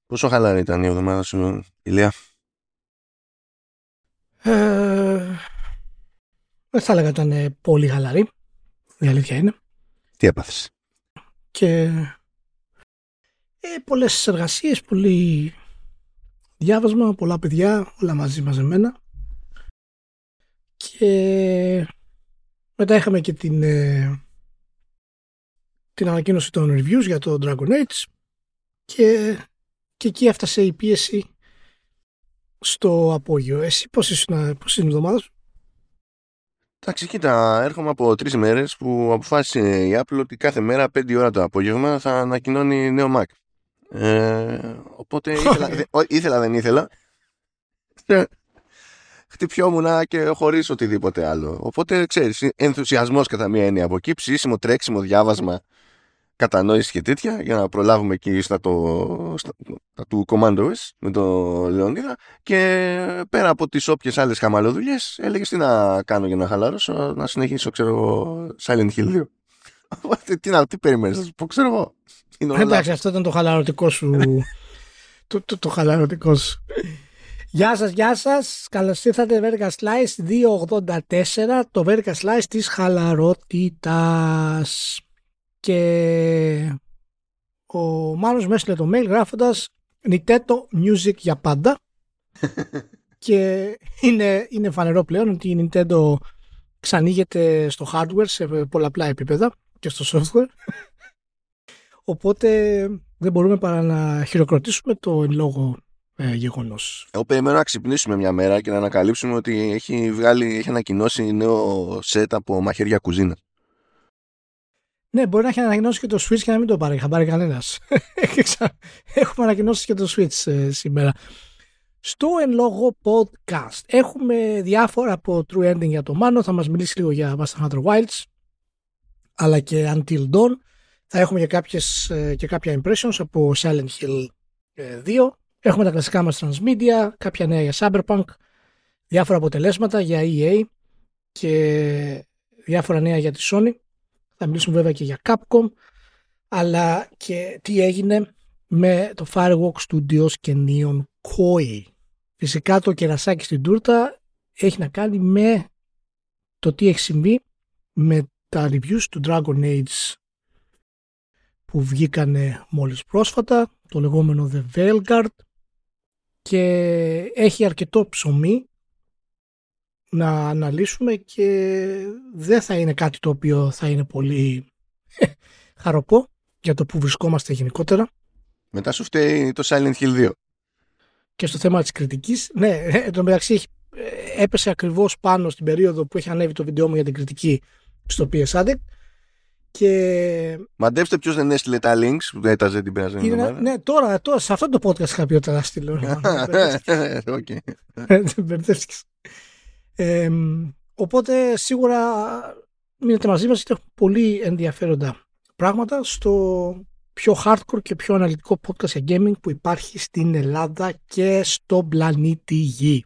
Πόσο χαλαρή ήταν η εβδομάδα σου, Ηλία? Ε, δεν θα έλεγα ήταν πολύ χαλαρή, η αλήθεια είναι. Τι έπαθες? Και πολλές εργασίες, πολύ διάβασμα, πολλά παιδιά, όλα μαζί μαζεμένα. Και μετά είχαμε και την ανακοίνωση των reviews για το Dragon Age και εκεί έφτασε η πίεση στο απόγειο. Εσύ πώς είναι η εβδομάδα σου? Εντάξει, κοίτα, έρχομαι από 3 ημέρες που αποφάσισε η Apple ότι κάθε μέρα 5 ώρα το απόγευμα θα ανακοινώνει νέο Mac. Οπότε ήθελα δεν ήθελα. Χτυπιόμουν και χωρίς οτιδήποτε άλλο. Οπότε ξέρεις, ενθουσιασμός κατά μία έννοια από εκεί, ψήσιμο, τρέξιμο, διάβασμα, κατανόηση και τέτοια για να προλάβουμε εκεί στα του CommandoS με τον Λεωνίδα, και πέρα από τις όποιες άλλες χαμαλοδουλειές έλεγες τι να κάνω για να χαλαρώσω, να συνεχίσω, ξέρω εγώ, Silent Hill 2. Τι περιμένεις να σου πω, ξέρω εγώ. Εντάξει, αυτό ήταν το χαλαρωτικό σου. το χαλαρωτικό σου. Γεια σας, καλώς ήρθατε Verga Slice 284, το Verga Slice της χαλαρότητας. Και ο Μάνος μου έστειλε το mail γράφοντας Nintendo Music για πάντα. Και είναι φανερό πλέον ότι η Nintendo ξανοίγεται στο hardware σε πολλαπλά επίπεδα και στο software. Οπότε δεν μπορούμε παρά να χειροκροτήσουμε το εν λόγω γεγονός. Εγώ περιμένω να ξυπνήσουμε μια μέρα και να ανακαλύψουμε ότι έχει ανακοινώσει νέο set από μαχαίρια κουζίνα. Ναι, μπορεί να έχει ανακοινώσει και το Switch και να μην το πάρει. Θα πάρει κανένας. Έχουμε ανακοινώσει και το Switch σήμερα. Στο εν λόγω podcast έχουμε διάφορα από True Ending για το Μάνο. Θα μας μιλήσει λίγο για Monster Hunter Wilds, αλλά και Until Dawn. Θα έχουμε και κάποια impressions από Silent Hill 2. Έχουμε τα κλασικά μας transmedia, κάποια νέα για Cyberpunk, διάφορα αποτελέσματα για EA και διάφορα νέα για τη Sony. Θα μιλήσουμε βέβαια και για Capcom, αλλά και τι έγινε με το Firewalk Studios και Neon Koi. Φυσικά το κερασάκι στην τούρτα έχει να κάνει με το τι έχει συμβεί με τα reviews του Dragon Age που βγήκανε μόλις πρόσφατα, το λεγόμενο The Veilguard, και έχει αρκετό ψωμί να αναλύσουμε και δεν θα είναι κάτι το οποίο θα είναι πολύ χαροπό για το που βρισκόμαστε γενικότερα. Μετά σου φταίει το Silent Hill 2. Και στο θέμα της κριτικής, ναι, εν τω μεταξύ έπεσε ακριβώς πάνω στην περίοδο που έχει ανέβει το βίντεο μου για την κριτική στο PS Addict. Και μαντέψτε ποιος δεν έστειλε τα links που έταζε την περασμένη εβδομάδα. Ναι, τώρα σε αυτό το podcast είχα πει ότι θα στείλω. Μπερδεύτηκες. Οπότε σίγουρα μείνετε μαζί μας, γιατί έχουμε πολύ ενδιαφέροντα πράγματα στο πιο hardcore και πιο αναλυτικό podcast για gaming που υπάρχει στην Ελλάδα και στο πλανήτη Γη.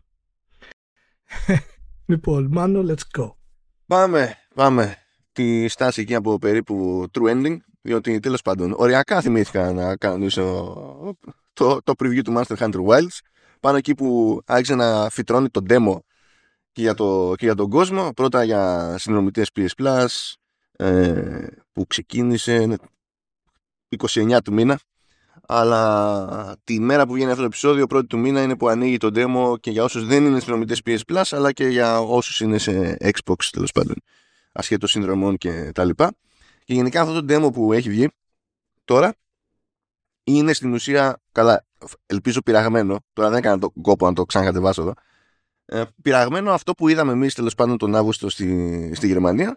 Λοιπόν, Μάνο, let's go. Πάμε. Τη στάση εκεί από περίπου True Ending, διότι τέλος πάντων οριακά θυμήθηκα να κανονίσω το preview του Monster Hunter Wilds, πάνω εκεί που άρχισε να φυτρώνει το demo και για τον κόσμο. Πρώτα για συνδρομητές PS Plus, που ξεκίνησε 29 του μήνα, αλλά τη μέρα που βγαίνει αυτό το επεισόδιο, 1η του μήνα, είναι που ανοίγει το demo και για όσους δεν είναι συνδρομητές PS Plus, αλλά και για όσους είναι σε Xbox, τέλος πάντων, ασχέτως συνδρομών και τα λοιπά. Και γενικά αυτό το demo που έχει βγει τώρα είναι στην ουσία, καλά, ελπίζω πειραγμένο, τώρα δεν έκανα τον κόπο να το ξανακατεβάσω εδώ, πειραγμένο αυτό που είδαμε εμείς τέλος πάντων τον Αύγουστο στη Γερμανία,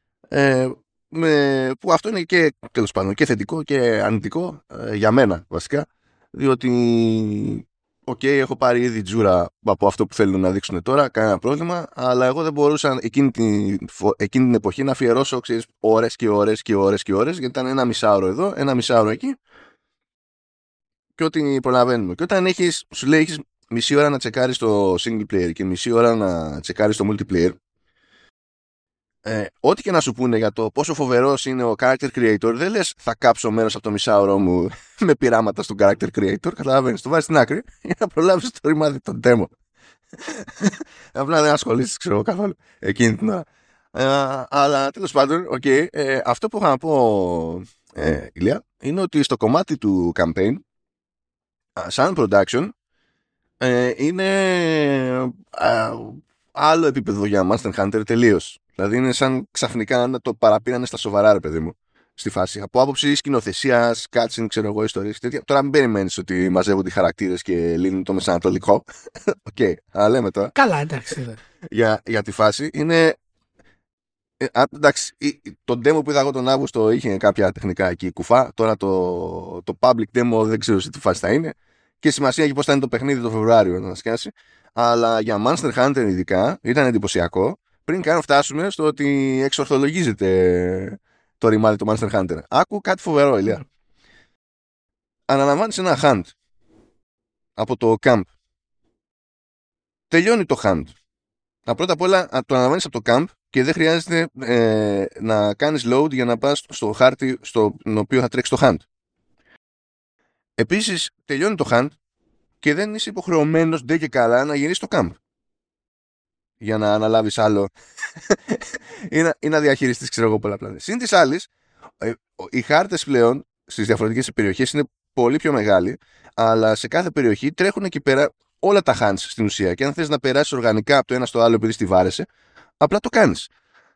που αυτό είναι και τέλος πάντων και θετικό και αρνητικό για μένα βασικά, διότι έχω πάρει ήδη τζούρα από αυτό που θέλουν να δείξουν τώρα, κανένα πρόβλημα, αλλά εγώ δεν μπορούσα εκείνη την εποχή να αφιερώσω, ξέρεις, ώρες και ώρες και ώρες και ώρες, γιατί ήταν 1,5 ώρα εδώ, 1,5 ώρα εκεί και ό,τι προλαβαίνουμε. Και όταν σου λέει έχεις μισή ώρα να τσεκάρεις το single player και μισή ώρα να τσεκάρεις το multiplayer, ό,τι και να σου πούνε για το πόσο φοβερός είναι ο character creator, δεν λες θα κάψω μέρος από το μισάωρο μου με πειράματα στον character creator. Καταλαβαίνεις, το βάζεις στην άκρη για να προλάβεις το ρημάδι των demo. Απλά δεν ασχολείσαι, ξέρω καθόλου εκείνη την ώρα. Αλλά τέλος πάντων, αυτό που είχα να πω, Ηλία, είναι ότι στο κομμάτι του campaign, σαν production, είναι άλλο επίπεδο για Monster Hunter τελείως. Δηλαδή είναι σαν ξαφνικά να το παραπήρανε στα σοβαρά, ρε παιδί μου, στη φάση. Από άποψη σκηνοθεσίας, cutscene, ξέρω εγώ, ιστορίες και τέτοια. Τώρα μην περιμένεις ότι μαζεύονται οι χαρακτήρες και λύνουν το μεσανατολικό. Αλλά λέμε τώρα. Καλά, εντάξει. Για τη φάση είναι. Εντάξει, το demo που είδα εγώ τον Αύγουστο είχε κάποια τεχνικά εκεί κουφά. Τώρα το public demo δεν ξέρω σε τι φάση θα είναι. Και σημασία έχει πώς θα είναι το παιχνίδι το Φεβρουάριο να σκάσει. Αλλά για Monster Hunter ειδικά ήταν εντυπωσιακό πριν καν φτάσουμε στο ότι εξορθολογίζεται το ρημάδι του Monster Hunter. Άκου κάτι φοβερό, Ηλία. Αναλαμβάνεις ένα hunt από το camp. Τελειώνει το hunt. Πρώτα απ' όλα το αναλαμβάνεις από το camp και δεν χρειάζεται να κάνεις load για να πας στο χάρτη στον οποίο θα τρέξει το hunt. Επίσης τελειώνει το hunt και δεν είσαι υποχρεωμένος ντε και καλά να γυρίσεις στο camp για να αναλάβεις άλλο ή να διαχειριστείς, ξέρω εγώ, πολλά πλάνα. Συν της άλλης, οι χάρτες πλέον στις διαφορετικές περιοχές είναι πολύ πιο μεγάλοι, αλλά σε κάθε περιοχή τρέχουν εκεί πέρα όλα τα hunts στην ουσία. Και αν θες να περάσεις οργανικά από το ένα στο άλλο επειδή στη βάρεσε, απλά το κάνεις.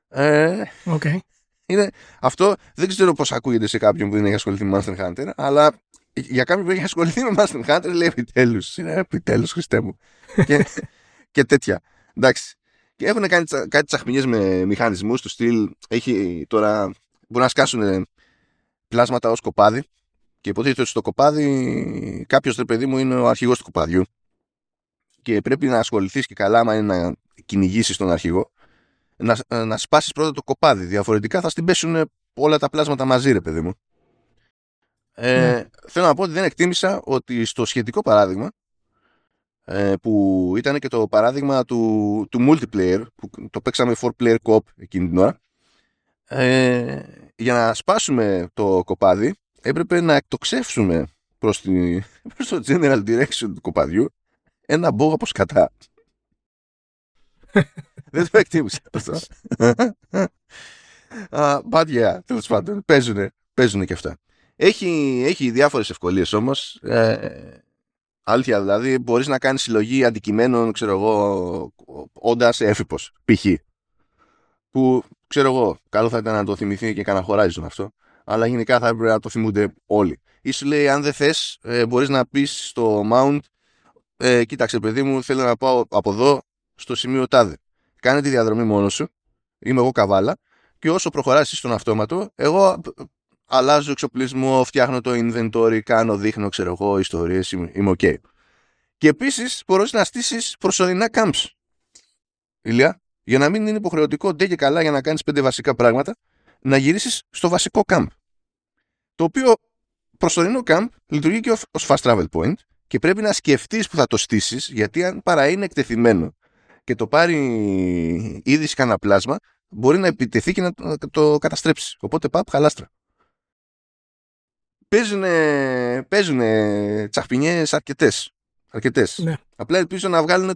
Αυτό δεν ξέρω πώς ακούγεται σε κάποιον που δεν έχει ασχοληθεί με Monster Hunter, αλλά για κάποιον που έχει ασχοληθεί με Monster Hunter λέει επιτέλους, Χριστέ μου. και τέτοια. Εντάξει. Και έχουν κάνει κάτι τσαχμινιές με μηχανισμούς του στυλ. Έχει τώρα. Μπορούν να σκάσουν πλάσματα ως κοπάδι. Και υποτίθεται ότι στο κοπάδι κάποιος, ρε παιδί μου, είναι ο αρχηγός του κοπαδιού. Και πρέπει να ασχοληθείς και καλά, άμα είναι να κυνηγήσεις τον αρχηγό, να σπάσεις πρώτα το κοπάδι. Διαφορετικά θα στην πέσουν όλα τα πλάσματα μαζί, ρε παιδί μου. Θέλω να πω ότι δεν εκτίμησα ότι στο σχετικό παράδειγμα, που ήταν και το παράδειγμα του multiplayer, που το παίξαμε 4-player co-op εκείνη την ώρα, για να σπάσουμε το κοπάδι έπρεπε να εκτοξεύσουμε προς το general direction του κοπαδιού ένα μπόγα από σκατά. Δεν το εκτίμησα αυτό. But yeah, τέλος πάντων, παίζουνε και αυτά. Έχει διάφορες ευκολίες όμως. Αλήθεια, δηλαδή μπορείς να κάνεις συλλογή αντικειμένων, ξέρω εγώ, όντας έφυπος, π.χ. Που, ξέρω εγώ, καλό θα ήταν να το θυμηθεί και κανένα Horizon αυτό, αλλά γενικά θα έπρεπε να το θυμούνται όλοι. Ή σου λέει, αν δεν θες, μπορείς να πεις στο mount, κοίταξε παιδί μου, θέλω να πάω από εδώ στο σημείο τάδε. Κάνε τη διαδρομή μόνος σου, είμαι εγώ καβάλα, και όσο προχωράσεις στον αυτόματο, εγώ αλλάζω εξοπλισμό, φτιάχνω το inventory, κάνω, δείχνω, ξέρω εγώ, ιστορίες, είμαι ok. Και επίσης μπορείς να στήσεις προσωρινά camps. Ηλία, για να μην είναι υποχρεωτικό ντε και καλά για να κάνεις 5 βασικά πράγματα, να γυρίσεις στο βασικό camp. Το οποίο προσωρινό camp λειτουργεί και ως fast travel point και πρέπει να σκεφτείς που θα το στήσεις, γιατί αν παρά είναι εκτεθειμένο και το πάρει ήδη σε κανένα πλάσμα, μπορεί να επιτεθεί και να το καταστρέψει. Οπότε παπ, χαλάστρα. Παίζουνε τσαχπινιές αρκετές. Ναι. Απλά ελπίζω να βγάλουν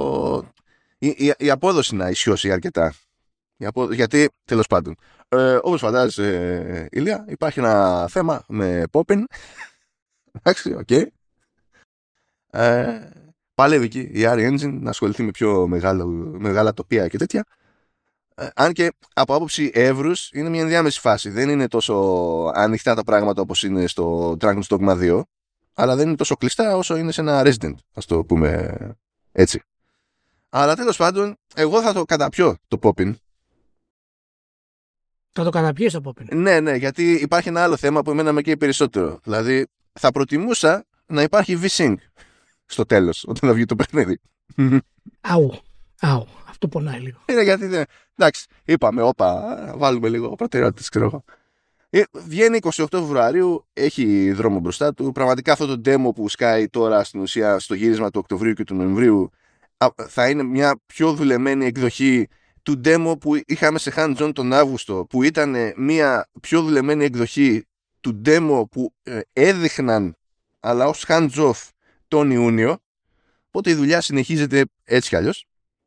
η απόδοση να ισιώσει αρκετά. Γιατί, τέλος πάντων, όπως φαντάζεσαι, Ηλία, υπάρχει ένα θέμα με Poppin. Εντάξει, οκ. Παλεύει εκεί η RE Engine να ασχοληθεί με πιο μεγάλα τοπία και τέτοια. Αν και από άποψη εύρους είναι μια ενδιάμεση φάση. Δεν είναι τόσο ανοιχτά τα πράγματα όπως είναι στο Dragon's Dogma 2, αλλά δεν είναι τόσο κλειστά όσο είναι σε ένα Resident, ας το πούμε έτσι. Αλλά τέλος πάντων, εγώ θα το καταπιώ το Poppin. Θα το καταπιείς το Poppin. Ναι, γιατί υπάρχει ένα άλλο θέμα που εμένα με καίει περισσότερο. Δηλαδή, θα προτιμούσα να υπάρχει V-Sync στο τέλος, όταν θα βγει το παιχνίδι. Αου. Αυτό πονάει λίγο. Είναι γιατί δεν. Εντάξει, είπαμε, βάλουμε λίγο προτεραιότητες, ξέρω εγώ. Βγαίνει 28 Φεβρουαρίου, έχει δρόμο μπροστά του. Πραγματικά αυτό το demo που σκάει τώρα στην ουσία στο γύρισμα του Οκτωβρίου και του Νοεμβρίου θα είναι μια πιο δουλεμένη εκδοχή του demo που είχαμε σε hands-on τον Αύγουστο, που ήταν μια πιο δουλεμένη εκδοχή του demo που έδειχναν αλλά ως hands-off τον Ιούνιο. Οπότε η δουλειά συνεχίζεται έτσι κι αλλιώς.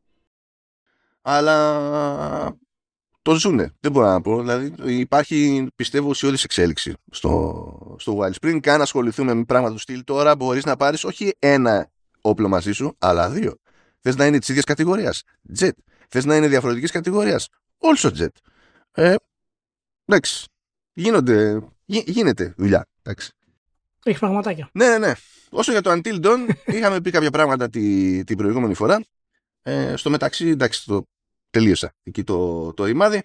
Αλλά το ζουνε, δεν μπορώ να πω. Δηλαδή υπάρχει, πιστεύω, ουσιώδης εξέλιξη στο Wildspring. Και αν ασχοληθούμε με πράγματα του στυλ, τώρα μπορείς να πάρεις όχι ένα όπλο μαζί σου, αλλά δύο. Θες να είναι της ίδιας κατηγορίας? Jet. Θες να είναι διαφορετικής κατηγορίας? Also Jet. Εντάξει. Γίνεται δουλειά. Εντάξει. Έχει πραγματάκια. Ναι. Όσο για το Until Dawn, είχαμε πει κάποια πράγματα την προηγούμενη φορά. Στο μεταξύ, εντάξει, το τελείωσα εκεί το ρημάδι.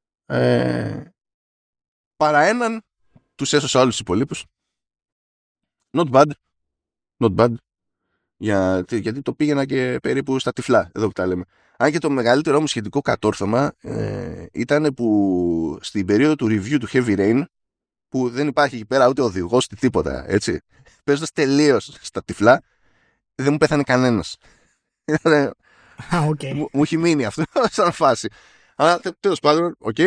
Παρά έναν, τους έσωσα όλους τους υπολείπους. Not bad. Γιατί το πήγαινα και περίπου στα τυφλά, εδώ που τα λέμε. Αν και το μεγαλύτερο μου σχετικό κατόρθωμα ήταν που στην περίοδο του review του Heavy Rain, που δεν υπάρχει εκεί πέρα ούτε οδηγός ούτε τίποτα, έτσι, παίζοντας τελείως στα τυφλά, δεν μου πέθανε κανένας. Okay. Μου έχει μείνει αυτό σαν φάση. Αλλά τέλος πάντων, okay.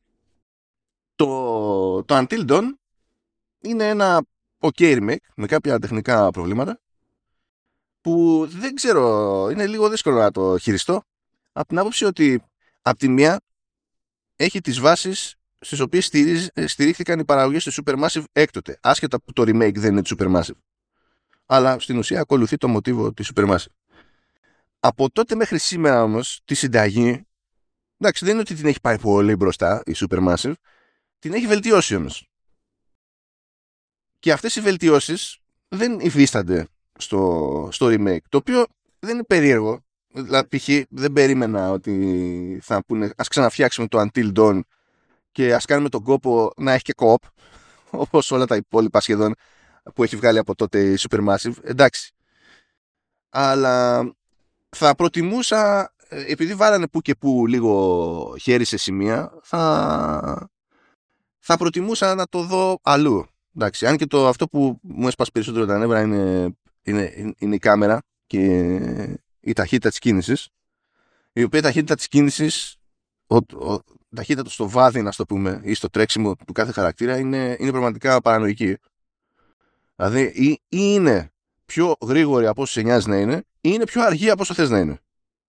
Το Until Dawn είναι ένα ok remake με κάποια τεχνικά προβλήματα που δεν ξέρω, είναι λίγο δύσκολο να το χειριστώ, από την άποψη ότι από τη μία έχει τις βάσεις στις οποίες στηρίχθηκαν οι παραγωγές του Supermassive έκτοτε, άσχετα που το remake δεν είναι του Supermassive, αλλά στην ουσία ακολουθεί το μοτίβο της Supermassive. Από τότε μέχρι σήμερα όμως τη συνταγή, εντάξει, δεν είναι ότι την έχει πάει πολύ μπροστά η Supermassive, την έχει βελτιώσει όμως. Και αυτές οι βελτιώσεις δεν υφίστανται στο remake, το οποίο δεν είναι περίεργο. Δηλαδή, π.χ. δεν περίμενα ότι θα πούνε ας ξαναφτιάξουμε το Until Dawn και ας κάνουμε τον κόπο να έχει και co-op, όπως όλα τα υπόλοιπα σχεδόν που έχει βγάλει από τότε η Supermassive. Εντάξει. Αλλά θα προτιμούσα, επειδή βάλανε που και που λίγο χέρι σε σημεία, θα προτιμούσα να το δω αλλού. Εντάξει, αν και αυτό που μου έσπασε περισσότερο τα νεύρα είναι η κάμερα και η ταχύτητα της κίνησης, η οποία ταχύτητα της κίνησης, ταχύτητα στο βάδι, να το πούμε, ή στο τρέξιμο του κάθε χαρακτήρα είναι πραγματικά παρανοϊκή. Δηλαδή ή είναι πιο γρήγορη από όσο σε νοιάζει να είναι, ή είναι πιο αργή από όσο θες να είναι.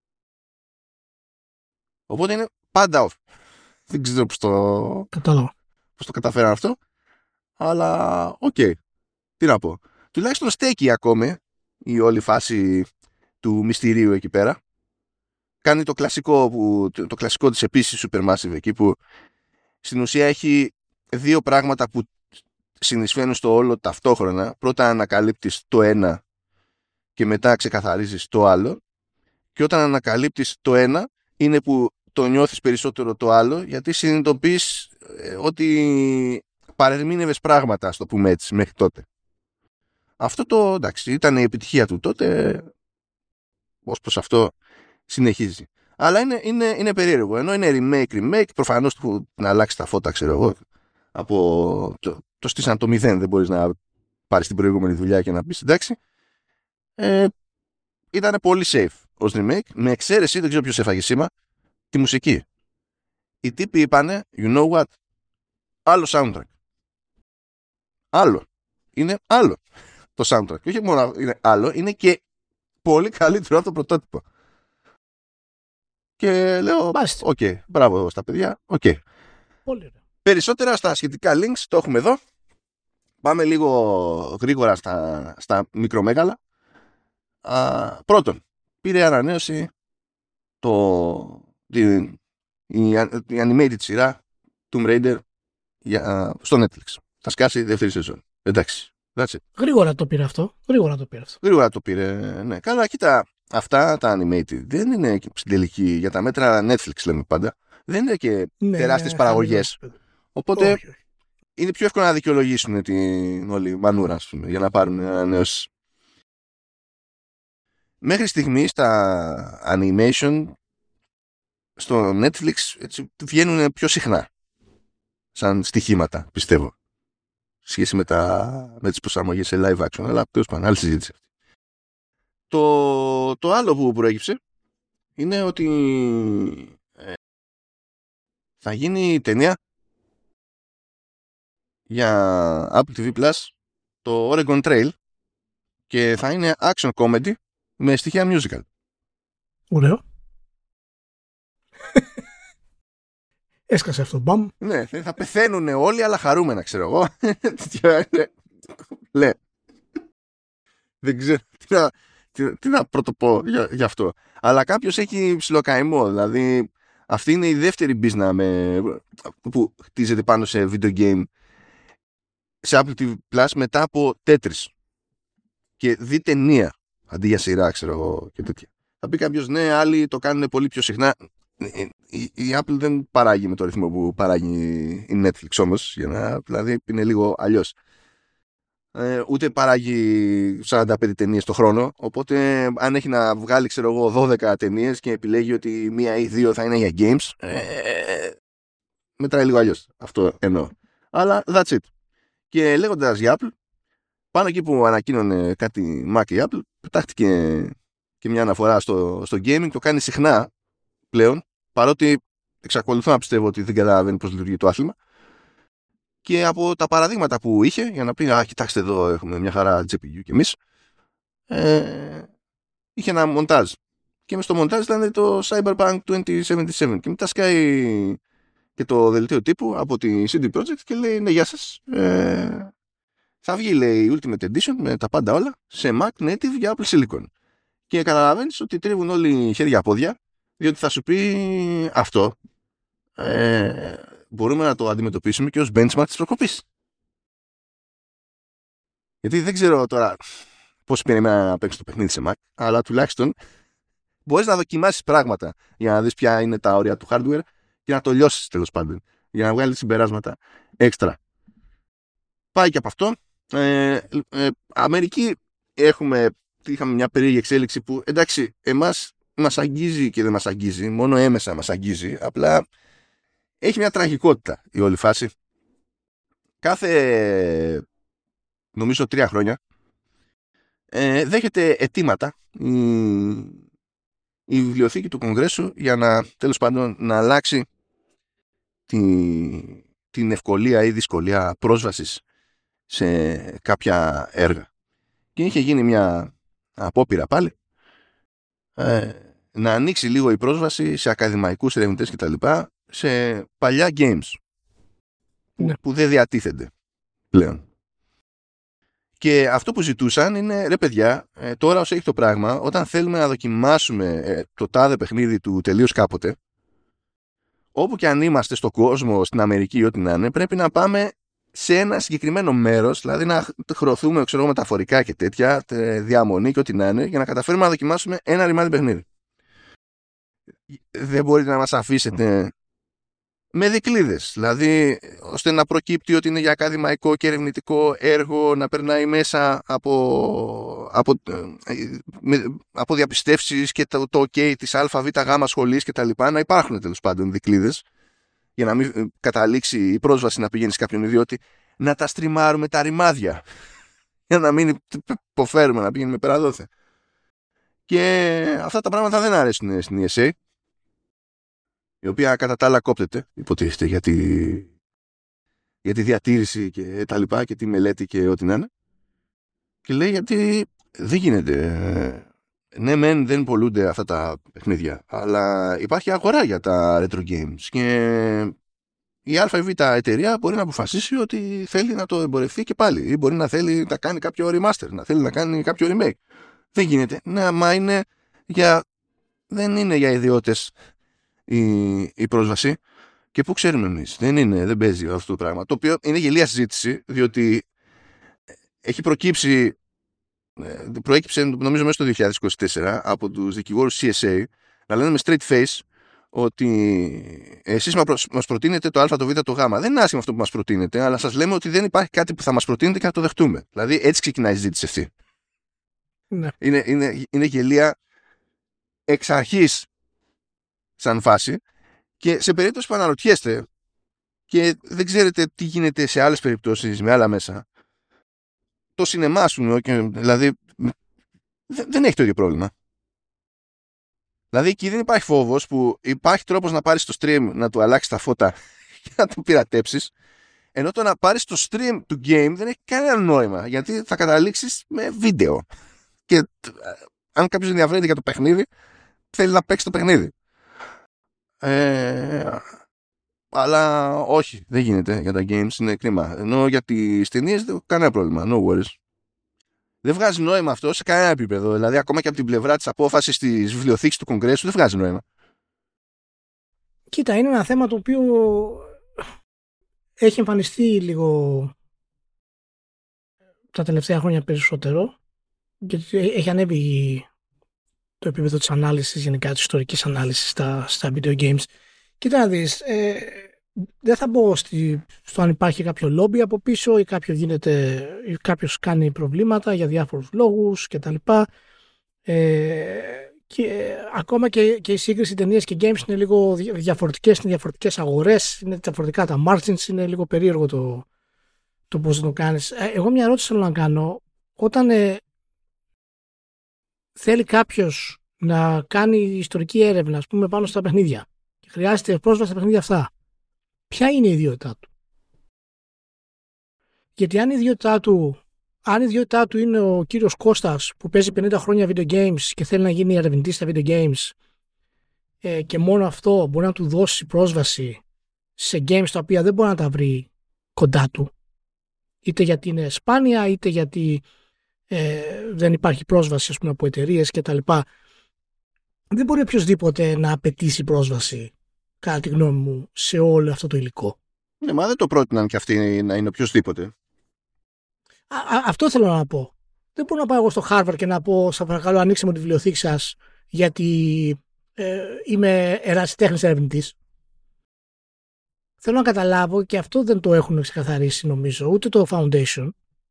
Οπότε είναι πάντα off. Δεν ξέρω πώς το καταφέραν αυτό, αλλά οκ. Τι να πω. Τουλάχιστον στέκει ακόμη η όλη φάση του μυστηρίου εκεί πέρα. Κάνει το κλασικό της επίσης Supermassive εκεί, που στην ουσία έχει δύο πράγματα που συνεισφέρουν στο όλο ταυτόχρονα. Πρώτα ανακαλύπτεις το ένα και μετά ξεκαθαρίζεις το άλλο, και όταν ανακαλύπτεις το ένα είναι που το νιώθεις περισσότερο το άλλο, γιατί συνειδητοποιείς ότι παρερμήνευες πράγματα, ας το πούμε έτσι, μέχρι τότε. Αυτό εντάξει, ήταν η επιτυχία του τότε, ως προς αυτό συνεχίζει. Αλλά είναι περίεργο. Ενώ είναι remake, προφανώς που να αλλάξει τα φώτα, ξέρω εγώ, από το στήσαν το 0, δεν μπορείς να πάρεις την προηγούμενη δουλειά και να πεις εντάξει. Ήταν πολύ safe ως remake, με εξαίρεση, δεν ξέρω ποιος έφαγε σήμα, τη μουσική. Οι τύποι είπανε, you know what, άλλο soundtrack. Είναι άλλο το soundtrack. Και όχι μόνο είναι άλλο, είναι και πολύ καλύτερο από το πρωτότυπο. Και λέω, οκ, μπράβο στα παιδιά, οκ. Πολύ ωραία. Περισσότερα στα σχετικά links το έχουμε εδώ. Πάμε λίγο γρήγορα στα μικρομέγαλα. Πρώτον, πήρε ανανέωση η animated σειρά Tomb Raider στο Netflix. Θα σκάσει δεύτερη σεζόν. Εντάξει. Γρήγορα το πήρε αυτό. Γρήγορα το πήρε, ναι. Καλά, κοίτα, αυτά τα animated δεν είναι στην τελική, για τα μέτρα Netflix λέμε πάντα, δεν είναι και τεράστιες παραγωγές. Οπότε όχι. Είναι πιο εύκολο να δικαιολογήσουν την όλη μανούρα, ας πούμε, για να πάρουν ανανέωση. Μέχρι στιγμής τα animation στο Netflix έτσι, βγαίνουν πιο συχνά σαν στοιχήματα, πιστεύω, σχέση με τις προσαρμογές σε live action, αλλά τέλος πάντων, άλλη συζήτηση αυτή. Το άλλο που προέκυψε είναι ότι θα γίνει ταινία για Apple TV Plus, το Oregon Trail, και θα είναι action comedy με στοιχεία musical. Ωραίο. Έσκασε αυτό, μπαμ. Ναι, θα πεθαίνουν όλοι, αλλά χαρούμενα, ξέρω εγώ. Λέ. Δεν ξέρω τι να πρωτοπώ για αυτό. Αλλά κάποιος έχει ψιλοκαημό. Δηλαδή, αυτή είναι η δεύτερη μπίζνα που χτίζεται πάνω σε video game σε Apple TV Plus μετά από Tetris. Και δει ταινία αντί για σειρά, ξέρω εγώ, και τέτοια. Θα πει κάποιος, ναι, άλλοι το κάνουν πολύ πιο συχνά. Η Apple δεν παράγει με το ρυθμό που παράγει η Netflix όμως, δηλαδή είναι λίγο αλλιώς. Ούτε παράγει 45 ταινίες το χρόνο, οπότε αν έχει να βγάλει, ξέρω εγώ, 12 ταινίες και επιλέγει ότι μία ή δύο θα είναι για games, μετράει λίγο αλλιώς. Αυτό εννοώ. Αλλά that's it. Και λέγοντας για Apple, πάνω εκεί που ανακοίνωνε κάτι Mac η Apple, πετάχτηκε και μια αναφορά στο gaming. Το κάνει συχνά πλέον, παρότι εξακολουθώ να πιστεύω ότι δεν καταλαβαίνει πώς λειτουργεί το άθλημα. Και από τα παραδείγματα που είχε, για να πει, κοιτάξτε εδώ έχουμε μια χαρά GPU κι εμείς, είχε ένα μοντάζ. Και μες στο μοντάζ ήταν το Cyberpunk 2077. Και μετά σκάει και το δελτίο τύπου από τη CD Projekt και λέει, ναι, γεια σας. Θα βγει, λέει, Ultimate Edition με τα πάντα όλα σε Mac Native για Apple Silicon. Και καταλαβαίνεις ότι τρίβουν όλοι χέρια-πόδια, διότι θα σου πει αυτό. Μπορούμε να το αντιμετωπίσουμε και ως benchmark της προκοπής. Γιατί δεν ξέρω τώρα πώς περιμένα να παίξεις το παιχνίδι σε Mac, αλλά τουλάχιστον μπορείς να δοκιμάσεις πράγματα για να δεις ποια είναι τα όρια του hardware και να το λιώσεις, τέλος πάντων, για να βγάλεις συμπεράσματα έξτρα. Πάει και από αυτό. Αμερική είχαμε μια περίεργη εξέλιξη που, εντάξει, εμάς μας αγγίζει και δεν μας αγγίζει, μόνο έμεσα μας αγγίζει, απλά έχει μια τραγικότητα η όλη φάση. Κάθε, νομίζω, 3 χρόνια δέχεται αιτήματα η βιβλιοθήκη του Κογκρέσου για να, τέλος πάντων, να αλλάξει την ευκολία ή δυσκολία πρόσβασης σε κάποια έργα. Και είχε γίνει μια απόπειρα πάλι να ανοίξει λίγο η πρόσβαση σε ακαδημαϊκούς ερευνητές κτλ. Σε παλιά games που δεν διατίθενται πλέον. Και αυτό που ζητούσαν είναι, ρε παιδιά, τώρα όσο έχει το πράγμα, όταν θέλουμε να δοκιμάσουμε το τάδε παιχνίδι του τελείως κάποτε, όπου και αν είμαστε στον κόσμο, στην Αμερική ή ό,τι να είναι, πρέπει να πάμε σε ένα συγκεκριμένο μέρος, δηλαδή να χρωθούμε, ξέρω, μεταφορικά και τέτοια, διαμονή και ό,τι να είναι, για να καταφέρουμε να δοκιμάσουμε ένα ρημάδι παιχνίδι. Δεν μπορείτε να μας αφήσετε με δικλείδες, δηλαδή ώστε να προκύπτει ότι είναι για ακαδημαϊκό και ερευνητικό έργο, να περνάει μέσα από διαπιστεύσεις και το OK της ΑΒΓ σχολής και τα λοιπά, να υπάρχουν τέλος πάντων δικλείδες για να μην καταλήξει η πρόσβαση να πηγαίνει σε κάποιον ιδιώτη, να τα στριμάρουμε τα ρημάδια για να μην υποφέρουμε να πηγαίνουμε πέρα δόθε. Και αυτά τα πράγματα δεν αρέσουν στην ESA, η οποία κατά τα άλλα κόπτεται, υποτίθεται, για τη διατήρηση και τα λοιπά και τη μελέτη και ό,τι να είναι. Και λέει, γιατί δεν γίνεται. Ναι, μεν δεν πολλούνται αυτά τα παιχνίδια, αλλά υπάρχει αγορά για τα retro games και η ΑΒ εταιρεία μπορεί να αποφασίσει ότι θέλει να το εμπορευτεί και πάλι, ή μπορεί να θέλει να κάνει κάποιο remaster, να θέλει να κάνει κάποιο remake. Δεν γίνεται. Ναι, μα δεν είναι για ιδιώτες η πρόσβαση. Και πού ξέρουμε εμείς? Δεν παίζει αυτό το πράγμα. Το οποίο είναι γελία συζήτηση, διότι προέκυψε νομίζω μέσα στο 2024 από τους δικηγόρους CSA να λένε με straight face ότι εσείς μας προτείνετε το α, το β, το γ. Δεν είναι άσχημο αυτό που μας προτείνετε, αλλά σας λέμε ότι δεν υπάρχει κάτι που θα μας προτείνετε και να το δεχτούμε. Δηλαδή έτσι ξεκινάει η συζήτηση αυτή. Ναι. Είναι γελία εξ αρχής σαν φάση, και σε περίπτωση που αναρωτιέστε και δεν ξέρετε τι γίνεται σε άλλες περιπτώσεις με άλλα μέσα, το σινεμά σου, δηλαδή δεν έχει το ίδιο πρόβλημα. Δηλαδή εκεί δεν υπάρχει φόβος που υπάρχει τρόπος να πάρεις το stream να του αλλάξεις τα φώτα και να το πειρατέψεις, ενώ το να πάρεις το stream του game δεν έχει κανένα νόημα, γιατί θα καταλήξεις με βίντεο και αν κάποιος ενδιαφέρεται για το παιχνίδι θέλει να παίξει το παιχνίδι. Αλλά όχι, δεν γίνεται για τα games, είναι κρίμα. Ενώ για τις ταινίες δεν έχω κανένα πρόβλημα, no worries. Δεν βγάζει νόημα αυτό σε κανένα επίπεδο. Δηλαδή, ακόμα και από την πλευρά της απόφασης της βιβλιοθήκης του Κογκρέσου, δεν βγάζει νόημα. Κοίτα, είναι ένα θέμα το οποίο έχει εμφανιστεί λίγο τα τελευταία χρόνια περισσότερο, γιατί έχει ανέβει το επίπεδο της ανάλυσης, γενικά της ιστορικής ανάλυσης στα video games. Κοίτα να δεις, δεν θα μπω στο αν υπάρχει κάποιο λόμπι από πίσω ή κάποιος κάνει προβλήματα για διάφορους λόγους κτλ. Και ακόμα και η σύγκριση ταινίες και games είναι λίγο διαφορετικές, είναι διαφορετικές αγορές, είναι διαφορετικά τα margins, είναι λίγο περίεργο το πώς το κάνεις. Εγώ μια ερώτηση θέλω να κάνω. Όταν θέλει κάποιος να κάνει ιστορική έρευνα, ας πούμε, πάνω στα παιχνίδια και χρειάζεται πρόσβαση στα παιχνίδια αυτά, ποια είναι η ιδιότητά του? Γιατί αν η ιδιότητά του είναι ο κύριος Κώστας που παίζει 50 χρόνια video games και θέλει να γίνει ερευνητής στα video games, και μόνο αυτό μπορεί να του δώσει πρόσβαση σε games τα οποία δεν μπορεί να τα βρει κοντά του, είτε γιατί είναι σπάνια είτε γιατί δεν υπάρχει πρόσβαση, ας πούμε, από εταιρείες κτλ., δεν μπορεί οποιοσδήποτε να απαιτήσει πρόσβαση, κατά τη γνώμη μου, σε όλο αυτό το υλικό. Ναι, μα δεν το πρότειναν και αυτοί να είναι οποιοσδήποτε. Αυτό θέλω να πω. Δεν μπορώ να πάω εγώ στο Harvard και να πω, σας παρακαλώ, ανοίξτε μου τη βιβλιοθήκη σας, γιατί είμαι ερασιτέχνης ερευνητής. Θέλω να καταλάβω, και αυτό δεν το έχουν ξεκαθαρίσει νομίζω, ούτε το Foundation,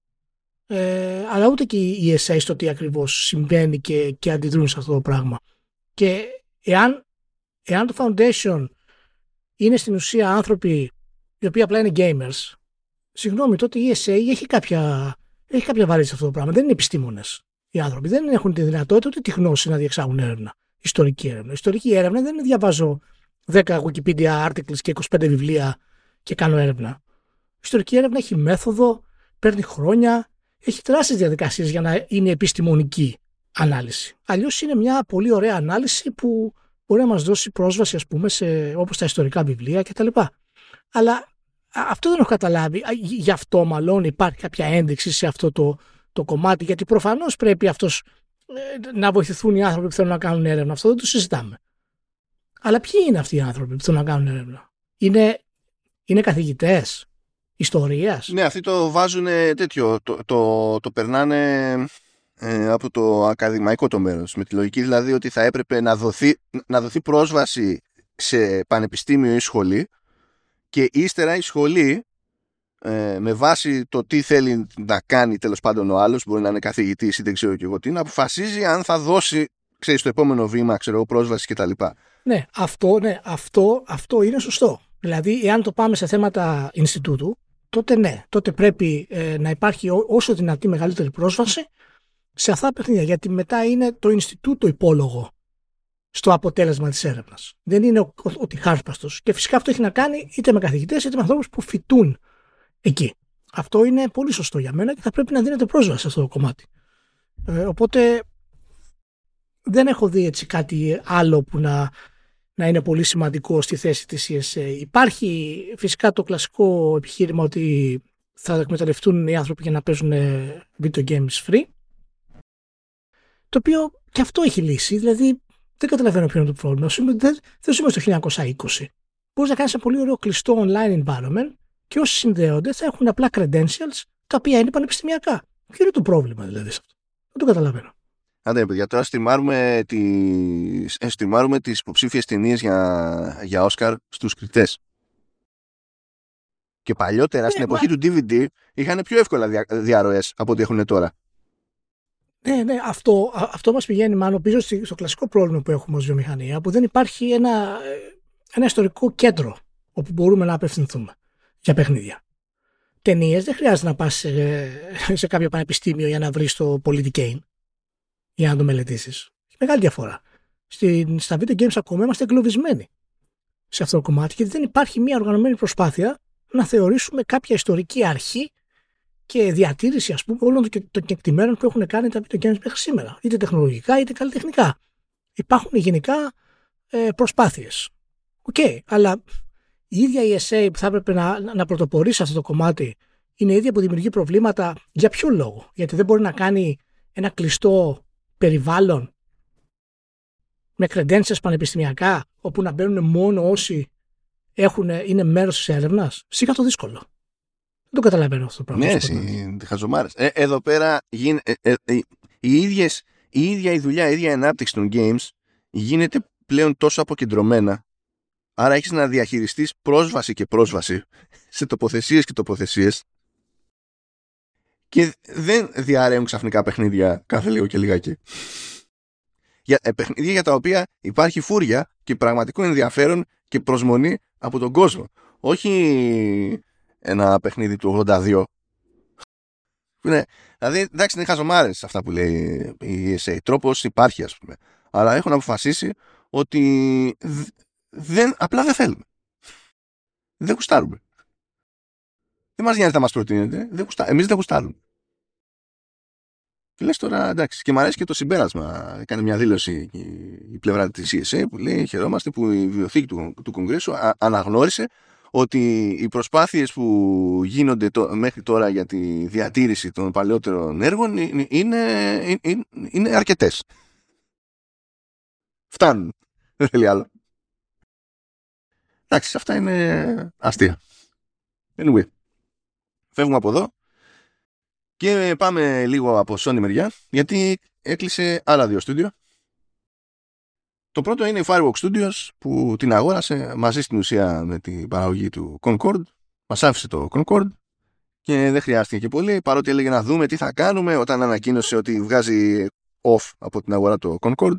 αλλά ούτε και η ESA στο τι ακριβώς συμβαίνει και αντιδρούν σε αυτό το πράγμα. Και εάν το Foundation είναι στην ουσία άνθρωποι οι οποίοι απλά είναι gamers, συγγνώμη, τότε η ESA έχει κάποια βαρύτητα σε αυτό το πράγμα. Δεν είναι επιστήμονες οι άνθρωποι. Δεν έχουν τη δυνατότητα ούτε τη γνώση να διεξάγουν έρευνα. Ιστορική έρευνα. Ιστορική έρευνα δεν είναι διαβάζω 10 Wikipedia articles και 25 βιβλία και κάνω έρευνα. Ιστορική έρευνα έχει μέθοδο, παίρνει χρόνια, έχει τεράστιες διαδικασίες για να είναι επιστημονική ανάλυση. Αλλιώς είναι μια πολύ ωραία ανάλυση που μπορεί να μας δώσει πρόσβαση, ας πούμε, όπως τα ιστορικά βιβλία κτλ. Αλλά αυτό δεν έχω καταλάβει. Γι' αυτό μάλλον υπάρχει κάποια ένδειξη σε αυτό το κομμάτι, γιατί προφανώς πρέπει αυτός να βοηθηθούν οι άνθρωποι που θέλουν να κάνουν έρευνα. Αυτό δεν το συζητάμε. Αλλά ποιοι είναι αυτοί οι άνθρωποι που θέλουν να κάνουν έρευνα? Είναι καθηγητές ιστορίας? Ναι, αυτοί το βάζουν τέτοιο, το περνάνε από το ακαδημαϊκό το μέρος, με τη λογική δηλαδή ότι θα έπρεπε να δοθεί πρόσβαση σε πανεπιστήμιο ή σχολή, και ύστερα η σχολή, με βάση το τι θέλει να κάνει τέλος πάντων ο άλλος, μπορεί να είναι καθηγητής ή δεν ξέρω και εγώ τι, να αποφασίζει αν θα δώσει, ξέρεις, το επόμενο βήμα, ξέρω, πρόσβαση κτλ. Ναι, αυτό είναι σωστό. Δηλαδή, εάν το πάμε σε θέματα Ινστιτούτου, τότε ναι, τότε πρέπει να υπάρχει όσο δυνατή μεγαλύτερη πρόσβαση σε αυτά τα παιχνίδια, γιατί μετά είναι το Ινστιτούτο υπόλογο στο αποτέλεσμα της έρευνας. Δεν είναι ο τυχάρπαστος. Και φυσικά αυτό έχει να κάνει είτε με καθηγητές είτε με ανθρώπους που φοιτούν εκεί. Αυτό είναι πολύ σωστό για μένα και θα πρέπει να δίνεται πρόσβαση σε αυτό το κομμάτι. Οπότε δεν έχω δει έτσι κάτι άλλο που να είναι πολύ σημαντικό στη θέση της ESA. Υπάρχει φυσικά το κλασικό επιχείρημα ότι θα εκμεταλλευτούν οι άνθρωποι για να παίζουν video games free, το οποίο και αυτό έχει λύσει. Δηλαδή δεν καταλαβαίνω ποιο είναι το πρόβλημα. Δεν ζούμε στο 1920. Μπορείς να κάνεις ένα πολύ ωραίο κλειστό online environment και όσοι συνδέονται θα έχουν απλά credentials τα οποία είναι πανεπιστημιακά. Ποιο είναι το πρόβλημα δηλαδή σε αυτό? Δεν το καταλαβαίνω. Άντε παιδιά, τώρα στριμάρουμε τις υποψήφιες ταινίες για Όσκαρ στους κριτές. Και παλιότερα στην εποχή του DVD είχαν πιο εύκολα διαρροές από ό,τι έχουν τώρα. Ναι, αυτό μας πηγαίνει μάλλον πίσω στο κλασικό πρόβλημα που έχουμε ως βιομηχανία, που δεν υπάρχει ένα ιστορικό κέντρο όπου μπορούμε να απευθυνθούμε για παιχνίδια. Ταινίες δεν χρειάζεται να πας σε κάποιο πανεπιστήμιο για να βρεις το Politicane για να το μελετήσεις. Έχει μεγάλη διαφορά. στα video games ακόμα είμαστε εγκλωβισμένοι σε αυτό το κομμάτι, γιατί δεν υπάρχει μια οργανωμένη προσπάθεια να θεωρήσουμε κάποια ιστορική αρχή και διατήρηση, ας πούμε, όλων των κεκτημένων που έχουν κάνει τα video games μέχρι σήμερα, είτε τεχνολογικά είτε καλλιτεχνικά. Υπάρχουν γενικά προσπάθειες. Οκ, αλλά η ίδια η ESA που θα έπρεπε να πρωτοπορήσει αυτό το κομμάτι είναι η ίδια που δημιουργεί προβλήματα. Για ποιο λόγο? Γιατί δεν μπορεί να κάνει ένα κλειστό περιβάλλον με credentials πανεπιστημιακά, όπου να μπαίνουν μόνο όσοι είναι μέρος της έρευνας. Σίγα το δύσκολο. Δεν το καταλαβαίνω αυτό το πράγμα. Ναι, χαζομάρες. Εδώ πέρα η ίδια η δουλειά, η ίδια η ανάπτυξη των games γίνεται πλέον τόσο αποκεντρωμένα. Άρα έχεις να διαχειριστείς πρόσβαση και πρόσβαση σε τοποθεσίες και τοποθεσίες, και δεν διαρρέουν ξαφνικά παιχνίδια κάθε λίγο και λιγάκι. Παιχνίδια για τα οποία υπάρχει φούρια και πραγματικό ενδιαφέρον και προσμονή από τον κόσμο. Όχι ένα παιχνίδι του 82. Δηλαδή, εντάξει, είναι χαζομάρες αυτά που λέει η ESA. Τρόπος υπάρχει, ας πούμε. Αλλά έχουν αποφασίσει ότι απλά δεν θέλουμε. Δεν γουστάρουμε. Δεν μας νοιάζει να μας προτείνετε. Εμείς δεν γουστάρουμε. Και λες τώρα, εντάξει, και μου αρέσει και το συμπέρασμα. Έκανε μια δήλωση η πλευρά της ESA που λέει: χαιρόμαστε που η βιβλιοθήκη του Κογκρέσου αναγνώρισε ότι οι προσπάθειες που γίνονται μέχρι τώρα για τη διατήρηση των παλαιότερων έργων είναι αρκετές. Φτάνουν. Δεν θέλει άλλο. Εντάξει, αυτά είναι αστεία. Anyway, φεύγουμε από εδώ και πάμε λίγο από Sony μεριά, γιατί έκλεισε άλλα δύο στούντιο. Το πρώτο είναι η Fireworks Studios, που την αγόρασε μαζί στην ουσία με την παραγωγή του Concord. Μας άφησε το Concord και δεν χρειάστηκε και πολύ, παρότι έλεγε να δούμε τι θα κάνουμε όταν ανακοίνωσε ότι βγάζει off από την αγορά το Concord.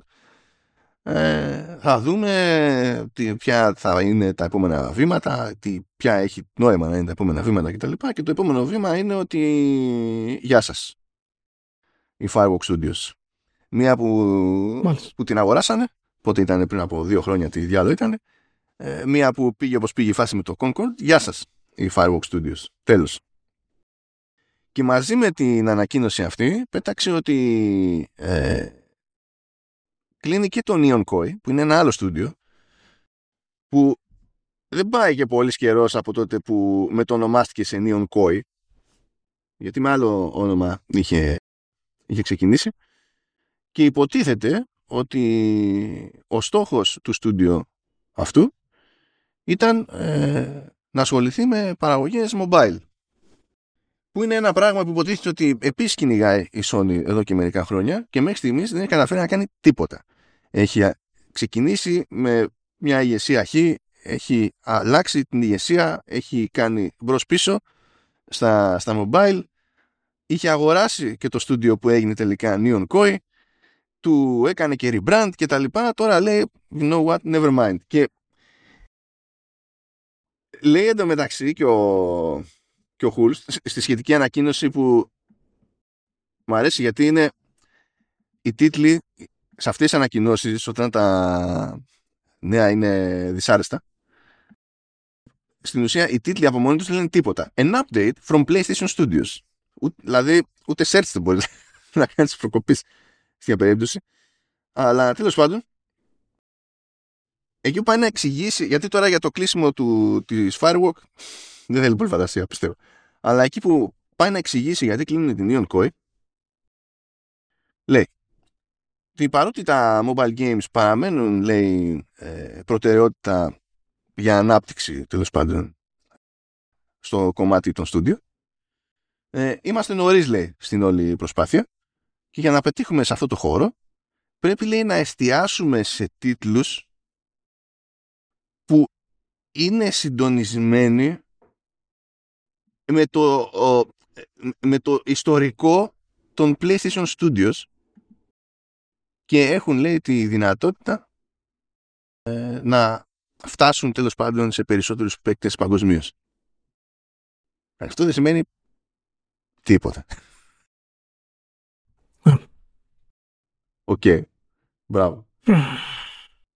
Θα δούμε ποια θα είναι τα επόμενα βήματα, ποια έχει νόημα να είναι τα επόμενα βήματα κτλ. Και το επόμενο βήμα είναι ότι γεια σας, η Fireworks Studios. Μία που την αγοράσανε, πότε ήταν, πριν από 2 χρόνια, τι διάλογο ήταν. Μία που πήγε όπως πήγε η φάση με το Concord. Γεια σας, η Fireworks Studios. Τέλος. Και μαζί με την ανακοίνωση αυτή πέταξε ότι κλείνει και το Neon Koi, που είναι ένα άλλο στούντιο που δεν πάει και πολύ καιρός από τότε που μετονομάστηκε σε Neon Koi, γιατί με άλλο όνομα είχε ξεκινήσει, και υποτίθεται ότι ο στόχος του στούντιο αυτού ήταν να ασχοληθεί με παραγωγές mobile, που είναι ένα πράγμα που υποτίθεται ότι επίσης κυνηγάει η Sony εδώ και μερικά χρόνια και μέχρι στιγμής δεν έχει καταφέρει να κάνει τίποτα. Έχει ξεκινήσει με μια ηγεσία χ, έχει αλλάξει την ηγεσία, έχει κάνει μπρος πίσω στα mobile, είχε αγοράσει και το στούντιο που έγινε τελικά Neon Koi, του έκανε και rebrand και τα λοιπά. Τώρα λέει you know what, never mind. Και λέει εντωμεταξύ και ο Χουλς στη σχετική ανακοίνωση, που μου αρέσει γιατί είναι οι τίτλοι σε αυτές τις ανακοινώσεις, όταν τα νέα είναι δυσάρεστα, στην ουσία οι τίτλοι από μόνοι τους δεν λένε τίποτα. An update from PlayStation Studios. Δηλαδή ούτε search δεν μπορείς να κάνεις προκοπής στην περίπτωση. Αλλά τέλος πάντων, εκεί που πάει να εξηγήσει, γιατί τώρα για το κλείσιμο της Firework δεν θέλει πολύ φαντασία, πιστεύω. Αλλά εκεί που πάει να εξηγήσει γιατί κλείνουν την Neon Koi, λέει ότι παρότι τα mobile games παραμένουν, λέει, προτεραιότητα για ανάπτυξη, τέλος πάντων, στο κομμάτι των στούντιο, είμαστε νωρίς, λέει, στην όλη προσπάθεια, και για να πετύχουμε σε αυτό το χώρο πρέπει, λέει, να εστιάσουμε σε τίτλους που είναι συντονισμένοι με το ιστορικό των PlayStation Studios και έχουν, λέει, τη δυνατότητα να φτάσουν τέλος πάντων σε περισσότερους παίκτες παγκοσμίως. Αυτό δεν σημαίνει τίποτα. Οκ. Μπράβο.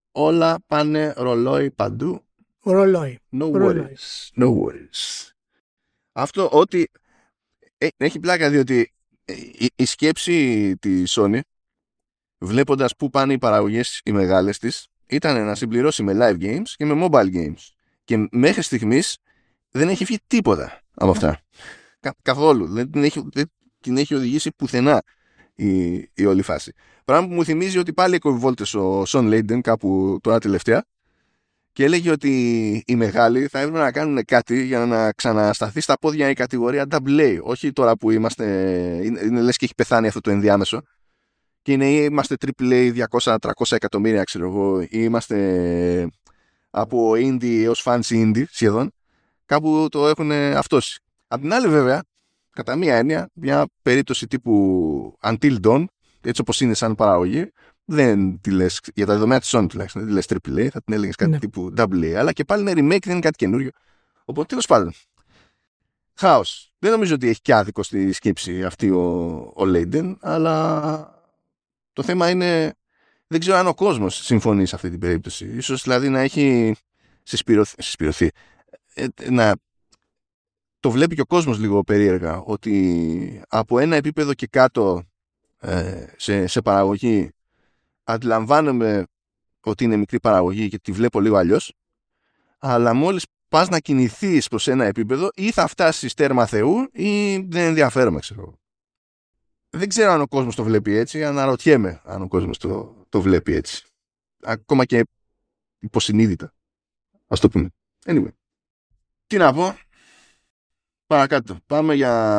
Όλα πάνε ρολόι παντού. Ρολόι. No worries. No worries. Αυτό ότι έχει πλάκα, διότι η σκέψη της Sony, βλέποντας πού πάνε οι παραγωγές οι μεγάλες της, ήταν να συμπληρώσει με live games και με mobile games. Και μέχρι στιγμής δεν έχει βγει τίποτα από αυτά. Καθόλου. Δεν την έχει οδηγήσει πουθενά η όλη φάση. Πράγμα που μου θυμίζει ότι πάλι εκοβιβόλτες ο Σον Λέιντεν κάπου τώρα τελευταία και έλεγε ότι οι μεγάλοι θα έπρεπε να κάνουν κάτι για να ξανασταθεί στα πόδια η κατηγορία AA. Όχι τώρα που είμαστε, είναι λες και έχει πεθάνει αυτό το ενδιάμεσο και είμαστε AAA 200-300 εκατομμύρια, ξέρω εγώ, ή είμαστε από indie έως fancy indie σχεδόν. Κάπου το έχουν αυτόσει. Απ' την άλλη, βέβαια, κατά μία έννοια, μια περίπτωση τύπου Until Dawn, έτσι όπως είναι σαν παραγωγή, δεν τη λες, για τα δεδομένα της Sony τουλάχιστον, δεν τη λες AAA, θα την έλεγες κάτι τύπου AA, αλλά και πάλι είναι remake, δεν είναι κάτι καινούριο. Οπότε, τέλος πάντων, χάος. Δεν νομίζω ότι έχει και άδικο στη σκέψη αυτή ο Λέιντεν, αλλά το θέμα είναι, δεν ξέρω αν ο κόσμος συμφωνεί σε αυτή την περίπτωση. Ίσως δηλαδή να έχει συσπηρωθεί. Να το βλέπει και ο κόσμος λίγο περίεργα, ότι από ένα επίπεδο και κάτω σε παραγωγή αντιλαμβάνομαι ότι είναι μικρή παραγωγή και τη βλέπω λίγο αλλιώς, αλλά μόλις πας να κινηθείς προς ένα επίπεδο ή θα φτάσεις τέρμα Θεού ή δεν ενδιαφέρομαι, ξέρω. Δεν ξέρω αν ο κόσμος το βλέπει έτσι, αναρωτιέμαι αν ο κόσμος το βλέπει έτσι. Ακόμα και υποσυνείδητα, ας το πούμε. Anyway, τι να πω. Παρακάτω. Πάμε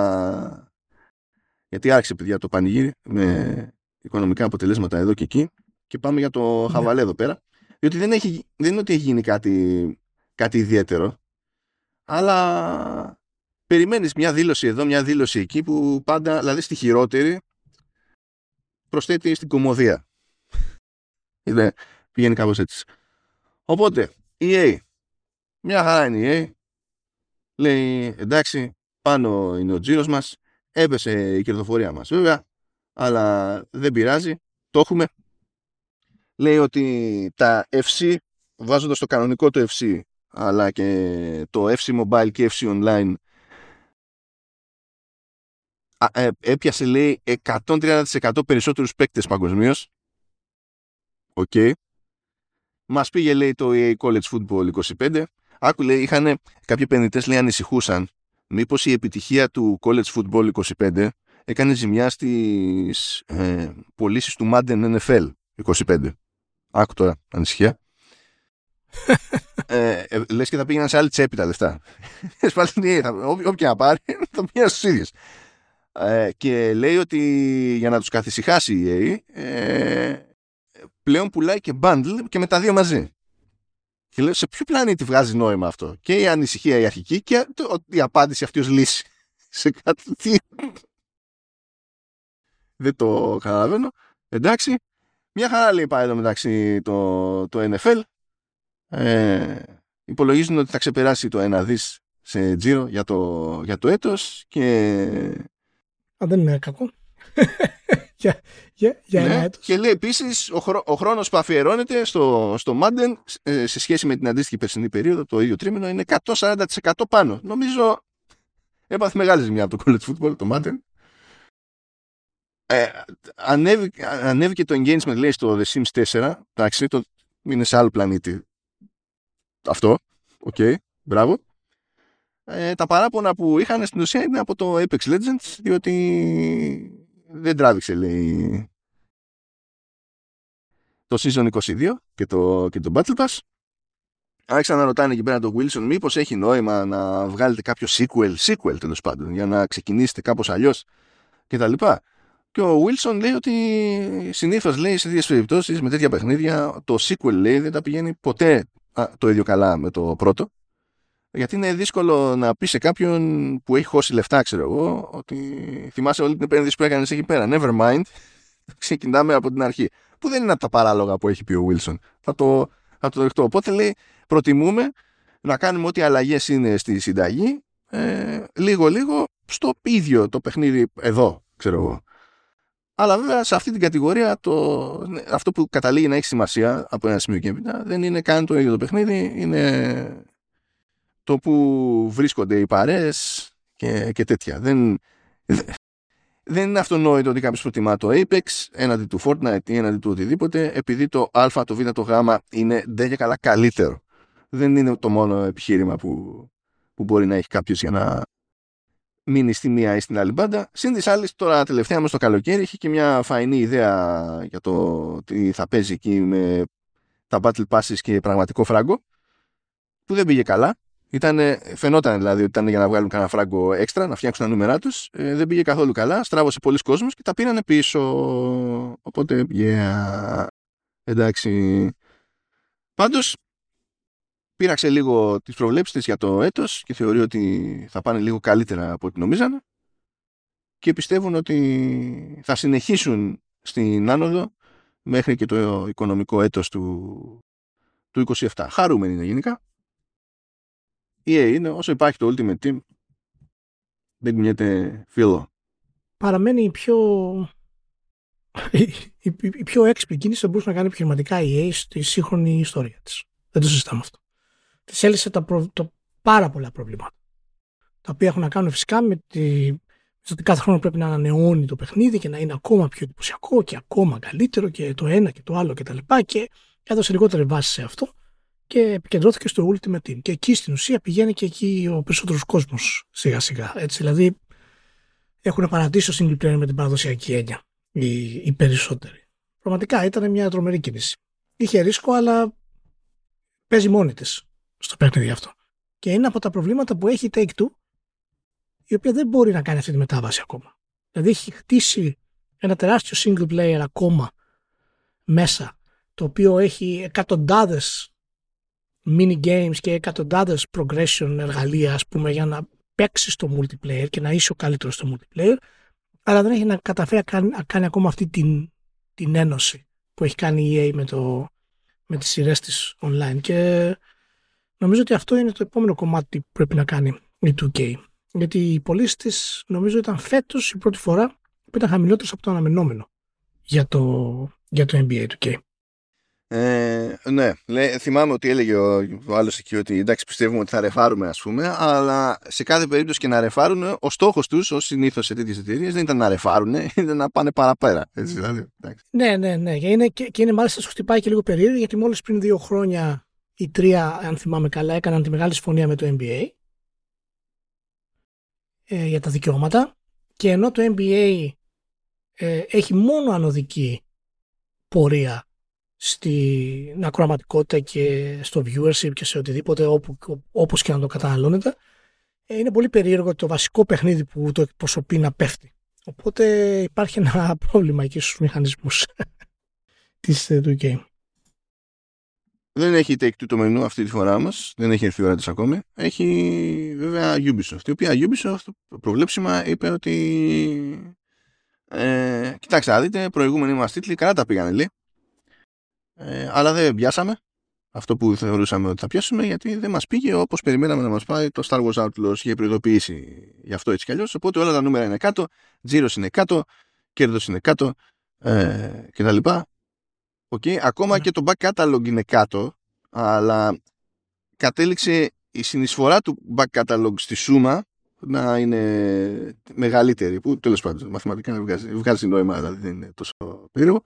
γιατί άρχισε, παιδιά, το πανηγύρι με οικονομικά αποτελέσματα εδώ και εκεί και πάμε για το χαβαλέ εδώ πέρα. Διότι δεν είναι ότι έχει γίνει κάτι ιδιαίτερο, αλλά περιμένεις μια δήλωση εδώ, μια δήλωση εκεί που πάντα, δηλαδή στη χειρότερη, προσθέτει στην κωμωδία. Πηγαίνει κάπως έτσι. Οπότε, EA. Μια χαρά είναι η EA. Λέει, εντάξει, πάνω είναι ο τζίρος μας, έπεσε η κερδοφορία μας βέβαια, αλλά δεν πειράζει, το έχουμε. Λέει ότι τα FC, βάζοντας το κανονικό το FC, αλλά και το FC Mobile και FC Online, έπιασε, λέει, 130% περισσότερους παίκτες παγκοσμίως. Οκ. Μας πήγε, λέει, το EA College Football 25. Άκου, λέει, κάποιοι επενδυτές, λέει, ανησυχούσαν μήπως η επιτυχία του College Football 25 έκανε ζημιά στις πωλήσεις του Madden NFL 25. Άκου τώρα, ανησυχία. Λες και θα πήγαιναν σε άλλη τσέπη τα λεφτά. Όποια να πάρει θα πήγαιναν στους ίδιους. Και λέει ότι για να τους καθησυχάσει η EA, πλέον πουλάει και bundle και με τα δύο μαζί. Και λέω, σε ποιο πλανήτη βγάζει νόημα αυτό? Και η ανησυχία η αρχική και η απάντηση αυτή ως λύση. Σε κάτι. Δεν το καταλαβαίνω. Εντάξει. Μια χαρά, λέει, πάει εδώ μεταξύ το NFL. Υπολογίζουν ότι θα ξεπεράσει το 1 δις σε τζίρο για το έτος και... δεν είναι κακό. Για ένα έτος. Και λέει επίσης ο χρόνος που αφιερώνεται στο Madden σε σχέση με την αντίστοιχη περσινή περίοδο, το ίδιο τρίμηνο, είναι 140% πάνω. Νομίζω έπαθε μεγάλη ζημιά από το college football, το Madden. Ανέβηκε το engagement, λέει, στο The Sims 4. Εντάξει, είναι σε άλλο πλανήτη αυτό. Οκ, μπράβο. Τα παράπονα που είχαν στην ουσία είναι από το Apex Legends, διότι δεν τράβηξε, λέει, το Season 22 και το Battle Pass. Άρχισαν να ρωτάνε εκεί πέρα τον Wilson μήπως έχει νόημα να βγάλετε κάποιο sequel τέλος πάντων, για να ξεκινήσετε κάπως αλλιώς κτλ. Και ο Wilson λέει ότι συνήθως, λέει, σε τέτοιες περιπτώσεις με τέτοια παιχνίδια το sequel, λέει, δεν τα πηγαίνει ποτέ το ίδιο καλά με το πρώτο, γιατί είναι δύσκολο να πει σε κάποιον που έχει χώσει λεφτά, ξέρω εγώ, ότι θυμάσαι όλη την επένδυση που έκανες εκεί πέρα. Never mind, ξεκινάμε από την αρχή. Που δεν είναι από τα παράλογα που έχει πει ο Wilson. Θα το δεχτώ. Οπότε, λέει, προτιμούμε να κάνουμε ό,τι αλλαγές είναι στη συνταγή λίγο στο ίδιο το παιχνίδι εδώ, ξέρω εγώ. Αλλά βέβαια σε αυτή την κατηγορία αυτό που καταλήγει να έχει σημασία από ένα σημείο και έπειτα δεν είναι καν το ίδιο το παιχνίδι, είναι το που βρίσκονται οι παρέες και τέτοια. Δεν είναι αυτονόητο ότι κάποιος προτιμά το Apex έναντι του Fortnite ή έναντι του οτιδήποτε, επειδή το Α, το Β, το Γ είναι ντε και καλά καλύτερο. Δεν είναι το μόνο επιχείρημα που μπορεί να έχει κάποιος για να μείνει στη μία ή στην άλλη μπάντα. Συν της άλλης, τώρα τελευταία μες το καλοκαίρι είχε και μια φαϊνή ιδέα για το τι θα παίζει εκεί με τα Battle Passes και πραγματικό φράγκο, που δεν πήγε καλά. Φαινόταν δηλαδή ότι ήταν για να βγάλουν κανένα φράγκο έξτρα, να φτιάξουν τα νούμερά τους. Δεν πήγε καθόλου καλά, στράβωσε πολλοί κόσμος και τα πήρανε πίσω. Οπότε, εντάξει. Πάντως, πήραξε λίγο τις προβλέψεις της για το έτος και θεωρεί ότι θα πάνε λίγο καλύτερα από ό,τι νομίζανε και πιστεύουν ότι θα συνεχίσουν στην άνοδο μέχρι και το οικονομικό έτος του 27. Χαρούμενοι είναι γενικά. Η EA είναι, όσο υπάρχει το Ultimate Team, δεν κουνιέται φίλο. Παραμένει η πιο έξυπνη κίνηση που μπορούσε να κάνει επιχειρηματικά η EA στη σύγχρονη ιστορία της. Δεν το συζητάμε αυτό. Της έλυσε πάρα πολλά προβλήματα, τα οποία έχουν να κάνουν φυσικά με ότι κάθε χρόνο πρέπει να ανανεώνει το παιχνίδι και να είναι ακόμα πιο εντυπωσιακό και ακόμα καλύτερο και το ένα και το άλλο κτλ. Και έδωσε λιγότερη βάση σε αυτό και επικεντρώθηκε στο Ultimate Team. Και εκεί στην ουσία πηγαίνει και εκεί ο περισσότερος κόσμος σιγά σιγά. Έτσι, δηλαδή έχουν παρατήσει το single player με την παραδοσιακή έννοια οι περισσότεροι. Πραγματικά ήταν μια τρομερή κίνηση. Είχε ρίσκο, αλλά παίζει μόνη της στο παιχνίδι αυτό. Και είναι από τα προβλήματα που έχει η Take-Two, η οποία δεν μπορεί να κάνει αυτή τη μετάβαση ακόμα. Δηλαδή έχει χτίσει ένα τεράστιο single player ακόμα μέσα, το οποίο έχει εκατοντάδες mini games και εκατοντάδες progression εργαλεία, ας πούμε, για να παίξεις το multiplayer και να είσαι ο καλύτερος στο multiplayer, αλλά δεν έχει να καταφέρει να κάνει ακόμα αυτή την ένωση που έχει κάνει η EA με τις σειρές της online. Και νομίζω ότι αυτό είναι το επόμενο κομμάτι που πρέπει να κάνει η 2K. Γιατί οι πωλήσεις της νομίζω ήταν φέτος η πρώτη φορά που ήταν χαμηλότερες από το αναμενόμενο για το NBA 2K. Ναι, θυμάμαι ότι έλεγε ο άλλος εκεί ότι εντάξει πιστεύουμε ότι θα ρεφάρουμε, ας πούμε, αλλά σε κάθε περίπτωση και να ρεφάρουν, ο στόχος τους ως συνήθως σε τέτοιες εταιρείες δεν ήταν να ρεφάρουν, ήταν να πάνε παραπέρα. Έτσι, δηλαδή, ναι. Και είναι μάλιστα σου χτυπάει και λίγο περίεργο, γιατί μόλις πριν 2 χρόνια ή 3, αν θυμάμαι καλά, έκαναν τη μεγάλη συμφωνία με το NBA για τα δικαιώματα, και ενώ το NBA έχει μόνο ανωδική πορεία στην ακροαματικότητα και στο viewership και σε οτιδήποτε όπως και να το καταναλώνετε, είναι πολύ περίεργο το βασικό παιχνίδι που το εκπροσωπεί να πέφτει. Οπότε υπάρχει ένα πρόβλημα εκεί στους μηχανισμούς της 2K. Δεν έχει Take-Two το μενού αυτή τη φορά μας, δεν έχει έρθει η ώρα της ακόμη. Έχει βέβαια Ubisoft, η οποία Ubisoft προβλέψιμα είπε ότι κοιτάξτε να δείτε, προηγούμενοι μας τίτλοι καλά τα πήγανε, λέει. Αλλά δεν πιάσαμε αυτό που θεωρούσαμε ότι θα πιάσουμε, γιατί δεν μας πήγε όπως περιμέναμε να μας πάει το Star Wars Outlaws. Είχε προειδοποιήσει γι' αυτό έτσι κι αλλιώς, οπότε όλα τα νούμερα είναι κάτω, τζίρος είναι κάτω, κέρδος είναι κάτω και τα λοιπά. Okay. Ακόμα και το back catalog είναι κάτω, αλλά κατέληξε η συνεισφορά του back catalog στη σούμα να είναι μεγαλύτερη, που τέλος πάντων μαθηματικά βγάζει νόημα, δηλαδή δεν είναι τόσο περίεργο.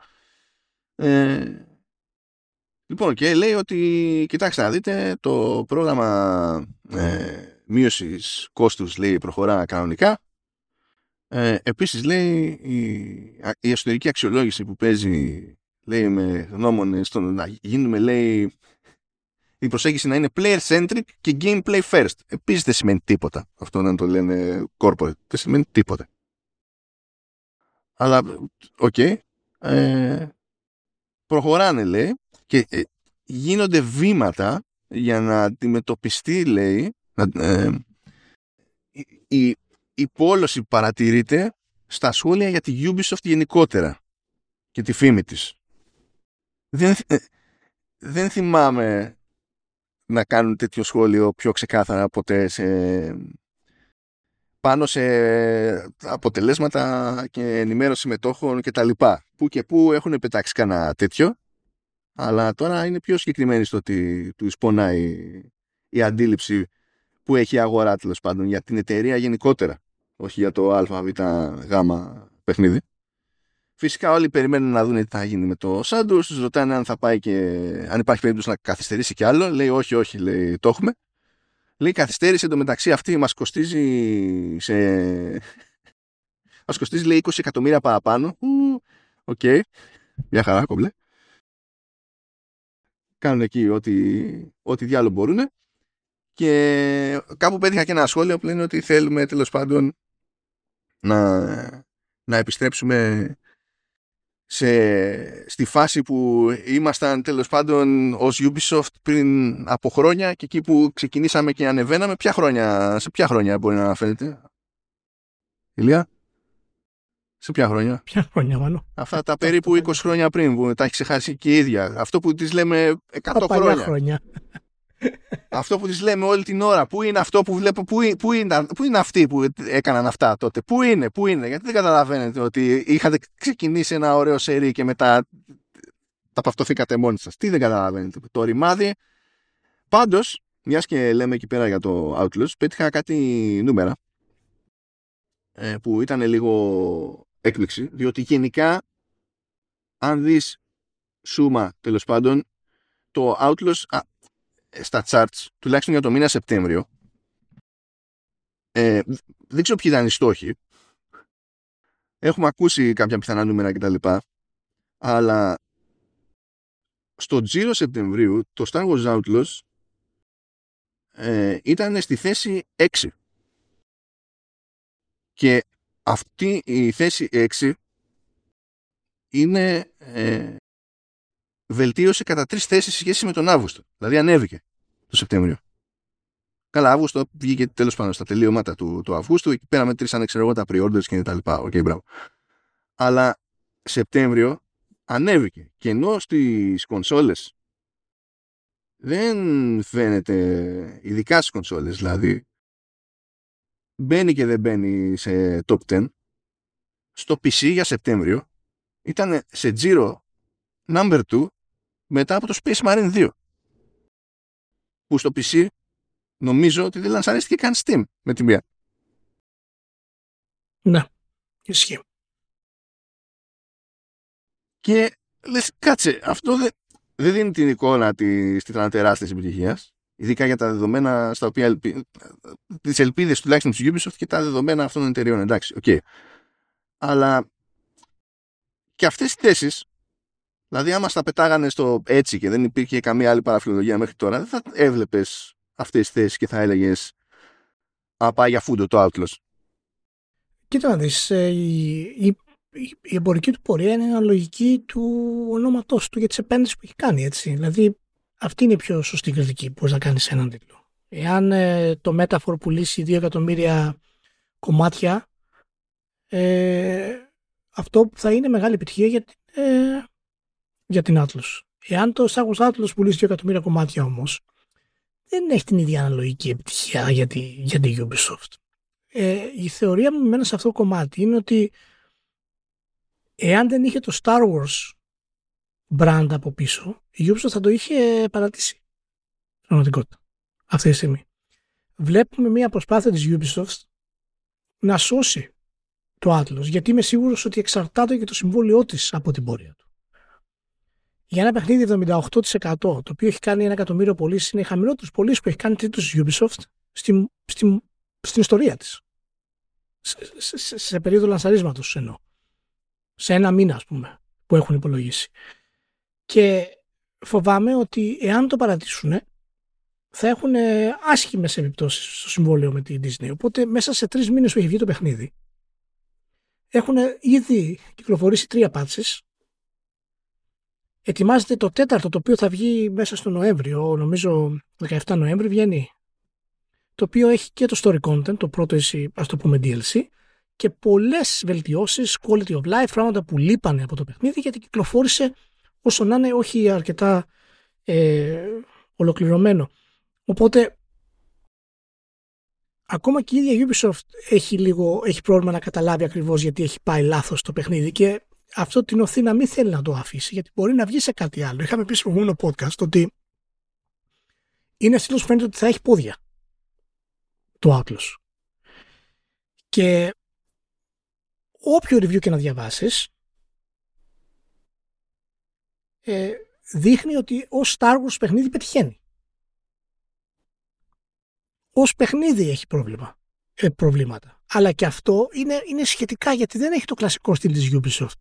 Λοιπόν, και λέει ότι κοιτάξτε να δείτε, το πρόγραμμα μείωσης κόστους, λέει, προχωρά κανονικά. Επίσης, λέει, η εσωτερική αξιολόγηση που παίζει, λέει, με γνώμονες στο να γίνουμε, λέει, η προσέγγιση να είναι player-centric και gameplay first. Επίσης δεν σημαίνει τίποτα. Αυτό να το λένε corporate. Δεν σημαίνει τίποτα. Αλλά, οκ. Προχωράνε, λέει, και γίνονται βήματα για να αντιμετωπιστεί, λέει, η πόλωση παρατηρείται στα σχόλια για τη Ubisoft γενικότερα και τη φήμη της. Δεν θυμάμαι να κάνουν τέτοιο σχόλιο πιο ξεκάθαρα ποτέ πάνω σε αποτελέσματα και ενημέρωση μετόχων και τα λοιπά. Που και που έχουν πετάξει κανένα τέτοιο, αλλά τώρα είναι πιο συγκεκριμένοι στο ότι τους πονάει η αντίληψη που έχει η αγορά, τέλος πάντων, για την εταιρεία γενικότερα, όχι για το ΑΒΓ παιχνίδι. Φυσικά όλοι περιμένουν να δουν τι θα γίνει με το Santos, τους ρωτάνε αν θα πάει και αν υπάρχει περίπτωση να καθυστερήσει κι άλλο. Λέει όχι, λέει το έχουμε. Λέει καθυστέρηση, εντωμεταξύ αυτή μας κοστίζει μας κοστίζει, λέει, 20 εκατομμύρια παραπάνω. Οκ, μια χαρά κομπλέ. Κάνουν εκεί ό,τι διάλογο μπορούν. Και κάπου πέτυχα και ένα σχόλιο που λένε ότι θέλουμε, τέλος πάντων, να επιστρέψουμε στη φάση που ήμασταν, τέλος πάντων, ως Ubisoft πριν από χρόνια, και εκεί που ξεκινήσαμε και ανεβαίναμε. Σε ποια χρόνια μπορεί να αναφέρεται, Ηλία? Σε ποια χρόνια? Ποια χρόνια, μάλλον? Αυτά τα περίπου 20 χρόνια πριν, που τα έχει ξεχάσει και η ίδια. Αυτό που τις λέμε 100 χρόνια. Αυτό που τις λέμε όλη την ώρα. Πού είναι αυτό που βλέπω, πού είναι αυτοί που έκαναν αυτά τότε? Πού είναι? Γιατί δεν καταλαβαίνετε ότι είχατε ξεκινήσει ένα ωραίο σερί και μετά τα παυτωθήκατε μόνοι σας? Τι δεν καταλαβαίνετε? Το ρημάδι. Πάντως, μιας και λέμε εκεί πέρα για το Outlast, πέτυχα κάτι νούμερα που ήταν λίγο έκπληξη, διότι γενικά, αν δεις σούμα, τέλος πάντων, το Outlast στα charts, τουλάχιστον για το μήνα Σεπτέμβριο, δεν ξέρω ποιοι ήταν οι στόχοι. Έχουμε ακούσει κάποια πιθανά νούμερα κτλ. Αλλά στο τζίρο Σεπτεμβρίου το Star Wars Outlaws ήταν στη θέση 6. Και αυτή η θέση 6 είναι βελτίωση κατά 3 θέσεις σε σχέση με τον Αύγουστο. Δηλαδή ανέβηκε το Σεπτέμβριο. Καλά, Αύγουστο βγήκε τέλος πάντων στα τελείωματα του Αυγούστου. Εκεί πέρα μετρήσανε, ξέρω εγώ, τα pre-orders και τα λοιπά. Οκ, μπράβο. Αλλά Σεπτέμβριο ανέβηκε. Και ενώ στις κονσόλες δεν φαίνεται, ειδικά στις κονσόλες, δηλαδή μπαίνει και δεν μπαίνει σε top 10, στο PC για Σεπτέμβριο ήταν σε τζίρο number 2 μετά από το Space Marine 2, που στο PC νομίζω ότι δεν λανσαρίστηκε καν Steam με τη μία. Ναι, ισχύει. Και λες, κάτσε, αυτό δεν δίνει την εικόνα της τεράστιας επιτυχίας, ειδικά για τα δεδομένα στα οποία τις ελπίδες τουλάχιστον της Ubisoft και τα δεδομένα αυτών των εταιρεών, εντάξει, οκ. Αλλά και αυτές οι θέσεις, δηλαδή άμα στα πετάγανε στο έτσι και δεν υπήρχε καμία άλλη παραφιλολογία μέχρι τώρα, δεν θα έβλεπες αυτές τις θέσεις και θα έλεγες πάει για φούντο το Outlast. Κοίτα να δεις, η εμπορική του πορεία είναι αναλογική του ονόματός του για τις επένδυσεις που έχει κάνει, έτσι. Δηλαδή αυτή είναι η πιο σωστή κριτική που μπορείς να κάνεις σε έναν τίτλο. Εάν το Metaphor πουλήσει 2 εκατομμύρια κομμάτια, αυτό θα είναι μεγάλη επιτυχία για την Atlas. Εάν το Star Wars Atlas πουλήσει 2 εκατομμύρια κομμάτια όμως, δεν έχει την ίδια αναλογική επιτυχία για τη Ubisoft. Η θεωρία μου μένα σε αυτό το κομμάτι είναι ότι εάν δεν είχε το Star Wars brand από πίσω, η Ubisoft θα το είχε παρατήσει. Πραγματικότητα. Αυτή τη στιγμή. Βλέπουμε μια προσπάθεια της Ubisoft να σώσει το Atlas, γιατί είμαι σίγουρος ότι εξαρτάται και το συμβόλαιό της από την πορεία του. Για ένα παιχνίδι 78%, το οποίο έχει κάνει 1 εκατομμύριο πωλήσεις, είναι οι χαμηλότερες πωλήσεις που έχει κάνει τίτλος Ubisoft στην ιστορία της. Σε περίοδο λανσαρίσματος εννοώ. Σε ένα μήνα, ας πούμε, που έχουν υπολογίσει. Και φοβάμαι ότι εάν το παρατήσουν, θα έχουν άσχημες επιπτώσεις στο συμβόλαιο με τη Disney. Οπότε μέσα σε 3 μήνες που έχει βγει το παιχνίδι, έχουν ήδη κυκλοφορήσει 3 patches. Ετοιμάζεται το 4ο, το οποίο θα βγει μέσα στο Νοέμβριο, νομίζω 17 Νοέμβρη βγαίνει, το οποίο έχει και το story content, το πρώτο ας το πούμε DLC, και πολλές βελτιώσεις, quality of life, πράγματα που λείπανε από το παιχνίδι, γιατί κυκλοφόρησε όσο να είναι όχι αρκετά ολοκληρωμένο. Οπότε ακόμα και η ίδια Ubisoft έχει πρόβλημα να καταλάβει ακριβώς γιατί έχει πάει λάθος το παιχνίδι και αυτό την οθεί να μην θέλει να το αφήσει, γιατί μπορεί να βγει σε κάτι άλλο. Είχαμε πει στο προηγούμενο podcast ότι είναι στήλος που φαίνεται ότι θα έχει πόδια το Atlas. Και όποιο review και να διαβάσεις δείχνει ότι ως Star Wars παιχνίδι πετυχαίνει. Ως παιχνίδι έχει προβλήματα. Αλλά και αυτό είναι σχετικά, γιατί δεν έχει το κλασικό στυλ της Ubisoft.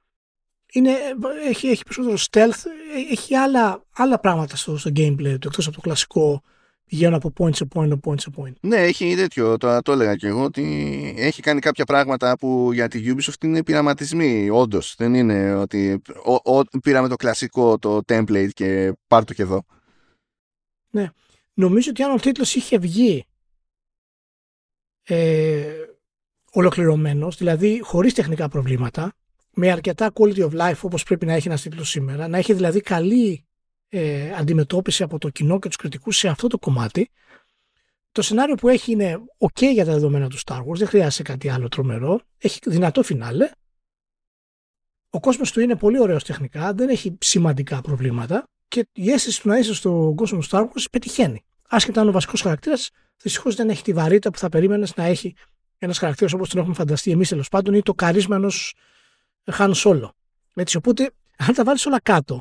Έχει περισσότερο stealth, έχει άλλα πράγματα στο gameplay του, εκτός από το κλασικό πηγαίνω από point σε point. Ναι, έχει τέτοιο, το έλεγα και εγώ, ότι έχει κάνει κάποια πράγματα που για τη Ubisoft είναι πειραματισμοί, όντως. Δεν είναι ότι πήραμε το κλασικό, το template και πάρ' το και εδώ. Ναι. Νομίζω ότι αν ο τίτλος είχε βγει ολοκληρωμένος, δηλαδή χωρίς τεχνικά προβλήματα, με αρκετά quality of life όπως πρέπει να έχει ένας τίτλος σήμερα, να έχει δηλαδή καλή αντιμετώπιση από το κοινό και τους κριτικούς σε αυτό το κομμάτι, το σενάριο που έχει είναι ok για τα δεδομένα του Star Wars, δεν χρειάζεται κάτι άλλο τρομερό, έχει δυνατό φινάλε, ο κόσμος του είναι πολύ ωραίος τεχνικά, δεν έχει σημαντικά προβλήματα και η αίσθηση του να είσαι στον κόσμο του Star Wars πετυχαίνει. Άσχετα αν ο βασικός χαρακτήρας δυστυχώς δεν έχει τη βαρύτητα που θα περίμενες να έχει ένας χαρακτήρας όπως τον έχουμε φανταστεί εμείς τέλος πάντων, ή το καρίσμα ενός Han Solo. Έτσι, οπότε αν τα βάλεις όλα κάτω,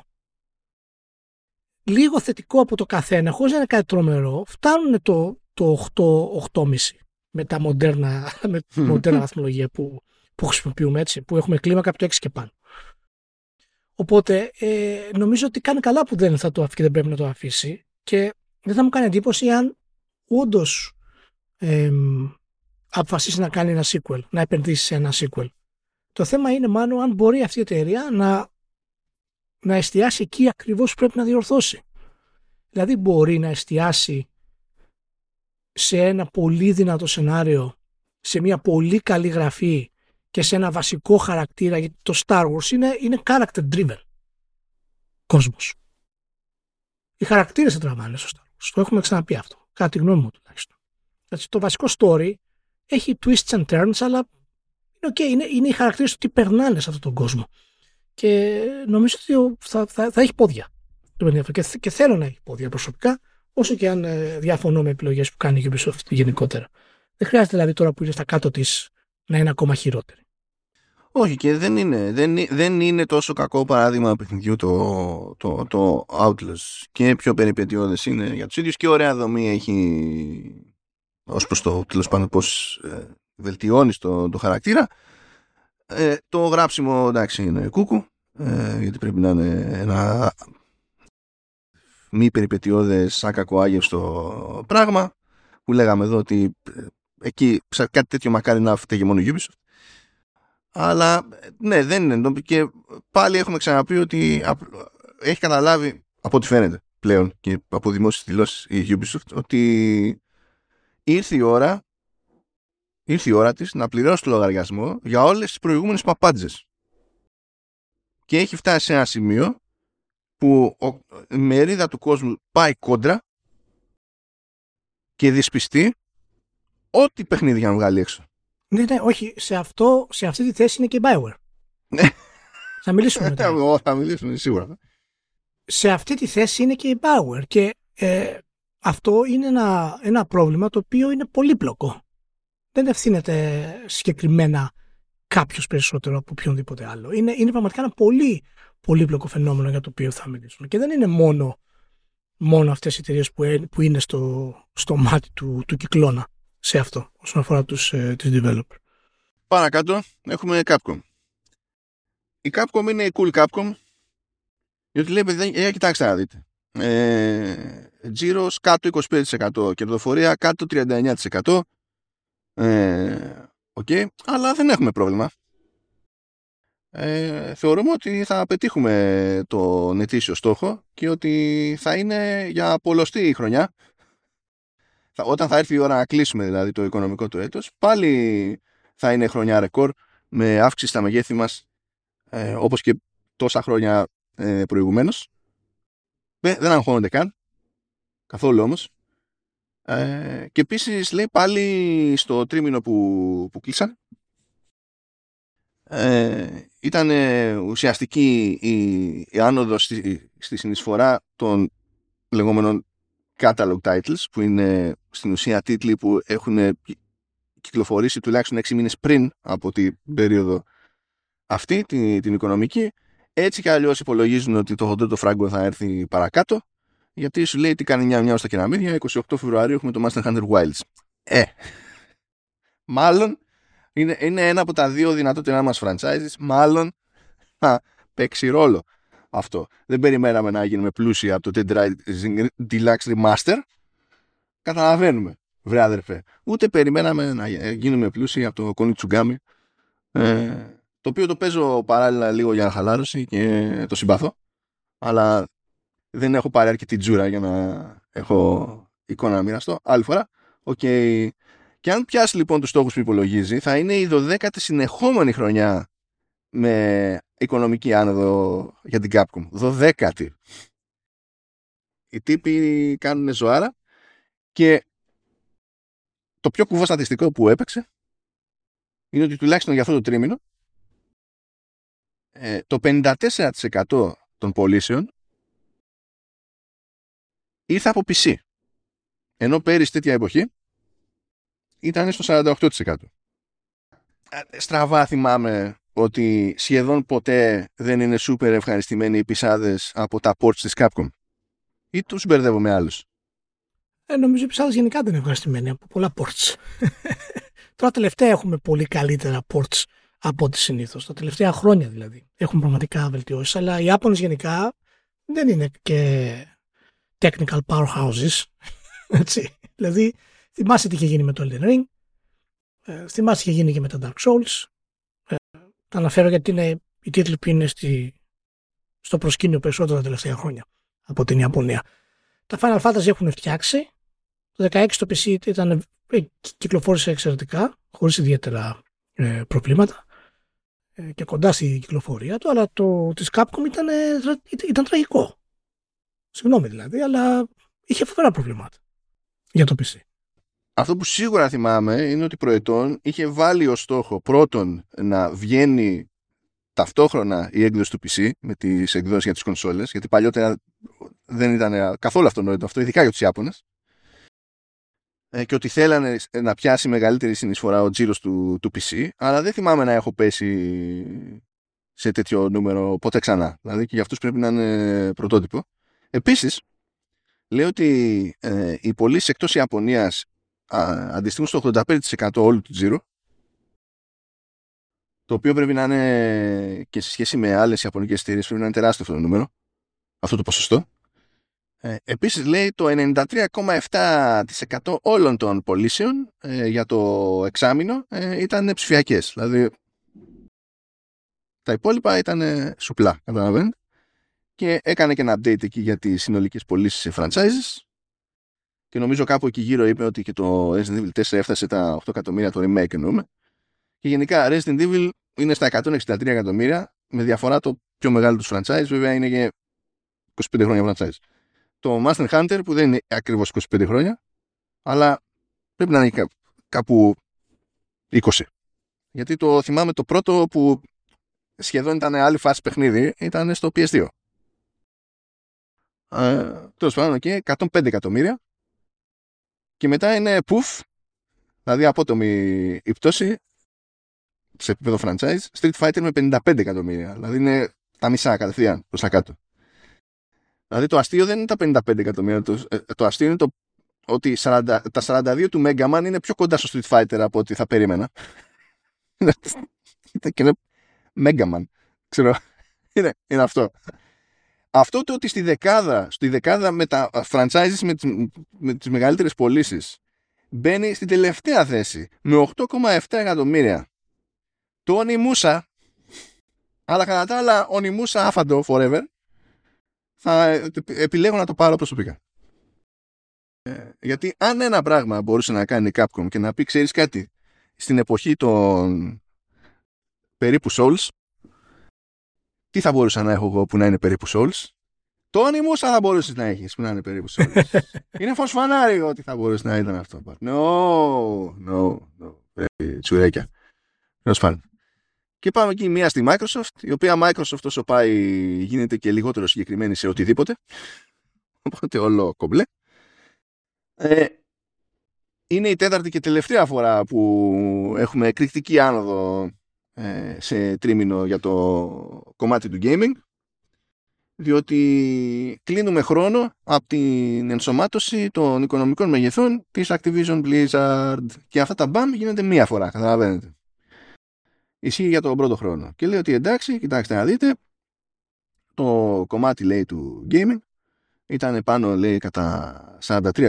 λίγο θετικό από το καθένα, χωρίς να είναι κάτι τρομερό, φτάνουν το 8,5 με τα μοντέρνα βαθμολογία που χρησιμοποιούμε, έτσι, που έχουμε κλίμακα από το 6 και πάνω. Οπότε νομίζω ότι κάνει καλά που δεν θα το αφήσει και δεν πρέπει να το αφήσει, και δεν θα μου κάνει εντύπωση αν όντως αποφασίσει να κάνει ένα sequel, να επενδύσει σε ένα sequel. Το θέμα είναι μάλλον αν μπορεί αυτή η εταιρεία να εστιάσει εκεί ακριβώς που πρέπει να διορθώσει. Δηλαδή μπορεί να εστιάσει σε ένα πολύ δυνατό σενάριο, σε μια πολύ καλή γραφή και σε ένα βασικό χαρακτήρα, γιατί το Star Wars είναι character driven κόσμος. Οι χαρακτήρες δεν τραβάνε στο Star Wars. Το έχουμε ξαναπεί αυτό. Κατά τη γνώμη μου τουλάχιστον. Έτσι, το βασικό story έχει twists and turns, αλλά είναι okay, είναι οι χαρακτήρες του τι περνάνε σε αυτόν τον κόσμο. Και νομίζω ότι θα έχει πόδια το παιχνίδι αυτό. Και θέλω να έχει πόδια προσωπικά, όσο και αν διαφωνώ με επιλογές που κάνει η Ubisoft γενικότερα. Δεν χρειάζεται δηλαδή τώρα που είναι στα κάτω της να είναι ακόμα χειρότερη. Όχι, και δεν είναι τόσο κακό παράδειγμα παιχνιδιού το Outlast, και πιο περιπετειώδες είναι για τους ίδιους και ωραία δομή έχει ως προς το τέλος πάντων πώς βελτιώνεις το χαρακτήρα. Το γράψιμο εντάξει είναι κούκου, γιατί πρέπει να είναι ένα μη περιπετειώδες σαν κακοάγευστο πράγμα, που λέγαμε εδώ ότι εκεί κάτι τέτοιο μακάρι να φταίγε μόνο η Ubisoft. Αλλά ναι, δεν είναι. Και πάλι έχουμε ξαναπεί ότι έχει καταλάβει, από ό,τι φαίνεται πλέον και από δημόσιες δηλώσεις η Ubisoft, ότι ήρθε η ώρα της να πληρώσει το λογαριασμό για όλες τις προηγούμενες παπάντζες. Και έχει φτάσει σε ένα σημείο που η μερίδα του κόσμου πάει κόντρα και δυσπιστεί ό,τι παιχνίδι για να βγάλει έξω. Ναι, όχι, σε αυτή τη θέση είναι και η BioWare. Θα μιλήσουμε μετά. Θα μιλήσουμε σίγουρα. Σε αυτή τη θέση είναι και η BioWare και αυτό είναι ένα πρόβλημα το οποίο είναι πολύπλοκο. Δεν ευθύνεται συγκεκριμένα κάποιος περισσότερο από οποιονδήποτε άλλο. Είναι πραγματικά ένα πολύ πολύπλοκο φαινόμενο για το οποίο θα μιλήσουμε. Και δεν είναι μόνο αυτές οι εταιρείες που είναι στο μάτι του κυκλώνα σε αυτό, όσον αφορά τους developer. Παρακάτω έχουμε Capcom. Η Capcom είναι η cool Capcom, γιατί λέει παιδιά, κοιτάξτε να δείτε. Τζίρος κάτω 25%, κερδοφορία κάτω 39%. Okay, αλλά δεν έχουμε πρόβλημα. Θεωρούμε ότι θα πετύχουμε τον ετήσιο στόχο και ότι θα είναι για πολλωστή χρονιά. Όταν θα έρθει η ώρα να κλείσουμε δηλαδή το οικονομικό του έτος, πάλι θα είναι χρονιά ρεκόρ με αύξηση στα μεγέθη μας, όπως και τόσα χρόνια προηγουμένως. Δεν αγχώνονται καν, καθόλου όμως. Και επίσης λέει πάλι στο τρίμηνο που κλείσαν, ήταν ουσιαστική η άνοδος στη συνεισφορά των λεγόμενων catalog titles, που είναι στην ουσία τίτλοι που έχουν κυκλοφορήσει τουλάχιστον 6 μήνες πριν από την περίοδο αυτή, την οικονομική. Έτσι κι αλλιώς υπολογίζουν ότι το χοντρό το φράγκο θα έρθει παρακάτω, γιατί σου λέει τι κάνει μια στα κεραμίδια. 28 Φεβρουαρίου έχουμε το Monster Hunter Wilds. Μάλλον είναι ένα από τα δύο δυνατότερα μας franchises. Μάλλον θα παίξει ρόλο αυτό. Δεν περιμέναμε να γίνουμε πλούσιοι από το Dead Rising Deluxe Remaster. Καταλαβαίνουμε, βρε αδερφέ. Ούτε περιμέναμε να γίνουμε πλούσιοι από το Konitsugami, το οποίο το παίζω παράλληλα λίγο για χαλάρωση και το συμπαθώ, αλλά δεν έχω πάρει αρκετή τζούρα για να έχω εικόνα να μοιραστώ. Άλλη φορά. Okay. Και αν πιάσει λοιπόν τους στόχους που υπολογίζει, θα είναι η 12η συνεχόμενη χρονιά με οικονομική άνοδο για την Capcom. 12η. Οι τύποι κάνουν ζωάρα, και το πιο κουβό στατιστικό που έπαιξε είναι ότι τουλάχιστον για αυτό το τρίμηνο το 54% των πωλήσεων ήρθε από PC. Ενώ πέρυσι τέτοια εποχή ήταν στο 48%. Στραβά θυμάμαι ότι σχεδόν ποτέ δεν είναι σούπερ ευχαριστημένοι οι πισάδες από τα ports της Capcom. Ή τους μπερδεύω με άλλους? Νομίζω οι πισάδες γενικά δεν είναι ευχαριστημένοι από πολλά ports. Τώρα τελευταία έχουμε πολύ καλύτερα ports από ό,τι συνήθως. Τα τελευταία χρόνια δηλαδή. Έχουν πραγματικά βελτιώσεις, αλλά οι Ιάπωνες γενικά δεν είναι και technical powerhouses. Έτσι. Δηλαδή, θυμάσαι τι είχε γίνει με το Elden Ring, θυμάσαι τι είχε γίνει και με τα Dark Souls. Τα αναφέρω γιατί είναι οι τίτλοι που είναι στο προσκήνιο περισσότερο τα τελευταία χρόνια από την Ιαπωνία. Τα Final Fantasy έχουν φτιάξει. Το 16 το PC κυκλοφόρησε εξαιρετικά, χωρίς ιδιαίτερα προβλήματα και κοντά στη κυκλοφορία του, αλλά το της Capcom ήταν τραγικό. Συγγνώμη δηλαδή, αλλά είχε φοβερά προβλήματα για το PC. Αυτό που σίγουρα θυμάμαι είναι ότι προετών είχε βάλει ως στόχο πρώτον να βγαίνει ταυτόχρονα η έκδοση του PC με τις εκδόσεις για τις κονσόλες, γιατί παλιότερα δεν ήταν καθόλου αυτονόητο αυτό, ειδικά για τους Ιάπωνες, και ότι θέλανε να πιάσει μεγαλύτερη συνεισφορά ο τζίρος του PC, αλλά δεν θυμάμαι να έχω πέσει σε τέτοιο νούμερο ποτέ ξανά. Δηλαδή και για αυτούς πρέπει να είναι πρωτότυπο. Επίσης, λέει ότι οι πωλήσεις εκτός Ιαπωνίας αντιστοιχούν στο 85% όλου του τζίρου, το οποίο πρέπει να είναι και σε σχέση με άλλες ιαπωνικές εταιρείες πρέπει να είναι τεράστιο αυτό το νούμερο, αυτό το ποσοστό. Επίσης λέει το 93,7% όλων των πωλήσεων για το εξάμηνο ήταν ψηφιακές. Δηλαδή τα υπόλοιπα ήταν σουπλά, καταλαβαίνετε. Και έκανε και ένα update εκεί για τις συνολικές πωλήσεις σε franchises. Και νομίζω κάπου εκεί γύρω είπε ότι και το Resident Evil 4 έφτασε τα 8 εκατομμύρια, το remake εννοούμε. Και γενικά Resident Evil είναι στα 163 εκατομμύρια, με διαφορά το πιο μεγάλο τους franchise, βέβαια είναι και 25 χρόνια franchise. Το Monster Hunter που δεν είναι ακριβώς 25 χρόνια, αλλά πρέπει να είναι κάπου 20. Γιατί το θυμάμαι το πρώτο που σχεδόν ήταν άλλη φάση παιχνίδι, ήταν στο PS2. Τέλος πάντων, και 105 εκατομμύρια. Και μετά είναι πουφ, δηλαδή απότομη η πτώση σε επίπεδο franchise, Street Fighter με 55 εκατομμύρια. Δηλαδή είναι τα μισά κατευθείαν προς τα κάτω. Δηλαδή το αστείο δεν είναι τα 55 εκατομμύρια. Το αστείο είναι ότι τα 42 του Mega Man είναι πιο κοντά στο Street Fighter από ό,τι θα περίμενα. Και είναι Mega Man. Ξέρω. Είναι αυτό. Αυτό το ότι στη δεκάδα με τα franchises με τις μεγαλύτερες πωλήσεις μπαίνει στην τελευταία θέση με 8,7 εκατομμύρια. Το Onimusha, αλλά κατά τα άλλα Onimusha άφαντο forever, θα επιλέγω να το πάρω προσωπικά. Γιατί αν ένα πράγμα μπορούσε να κάνει η Capcom και να πει, ξέρεις κάτι, στην εποχή των περίπου Souls, τι θα μπορούσα να έχω εγώ που να είναι περίπου Souls? Το όνειμο θα μπορούσες να έχεις, που να είναι περίπου σε όλες. Είναι φως φανάρι ότι θα μπορούσε να ήταν αυτό. No. Τσουρέκια. Τέλος πάντων. Και πάμε εκεί μία στη Microsoft, η οποία Microsoft όσο πάει γίνεται και λιγότερο συγκεκριμένη σε οτιδήποτε. Οπότε όλο κομπλέ. Είναι η τέταρτη και τελευταία φορά που έχουμε εκρηκτική άνοδο σε τρίμηνο για το κομμάτι του gaming, διότι κλείνουμε χρόνο από την ενσωμάτωση των οικονομικών μεγεθών της Activision Blizzard και αυτά τα μπαμ γίνονται μία φορά, καταλαβαίνετε. Ισχύει για τον πρώτο χρόνο και λέει ότι εντάξει, κοιτάξτε να δείτε, το κομμάτι λέει του gaming ήταν πάνω λέει κατά 43%.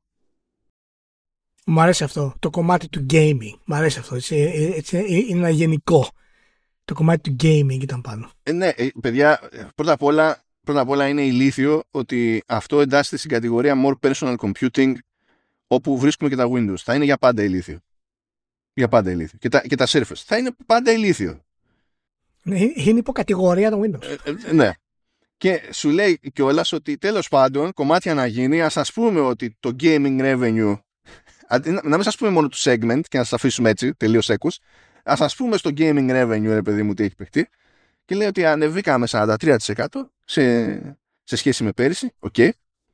Μ' αρέσει αυτό, το κομμάτι του gaming. Μ' αρέσει αυτό, έτσι, είναι ένα γενικό. Το κομμάτι του gaming ήταν πάνω. Ναι, παιδιά, πρώτα απ' όλα είναι ηλίθιο ότι αυτό εντάσσεται στην κατηγορία More Personal Computing, όπου βρίσκουμε και τα Windows. Θα είναι για πάντα ηλίθιο. Για πάντα ηλίθιο. Και τα Surface. Θα είναι πάντα ηλίθιο. Είναι υποκατηγορία των Windows. Ναι. Και σου λέει κιόλας ότι τέλος πάντων, κομμάτια να γίνει, ας πούμε ότι το gaming revenue, να μην σας πούμε μόνο του segment και να σας αφήσουμε έτσι, τελείως έκους, ας πούμε στο gaming revenue, ρε παιδί μου, τι έχει παιχτεί, και λέει ότι ανεβήκαμε 43% σε σχέση με πέρυσι. Okay.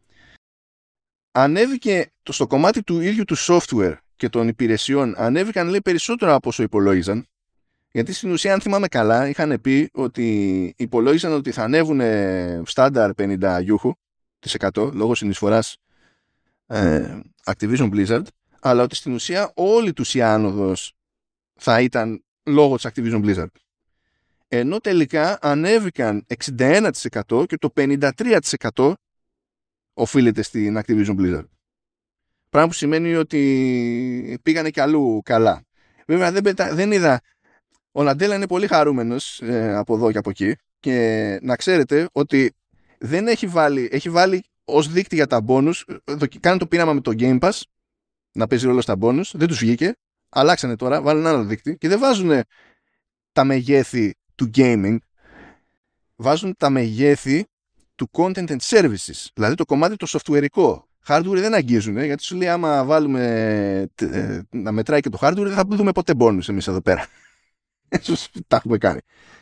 Ανέβηκε στο κομμάτι του ίδιου του software και των υπηρεσιών, ανέβηκαν λέει περισσότερο από όσο υπολόγιζαν, γιατί στην ουσία αν θυμάμαι καλά είχαν πει ότι υπολόγιζαν ότι θα ανέβουν στάνταρ 50 γιούχου της 100 λόγω συνεισφοράς Activision Blizzard, αλλά ότι στην ουσία όλη τους η άνοδος θα ήταν λόγω της Activision Blizzard. Ενώ τελικά ανέβηκαν 61% και το 53% οφείλεται στην Activision Blizzard. Πράγμα που σημαίνει ότι πήγανε κι αλλού καλά. Βέβαια δεν είδα. Ο Ναντέλα είναι πολύ χαρούμενος από εδώ και από εκεί και να ξέρετε ότι δεν έχει βάλει ως δείκτη για τα bonus, κάνει το πείραμα με το Game Pass να παίζει ρόλο στα bonus, δεν τους βγήκε, αλλάξανε τώρα, βάλουν άλλο δείκτη και δεν βάζουν τα μεγέθη του gaming, βάζουν τα μεγέθη του content and services, δηλαδή το κομμάτι το softwareικό. Hardware δεν αγγίζουν, γιατί σου λέει άμα βάλουμε να μετράει και το hardware δεν θα δούμε ποτέ bonus εμείς εδώ πέρα. Έτσι τα έχουμε κάνει.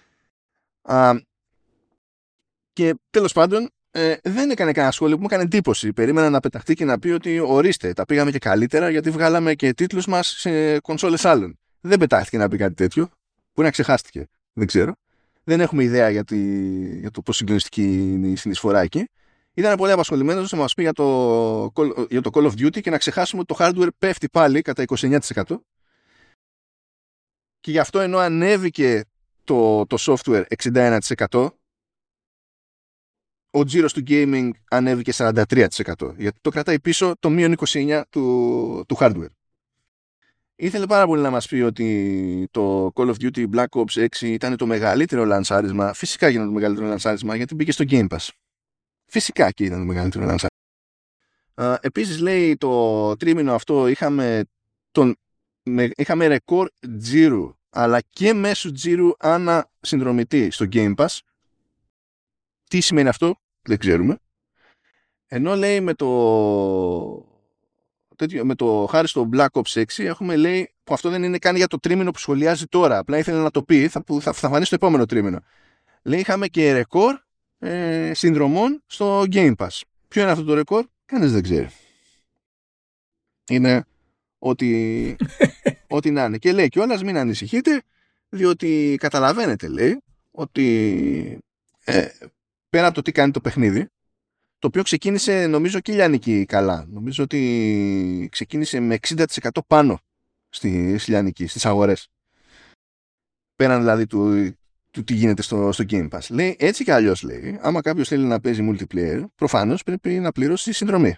Και τέλος πάντων δεν έκανε κανένα σχόλιο που μου έκανε εντύπωση. Περίμενα να πεταχτεί και να πει ότι ορίστε, τα πήγαμε και καλύτερα γιατί βγάλαμε και τίτλους μας σε κονσόλες άλλων. Δεν πετάχτηκε να πει κάτι τέτοιο. Μπορεί να ξεχάστηκε. Δεν ξέρω. Δεν έχουμε ιδέα για το πώς συγκλονιστική είναι η συνεισφορά εκεί. Ήταν πολύ απασχολημένος να μας πει για το Call of Duty και να ξεχάσουμε ότι το hardware πέφτει πάλι κατά 29%. Και γι' αυτό ενώ ανέβηκε το software 61%, ο τζίρος του gaming ανέβηκε 43%. Γιατί το κρατάει πίσω το μείον 29% του hardware. Ήθελε πάρα πολύ να μας πει ότι το Call of Duty Black Ops 6 ήταν το μεγαλύτερο λανσάρισμα. Φυσικά ήταν το μεγαλύτερο λανσάρισμα γιατί μπήκε στο Game Pass. Φυσικά και ήταν το μεγαλύτερο λανσάρισμα. Επίσης λέει το τρίμηνο αυτό είχαμε ρεκόρ τζίρου αλλά και μέσου τζίρου ανά συνδρομητή στο Game Pass. Τι σημαίνει αυτό, δεν ξέρουμε. Ενώ λέει με το χάρη στο Black Ops 6 έχουμε λέει που αυτό δεν είναι καν για το τρίμηνο που σχολιάζει τώρα. Απλά ήθελε να το πει, θα φανεί στο επόμενο τρίμηνο. Λέει είχαμε και ρεκόρ συνδρομών στο Game Pass. Ποιο είναι αυτό το ρεκόρ, κανείς δεν ξέρει. Είναι ότι να είναι. Και λέει κιόλας μην ανησυχείτε, διότι καταλαβαίνετε λέει ότι πέρα από το τι κάνει το παιχνίδι, το οποίο ξεκίνησε νομίζω και λιανική καλά. Νομίζω ότι ξεκίνησε με 60% πάνω στη λιανική, στις αγορές. Πέραν δηλαδή του τι γίνεται στο Game Pass. Λέει έτσι κι αλλιώς λέει, άμα κάποιος θέλει να παίζει multiplayer, προφανώς πρέπει να πληρώσει συνδρομή.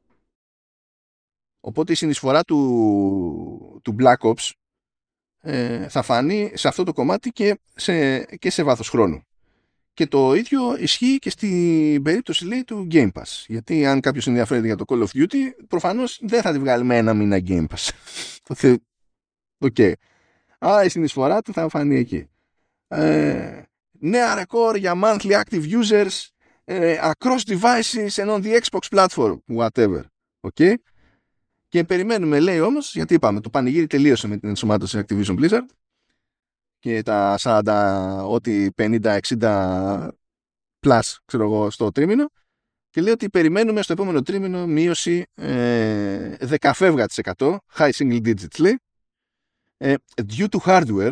Οπότε η συνεισφορά του Black Ops θα φανεί σε αυτό το κομμάτι και σε βάθος χρόνου. Και το ίδιο ισχύει και στην περίπτωση λέει του Game Pass. Γιατί αν κάποιος ενδιαφέρεται για το Call of Duty, προφανώς δεν θα τη βγάλει με ένα μήνα Game Pass. Οκ. Η συνεισφορά του θα φανεί εκεί. Νέα ρεκόρ για monthly active users across devices and on the Xbox platform, whatever. Okay? Και περιμένουμε, λέει όμως, γιατί είπαμε, το πανηγύρι τελείωσε με την ενσωμάτωση Activision Blizzard και τα 40, ό,τι 50-60 plus, ξέρω εγώ, στο τρίμηνο, και λέει ότι περιμένουμε στο επόμενο τρίμηνο μείωση 10 φεύγα της 100, high single digits, λέει, due to hardware,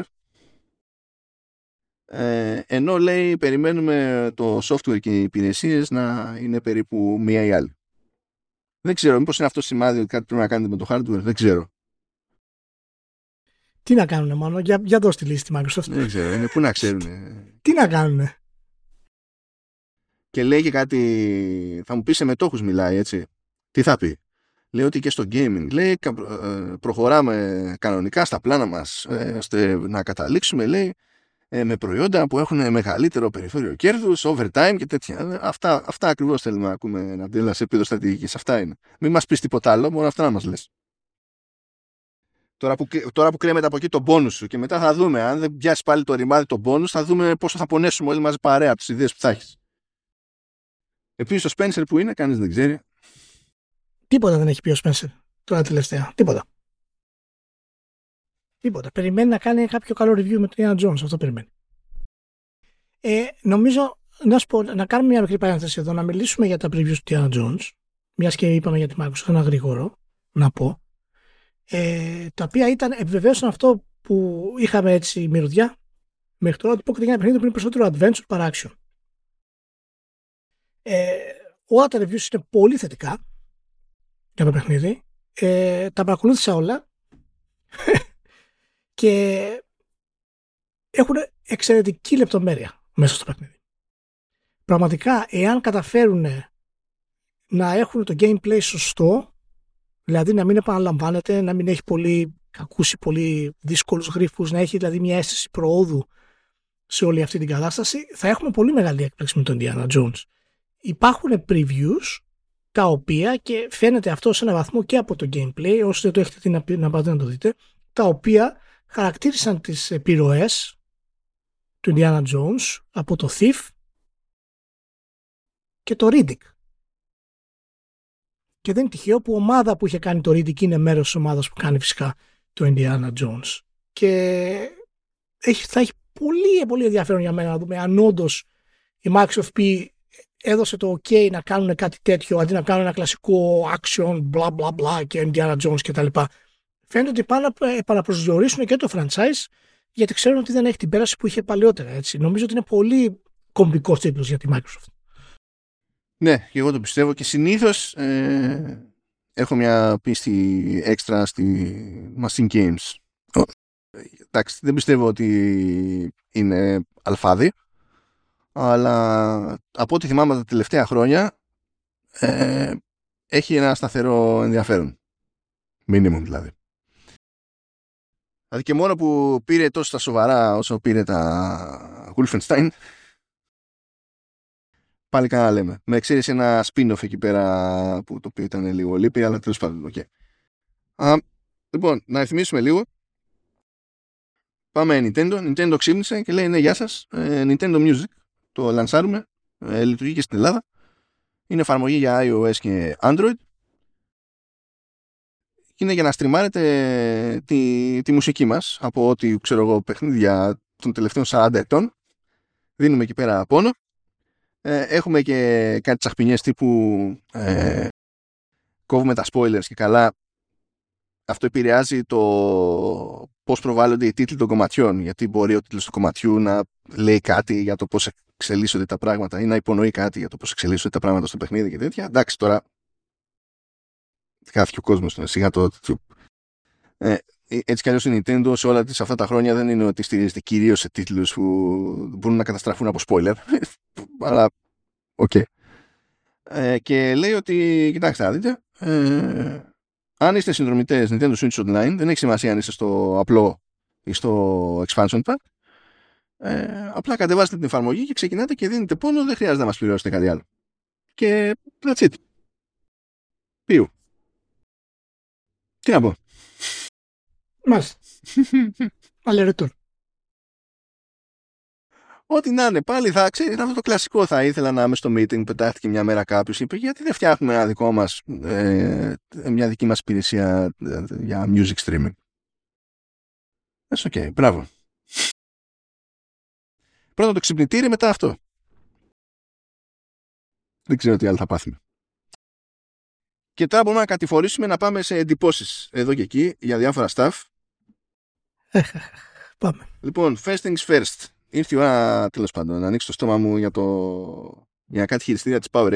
ενώ, λέει, περιμένουμε το software και οι υπηρεσίες να είναι περίπου μία ή άλλη. Δεν ξέρω, μήπως είναι αυτό σημάδι ότι κάτι πρέπει να κάνετε με το hardware, δεν ξέρω. Τι να κάνουνε μόνο, για δώσ' τη λύση τη Microsoft. Δεν ξέρω, είναι πού να ξέρουν. Τι να κάνουνε. Και λέει και κάτι, θα μου πει σε μετόχους μιλάει, έτσι. Τι θα πει? Λέει ότι και στο gaming, λέει, προχωράμε κανονικά στα πλάνα μας, ώστε να καταλήξουμε, λέει, με προϊόντα που έχουν μεγαλύτερο περιθώριο κέρδους, overtime και τέτοια. Αυτά ακριβώς θέλουμε να ακούμε, να δίνουμε σε επίπεδο στρατηγικής. Αυτά είναι. Μην μας πεις τίποτα άλλο, μόνο αυτά να μας λες. Τώρα που κρέμεται από εκεί το μπόνους σου και μετά θα δούμε, αν δεν πιάσει πάλι το ρημάδι το μπόνους, θα δούμε πόσο θα πονέσουμε όλοι μαζί παρέα από τις ιδέες που θα έχεις. Επίσης ο Spencer που είναι, κανείς δεν ξέρει. Τίποτα δεν έχει πει ο Spencer τώρα τελευταία. Τίποτα. Περιμένει να κάνει κάποιο καλό review με τον Indiana Jones. Αυτό περιμένει. Νομίζω να κάνουμε μια μικρή παρένθεση εδώ, να μιλήσουμε για τα previews του Indiana Jones. Μιας και είπαμε για τη Microsoft, ένα γρήγορο να πω. Τα οποία επιβεβαίωσαν αυτό που είχαμε έτσι μυρωδιά μέχρι τώρα, ότι πρόκειται για ένα παιχνίδι που είναι περισσότερο adventure παρά action. Όλα τα reviews είναι πολύ θετικά για το παιχνίδι. Τα παρακολούθησα όλα και έχουν εξαιρετική λεπτομέρεια μέσα στο παιχνίδι. Πραγματικά, εάν καταφέρουν να έχουν το gameplay σωστό, δηλαδή να μην επαναλαμβάνεται, να μην έχει πολύ κακούς ή πολύ δύσκολους γρίφους, να έχει δηλαδή μια αίσθηση προόδου σε όλη αυτή την κατάσταση, θα έχουμε πολύ μεγάλη έκπληξη με τον Indiana Jones. Υπάρχουν previews τα οποία, και φαίνεται αυτό σε έναν βαθμό και από το gameplay, όσοι δεν το έχετε δει να πάτε να το δείτε, τα οποία χαρακτήρισαν τις επιρροές του Indiana Jones από το Thief και το Riddick. Και δεν είναι τυχαίο που η ομάδα που είχε κάνει το Riddick είναι μέρος της ομάδας που κάνει φυσικά το Indiana Jones. Και θα έχει πολύ, πολύ ενδιαφέρον για μένα να δούμε αν όντως η Microsoft έδωσε το OK να κάνουν κάτι τέτοιο αντί να κάνουν ένα κλασικό action, bla bla bla και Indiana Jones κτλ. Φαίνεται ότι πάνε να επαναπροσδιορίσουν και το franchise, γιατί ξέρουν ότι δεν έχει την πέραση που είχε παλαιότερα. Έτσι. Νομίζω ότι είναι πολύ κομβικός τίτλος για τη Microsoft. Ναι, και εγώ το πιστεύω και συνήθως έχω μια πίστη έξτρα στη Machine Games. Εντάξει, δεν πιστεύω ότι είναι αλφάδι, αλλά από ό,τι θυμάμαι τα τελευταία χρόνια έχει ένα σταθερό ενδιαφέρον. Minimum δηλαδή. Δηλαδή και μόνο που πήρε τόσο τα σοβαρά όσο πήρε τα Wolfenstein, πάλι κανένα λέμε. Με εξαίρεση ένα spin-off εκεί πέρα που το οποίο ήταν λίγο λύπη, αλλά τέλος πάντων, okay. Λοιπόν, να θυμίσουμε λίγο. Πάμε Nintendo. Nintendo ξύπνησε και λέει ναι, γεια σας. Nintendo Music. Το λανσάρουμε. Λειτουργεί και στην Ελλάδα. Είναι εφαρμογή για iOS και Android. Είναι για να στριμάρετε τη μουσική μας από ό,τι ξέρω εγώ παιχνίδια των τελευταίων 40 ετών. Δίνουμε εκεί πέρα πόνο. Έχουμε και κάτι τσαχπινιές τύπου κόβουμε τα spoilers και καλά. Αυτό επηρεάζει το πώς προβάλλονται οι τίτλοι των κομματιών, γιατί μπορεί ο τίτλος του κομματιού να λέει κάτι για το πώς εξελίσσονται τα πράγματα ή να υπονοεί κάτι για το πώς εξελίσσονται τα πράγματα στο παιχνίδι και τέτοια. Εντάξει, τώρα χάθηκε ο κόσμος, σιγά το έτσι κι αλλιώς η Nintendo σε όλα αυτά τα χρόνια δεν είναι ότι στηρίζεται κυρίως σε τίτλους που μπορούν να καταστραφούν από spoiler, αλλά οκ. Και λέει ότι κοιτάξτε να δείτε, αν είστε συνδρομητές Nintendo Switch Online, δεν έχει σημασία αν είστε στο απλό ή στο expansion pack, απλά κατεβάζετε την εφαρμογή και ξεκινάτε και δίνετε πόνο, δεν χρειάζεται να μας πληρώσετε κάτι άλλο. Και that's it. Ποιου. Τι να πω. Μάλιστα. Αλερετούν. Ό,τι να είναι, πάλι θα ξέρει, είναι αυτό το κλασικό. Θα ήθελα να είμαι στο meeting, πετάχτηκε μια μέρα κάποιος, είπε γιατί δεν φτιάχνουμε ένα δικό μας, μια δική μας υπηρεσία για music streaming. Οκ, μπράβο. Πρώτα το ξυπνητήρι, μετά αυτό. Δεν ξέρω τι άλλο θα πάθουμε. Και τώρα μπορούμε να κατηφορήσουμε να πάμε σε εντυπώσεις εδώ και εκεί για διάφορα stuff. Πάμε. Λοιπόν, first things first. Ήρθε η ώρα, τέλος πάντων, να ανοίξω το στόμα μου για κάτι χειριστήρια της PowerApe.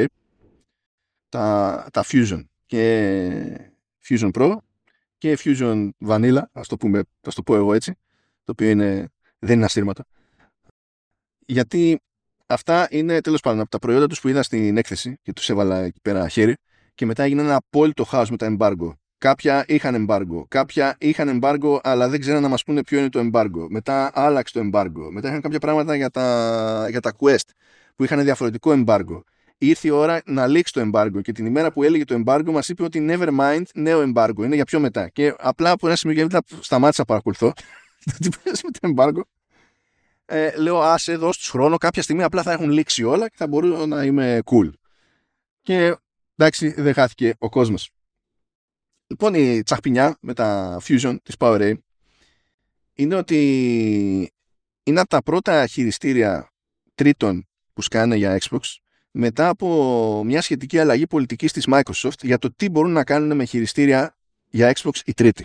Τα Fusion και Fusion Pro και Fusion Vanilla, ας το πω εγώ έτσι, το οποίο δεν είναι ασύρματο. Γιατί αυτά είναι, τέλος πάντων, από τα προϊόντα τους που είδα στην έκθεση και τους έβαλα εκεί πέρα χέρι και μετά έγινε ένα απόλυτο χάος με τα embargo. Κάποια είχαν embargo, αλλά δεν ξέραν να μας πούνε ποιο είναι το embargo. Μετά άλλαξε το embargo. Μετά είχαν κάποια πράγματα για τα Quest που είχαν διαφορετικό embargo. Ήρθε η ώρα να λήξει το embargo και την ημέρα που έλεγε το embargo μας είπε ότι never mind, νέο embargo, είναι για πιο μετά. Και απλά από ένα σημείο και σταμάτησα να παρακολουθώ τι παίζει με το embargo. Λέω άσε δώσ' τους χρόνο, κάποια στιγμή απλά θα έχουν λήξει όλα και θα μπορώ να είμαι cool. Και εντάξει, δεν χάθηκε ο κόσμος. Λοιπόν, η τσαχπινιά με τα Fusion της PowerApe είναι ότι είναι από τα πρώτα χειριστήρια τρίτων που σκάνε για Xbox μετά από μια σχετική αλλαγή πολιτικής της Microsoft για το τι μπορούν να κάνουν με χειριστήρια για Xbox οι τρίτοι.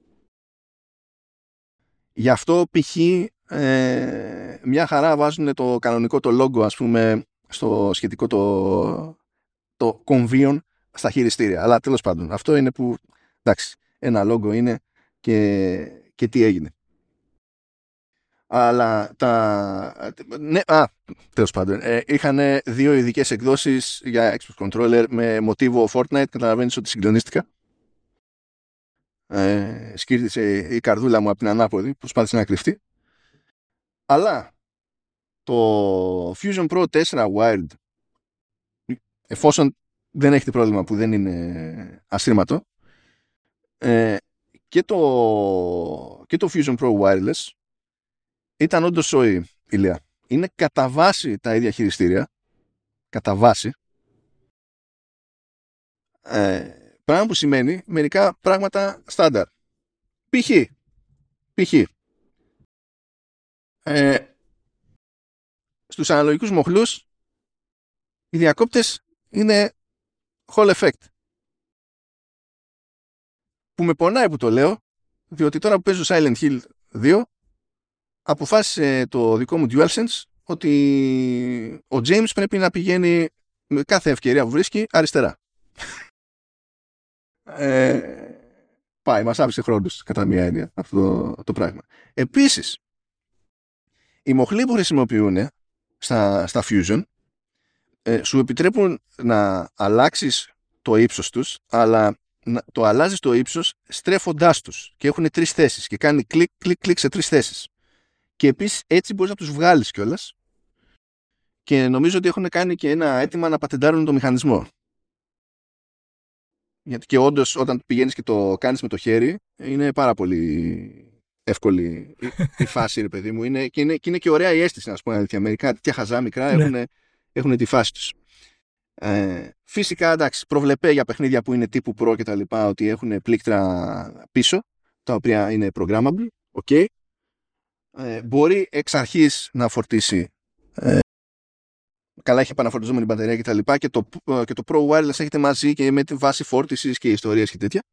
Γι' αυτό π.χ. Μια χαρά βάζουν το κανονικό το logo, ας πούμε, στο σχετικό το convion στα χειριστήρια. Αλλά τέλος πάντων, αυτό είναι που, εντάξει, ένα logo είναι και τι έγινε. Αλλά τέλος πάντων, είχαν δύο ειδικές εκδόσεις για Xbox Controller με μοτίβο Fortnite. Καταλαβαίνεις ότι συγκλονίστηκα. Σκύρτησε η καρδούλα μου από την ανάποδη, προσπάθησε να κρυφτεί. Αλλά το Fusion Pro 4 Wired, εφόσον δεν έχετε πρόβλημα που δεν είναι ασύρματο, και το Fusion Pro Wireless ήταν όντως σόι, ηλία. Είναι κατά βάση τα ίδια χειριστήρια, κατά βάση, πράγμα που σημαίνει μερικά πράγματα στάνταρ. Π.χ. Στους αναλογικούς μοχλούς οι διακόπτες είναι Hall effect. Που με πονάει που το λέω, διότι τώρα που παίζω Silent Hill 2 αποφάσισε το δικό μου DualSense ότι ο James πρέπει να πηγαίνει με κάθε ευκαιρία που βρίσκει αριστερά. Πάει, μας άφησε χρόνους κατά μία έννοια αυτό το πράγμα. Επίσης, οι μοχλοί που χρησιμοποιούν στα Fusion σου επιτρέπουν να αλλάξεις το ύψος τους, αλλά το αλλάζεις το ύψος στρέφοντάς τους και έχουν 3 θέσεις και κάνει κλικ, κλικ, κλικ σε 3 θέσεις. Και επίσης έτσι μπορείς να τους βγάλεις κιόλας και νομίζω ότι έχουν κάνει και ένα αίτημα να πατεντάρουν το μηχανισμό. Γιατί και όντως όταν πηγαίνεις και το κάνεις με το χέρι είναι πάρα πολύ εύκολη η φάση, ρε παιδί μου. Είναι και ωραία η αίσθηση, να σου πω αλήθεια. Μερικά τέτοια χαζά μικρά έχουν τη φάση τους. Φυσικά, εντάξει, προβλεπέ για παιχνίδια που είναι τύπου Pro και τα λοιπά ότι έχουν πλήκτρα πίσω, τα οποία είναι programmable, ok. Μπορεί εξ αρχής να φορτίσει καλά, έχει επαναφορτιζόμενη μπαταρία και τα λοιπά και το Pro Wireless έχετε μαζί και με τη βάση φόρτισης και ιστορίες και τέτοια.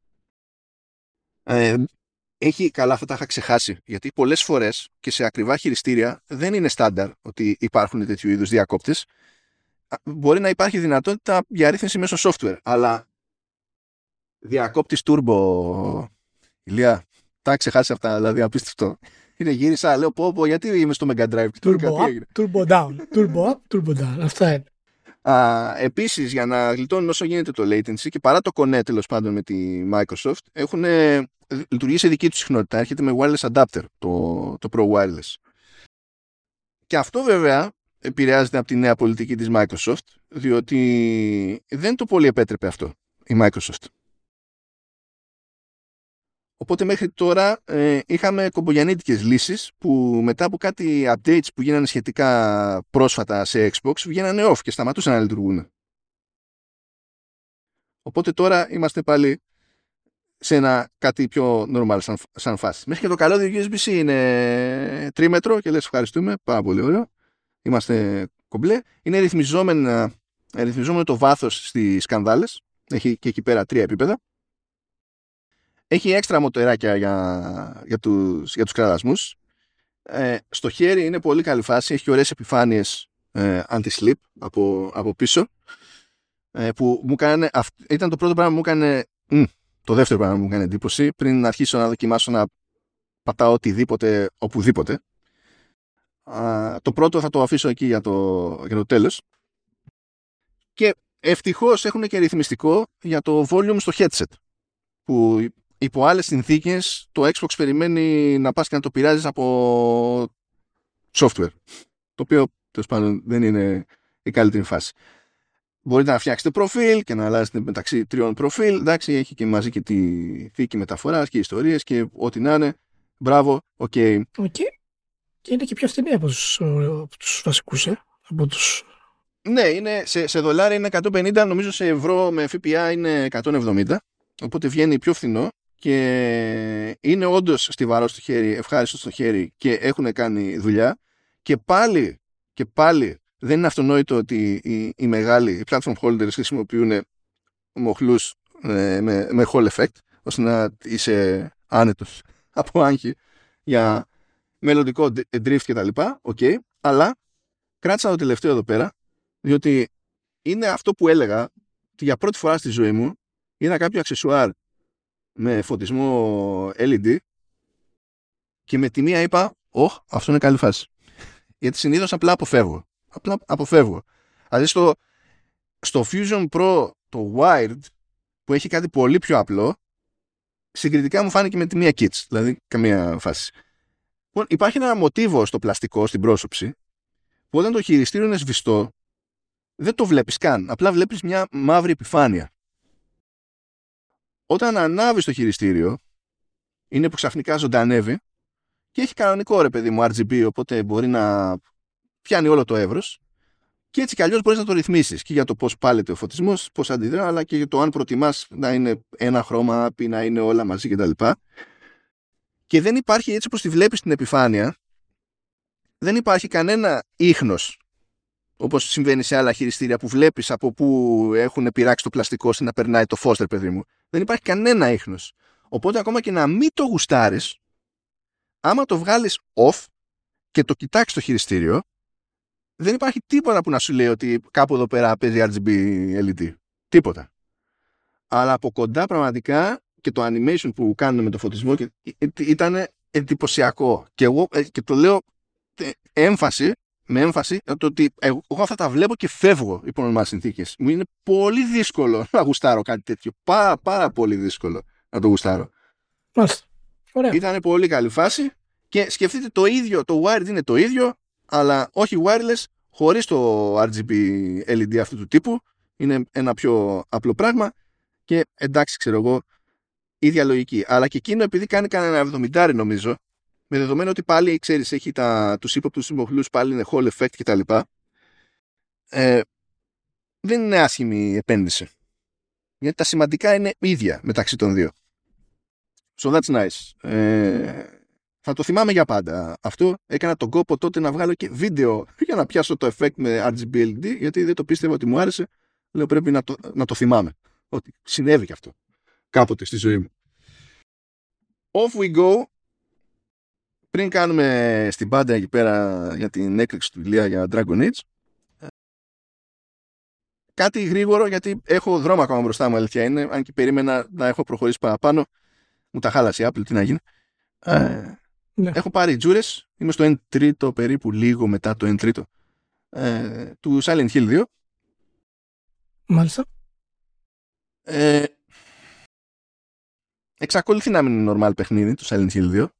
Έχει καλά, αυτά τα είχα ξεχάσει, γιατί πολλές φορές και σε ακριβά χειριστήρια δεν είναι στάνταρ ότι υπάρχουν τέτοιου είδους διακόπτες. Μπορεί να υπάρχει δυνατότητα για ρύθμιση μέσω software, αλλά διακόπτης turbo, ηλία, τα ξεχάσει αυτά, δηλαδή απίστευτο. Είναι γύρισα, λέω πω γιατί είμαι στο Mega Drive. Turbo up, turbo down, turbo up, turbo down, αυτά είναι. Επίσης, για να γλιτώνουν όσο γίνεται το latency και παρά το connect τέλος πάντων με τη Microsoft, έχουν λειτουργήσει δική τους συχνότητα, έρχεται με wireless adapter το Pro Wireless. Και αυτό βέβαια επηρεάζεται από τη νέα πολιτική της Microsoft, διότι δεν το πολύ επέτρεπε αυτό η Microsoft. Οπότε μέχρι τώρα είχαμε κομπογιαννίτικες λύσεις που μετά από κάτι updates που γίνανε σχετικά πρόσφατα σε Xbox βγαίνανε off και σταματούσαν να λειτουργούν. Οπότε τώρα είμαστε πάλι σε ένα κάτι πιο normal σαν φάση. Μέχρι και το καλώδιο USB-C είναι τρίμετρο και λες ευχαριστούμε, πάρα πολύ ωραίο. Είμαστε κομπλέ. Είναι ρυθμιζόμενο το βάθος στις σκανδάλες. Έχει και εκεί πέρα 3 επίπεδα. Έχει έξτρα μοτεράκια για τους κραδασμούς. Στο χέρι είναι πολύ καλή φάση. Έχει ωραίες επιφάνειες anti-slip από πίσω. Που μου έκανε, ήταν το πρώτο πράγμα που μου έκανε, το δεύτερο πράγμα που μου έκανε εντύπωση πριν αρχίσω να δοκιμάσω να πατάω οτιδήποτε οπουδήποτε. Το πρώτο θα το αφήσω εκεί για το τέλος. Και ευτυχώς έχουν και ρυθμιστικό για το volume στο headset, που υπό άλλες συνθήκες το Xbox περιμένει να πας και να το πειράζεις από software, το οποίο τέλος πάντων δεν είναι η καλύτερη φάση. Μπορείτε να φτιάξετε προφίλ και να αλλάζετε μεταξύ 3 προφίλ. Εντάξει, έχει και μαζί και τη θήκη μεταφοράς και ιστορίες και ό,τι να είναι. Μπράβο, οκ. Και είναι και πιο φθηνή από τους βασικούς, από τους... Ναι, είναι, σε δολάρια είναι 150, νομίζω σε ευρώ με ΦΠΑ είναι 170. Οπότε βγαίνει πιο φθηνό και είναι όντως στιβαρό στο χέρι, ευχάριστο στο χέρι και έχουν κάνει δουλειά. Και πάλι δεν είναι αυτονόητο ότι οι μεγάλοι οι platform holders χρησιμοποιούν μοχλούς με Hall effect, ώστε να είσαι άνετος από άγχη για μελλοντικό drift και τα λοιπά. Okay. Αλλά κράτησα το τελευταίο εδώ πέρα, διότι είναι αυτό που έλεγα, ότι για πρώτη φορά στη ζωή μου είδα κάποιο αξεσουάρ με φωτισμό LED και με τη μία είπα, αυτό είναι καλή φάση. Γιατί συνήθως απλά αποφεύγω. Δηλαδή στο Fusion Pro το Wired, που έχει κάτι πολύ πιο απλό, συγκριτικά μου φάνηκε με τη μία kits, δηλαδή καμία φάση. Λοιπόν, υπάρχει ένα μοτίβο στο πλαστικό, στην πρόσωψη, που όταν το χειριστήριο είναι σβηστό, δεν το βλέπεις καν. Απλά βλέπεις μια μαύρη επιφάνεια. Όταν ανάβεις το χειριστήριο, είναι που ξαφνικά ζωντανεύει και έχει κανονικό, ρε παιδί μου, RGB, οπότε μπορεί να πιάνει όλο το εύρος και έτσι κι αλλιώς μπορείς να το ρυθμίσεις και για το πώς πάλεται ο φωτισμός, πώς αντιδρά, αλλά και για το αν προτιμάς να είναι ένα χρώμα ή να είναι όλα μαζί κτλ. Και δεν υπάρχει, έτσι όπως τη βλέπεις στην επιφάνεια, δεν υπάρχει κανένα ίχνος, όπως συμβαίνει σε άλλα χειριστήρια που βλέπεις από πού έχουν πειράξει το πλαστικό ώστε να περνάει το φως, ρε παιδί μου. Δεν υπάρχει κανένα ίχνος. Οπότε ακόμα και να μην το γουστάρεις, άμα το βγάλεις off και το κοιτάξεις το χειριστήριο, δεν υπάρχει τίποτα που να σου λέει ότι κάπου εδώ πέρα παίζει RGB LED. Τίποτα. Αλλά από κοντά πραγματικά και το animation που κάνουν με το φωτισμό ήταν εντυπωσιακό. Και εγώ και το λέω με έμφαση το ότι εγώ αυτά τα βλέπω και φεύγω υπό νορμάλ συνθήκες. Μου είναι πολύ δύσκολο να γουστάρω κάτι τέτοιο. Πάρα πολύ δύσκολο να το γουστάρω. Μάλιστα. Ωραία. Ήταν πολύ καλή φάση και σκεφτείτε το ίδιο, το wired είναι το ίδιο, αλλά όχι wireless, χωρίς το RGB LED αυτού του τύπου. Είναι ένα πιο απλό πράγμα και εντάξει, ξέρω εγώ, ίδια λογική. Αλλά και εκείνο, επειδή κάνει κανένα 70 νομίζω, με δεδομένο ότι πάλι, ξέρεις, έχει τους ύποπτους μοχλούς, πάλι είναι Hall effect κτλ. Δεν είναι άσχημη επένδυση. Γιατί τα σημαντικά είναι ίδια μεταξύ των δύο. So that's nice. Θα το θυμάμαι για πάντα. Αυτό έκανα τον κόπο τότε να βγάλω και βίντεο για να πιάσω το effect με RGB LED, γιατί δεν το πίστευα ότι μου άρεσε. Λέω πρέπει να το θυμάμαι. Ότι συνέβη και αυτό κάποτε στη ζωή μου. Off we go. Πριν κάνουμε στην πάντα εκεί πέρα για την έκρηξη του Ηλία για Dragon Age, κάτι γρήγορο, γιατί έχω δρόμο ακόμα μπροστά μου, αλήθεια είναι, αν και περίμενα να έχω προχωρήσει παραπάνω. Μου τα χάλασε η Apple, τι να γίνει. Ναι. Έχω πάρει τζούρες, είμαι στο 1/3 περίπου, λίγο μετά το 1/3 του Silent Hill 2. Μάλιστα. Εξακολουθεί να μην είναι normal παιχνίδι του Silent Hill 2.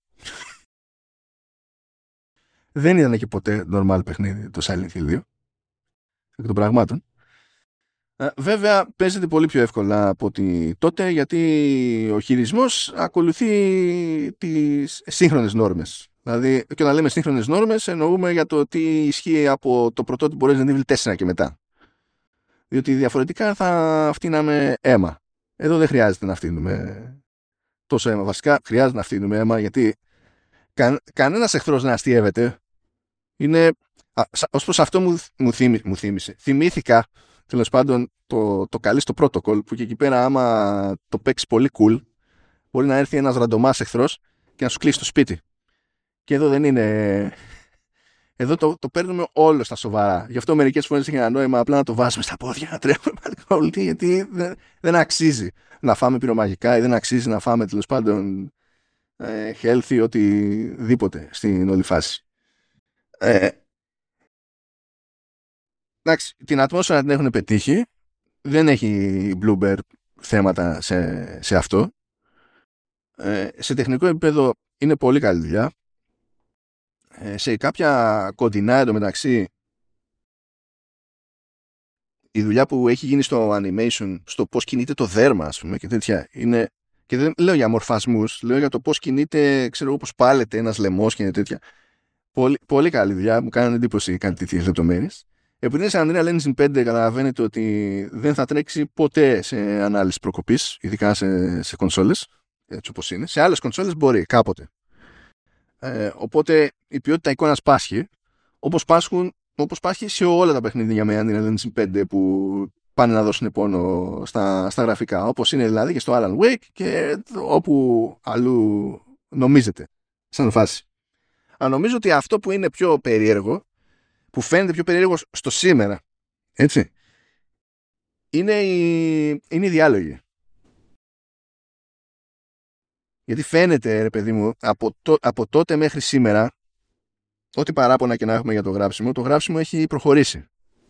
Δεν ήταν και ποτέ normal παιχνίδι το Silent Hill 2. Εκ των πραγμάτων. Βέβαια παίζεται πολύ πιο εύκολα από ότι τότε, γιατί ο χειρισμός ακολουθεί τις σύγχρονες νόρμες. Δηλαδή, και όταν λέμε σύγχρονες νόρμες εννοούμε για το τι ισχύει από το πρωτότυπο Resident Evil 4 και μετά. Διότι διαφορετικά θα φτύναμε αίμα. Εδώ δεν χρειάζεται να φτύνουμε τόσο αίμα. Βασικά χρειάζεται να φτύνουμε αίμα, γιατί κανένας εχθρός να αστείευεται. Είναι, ως προς αυτό μου θύμισε. Θυμήθηκα τέλος πάντων το καλή στο protocol, που και εκεί πέρα άμα το παίξει πολύ cool μπορεί να έρθει ένας ραντομάς εχθρός και να σου κλείσει το σπίτι. Και εδώ δεν είναι. Εδώ το παίρνουμε όλο στα σοβαρά. Γι' αυτό μερικές φορές έχει ένα νόημα απλά να το βάζουμε στα πόδια, να τρέχουμε πάλι, γιατί δεν αξίζει να φάμε πυρομαγικά ή δεν αξίζει να φάμε τέλος πάντων healthy οτιδήποτε στην όλη φάση. Εντάξει, την ατμόσφαιρα την έχουν πετύχει. Δεν έχει Bluebird θέματα σε αυτό. Σε τεχνικό επίπεδο είναι πολύ καλή δουλειά. Σε κάποια κοντινά εντωμεταξύ, η δουλειά που έχει γίνει στο animation, στο πώς κινείται το δέρμα, ας πούμε, και τέτοια, είναι. Και δεν λέω για μορφασμούς, λέω για το πώς κινείται, ξέρω εγώ, πώς πάλεται ένας λαιμός και τέτοια. Πολύ, πολύ καλή δουλειά, μου κάνανε εντύπωση κάτι τέτοιες λεπτομέρειες. Επειδή είναι σε Unreal Engine 5, καταλαβαίνετε ότι δεν θα τρέξει ποτέ σε ανάλυση προκοπής, ειδικά σε κονσόλες, έτσι όπως είναι. Σε άλλες κονσόλες μπορεί, κάποτε. Οπότε η ποιότητα εικόνας πάσχει, όπως πάσχει σε όλα τα παιχνίδια με Unreal Engine 5 που πάνε να δώσουν πόνο στα γραφικά. Όπως είναι δηλαδή και στο Alan Wake και όπου αλλού νομίζετε, σαν φάση. Αλλά νομίζω ότι αυτό που είναι πιο περίεργο, που φαίνεται πιο περίεργο στο σήμερα, έτσι, είναι οι διάλογοι. Γιατί φαίνεται, ρε παιδί μου, από τότε μέχρι σήμερα, ό,τι παράπονα και να έχουμε για το γράψιμο έχει προχωρήσει.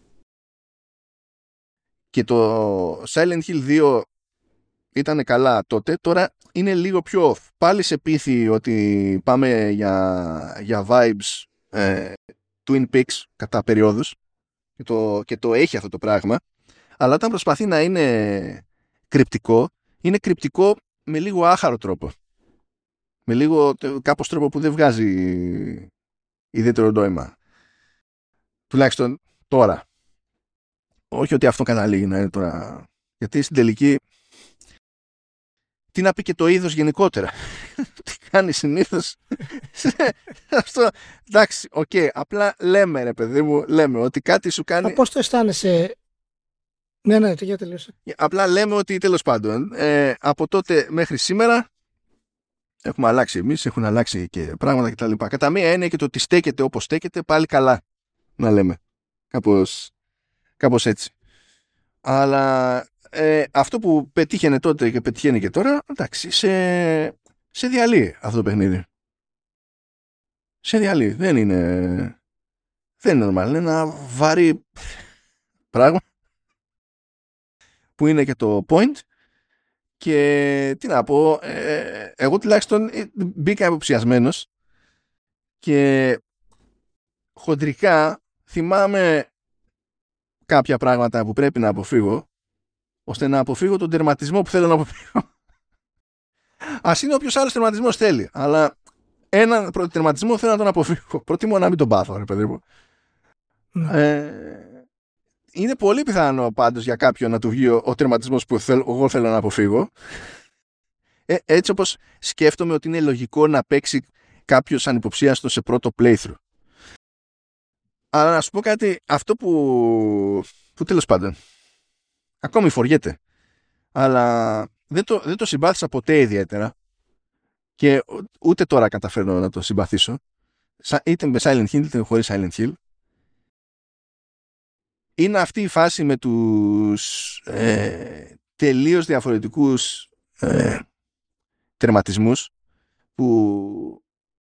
Και το Silent Hill 2 ήταν καλά τότε, τώρα είναι λίγο πιο off. Πάλι σε πείθει ότι πάμε για vibes Twin Peaks κατά περιόδους, και το έχει αυτό το πράγμα, αλλά όταν προσπαθεί να είναι κρυπτικό με λίγο άχαρο τρόπο. Με λίγο κάπως τρόπο που δεν βγάζει ιδιαίτερο νόημα. Τουλάχιστον τώρα. Όχι ότι αυτό καταλήγει να είναι τώρα. Γιατί στην τελική, τι να πει και το είδος γενικότερα. Τι κάνει συνήθως. Αυτό, εντάξει, οκ. Απλά λέμε, ρε παιδί μου, λέμε ότι κάτι σου κάνει. Πώς το αισθάνεσαι? Ναι, για τελείωσε. Απλά λέμε ότι τέλος πάντων, από τότε μέχρι σήμερα έχουμε αλλάξει εμείς, έχουν αλλάξει και πράγματα κτλ. Κατά μία έννοια και το ότι στέκεται όπως στέκεται πάλι καλά, να λέμε. Κάπως έτσι. Αλλά αυτό που πετύχαινε τότε και πετυχαίνει και τώρα, εντάξει, σε διαλύει αυτό το παιχνίδι. Σε διαλύει. Δεν είναι normal. Είναι ένα βαρύ πράγμα που είναι και το point. Και τι να πω, εγώ τουλάχιστον μπήκα υποψιασμένος και χοντρικά θυμάμαι κάποια πράγματα που πρέπει να αποφύγω, ώστε να αποφύγω τον τερματισμό που θέλω να αποφύγω. Ας είναι όποιος άλλος τερματισμός θέλει, αλλά έναν τερματισμό θέλω να τον αποφύγω. Προτιμώ να μην τον πάθω, ρε παιδί μου. Είναι πολύ πιθανό πάντως για κάποιον να του βγει ο τερματισμός που εγώ θέλω να αποφύγω. Έτσι όπως σκέφτομαι ότι είναι λογικό να παίξει κάποιος ανυποψίαστο σε πρώτο playthrough. Αλλά να σου πω κάτι, αυτό που τέλος πάντων ακόμη φοριέται, αλλά δεν το συμπάθησα ποτέ ιδιαίτερα και ούτε τώρα καταφέρνω να το συμπαθήσω, είτε με Silent Hill είτε χωρίς Silent Hill. Είναι αυτή η φάση με τους τελείως διαφορετικούς τερματισμούς που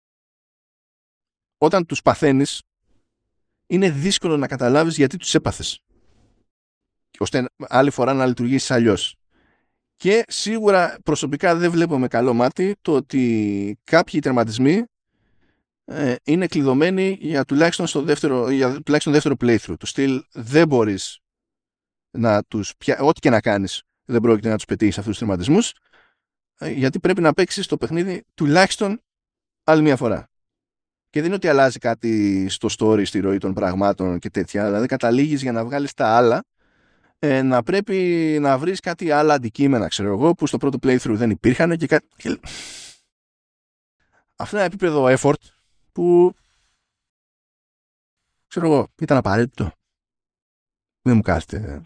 όταν τους παθαίνεις είναι δύσκολο να καταλάβεις γιατί τους έπαθες, ώστε άλλη φορά να λειτουργήσεις αλλιώς. Και σίγουρα προσωπικά δεν βλέπω με καλό μάτι το ότι κάποιοι τερματισμοί είναι κλειδωμένοι για τουλάχιστον δεύτερο playthrough. Του στυλ δεν μπορείς ό,τι και να κάνεις δεν πρόκειται να τους πετύχεις αυτούς τους τερματισμούς, γιατί πρέπει να παίξεις το παιχνίδι τουλάχιστον άλλη μια φορά. Και δεν είναι ότι αλλάζει κάτι στο story, στη ροή των πραγμάτων και τέτοια. Δηλαδή καταλήγεις για να βγάλεις τα άλλα να πρέπει να βρεις κάτι άλλα αντικείμενα, ξέρω εγώ, που στο πρώτο playthrough δεν υπήρχαν και κάτι. Αυτό είναι ένα επίπεδο effort που, ξέρω εγώ, ήταν απαραίτητο. Δεν μου κάθεται.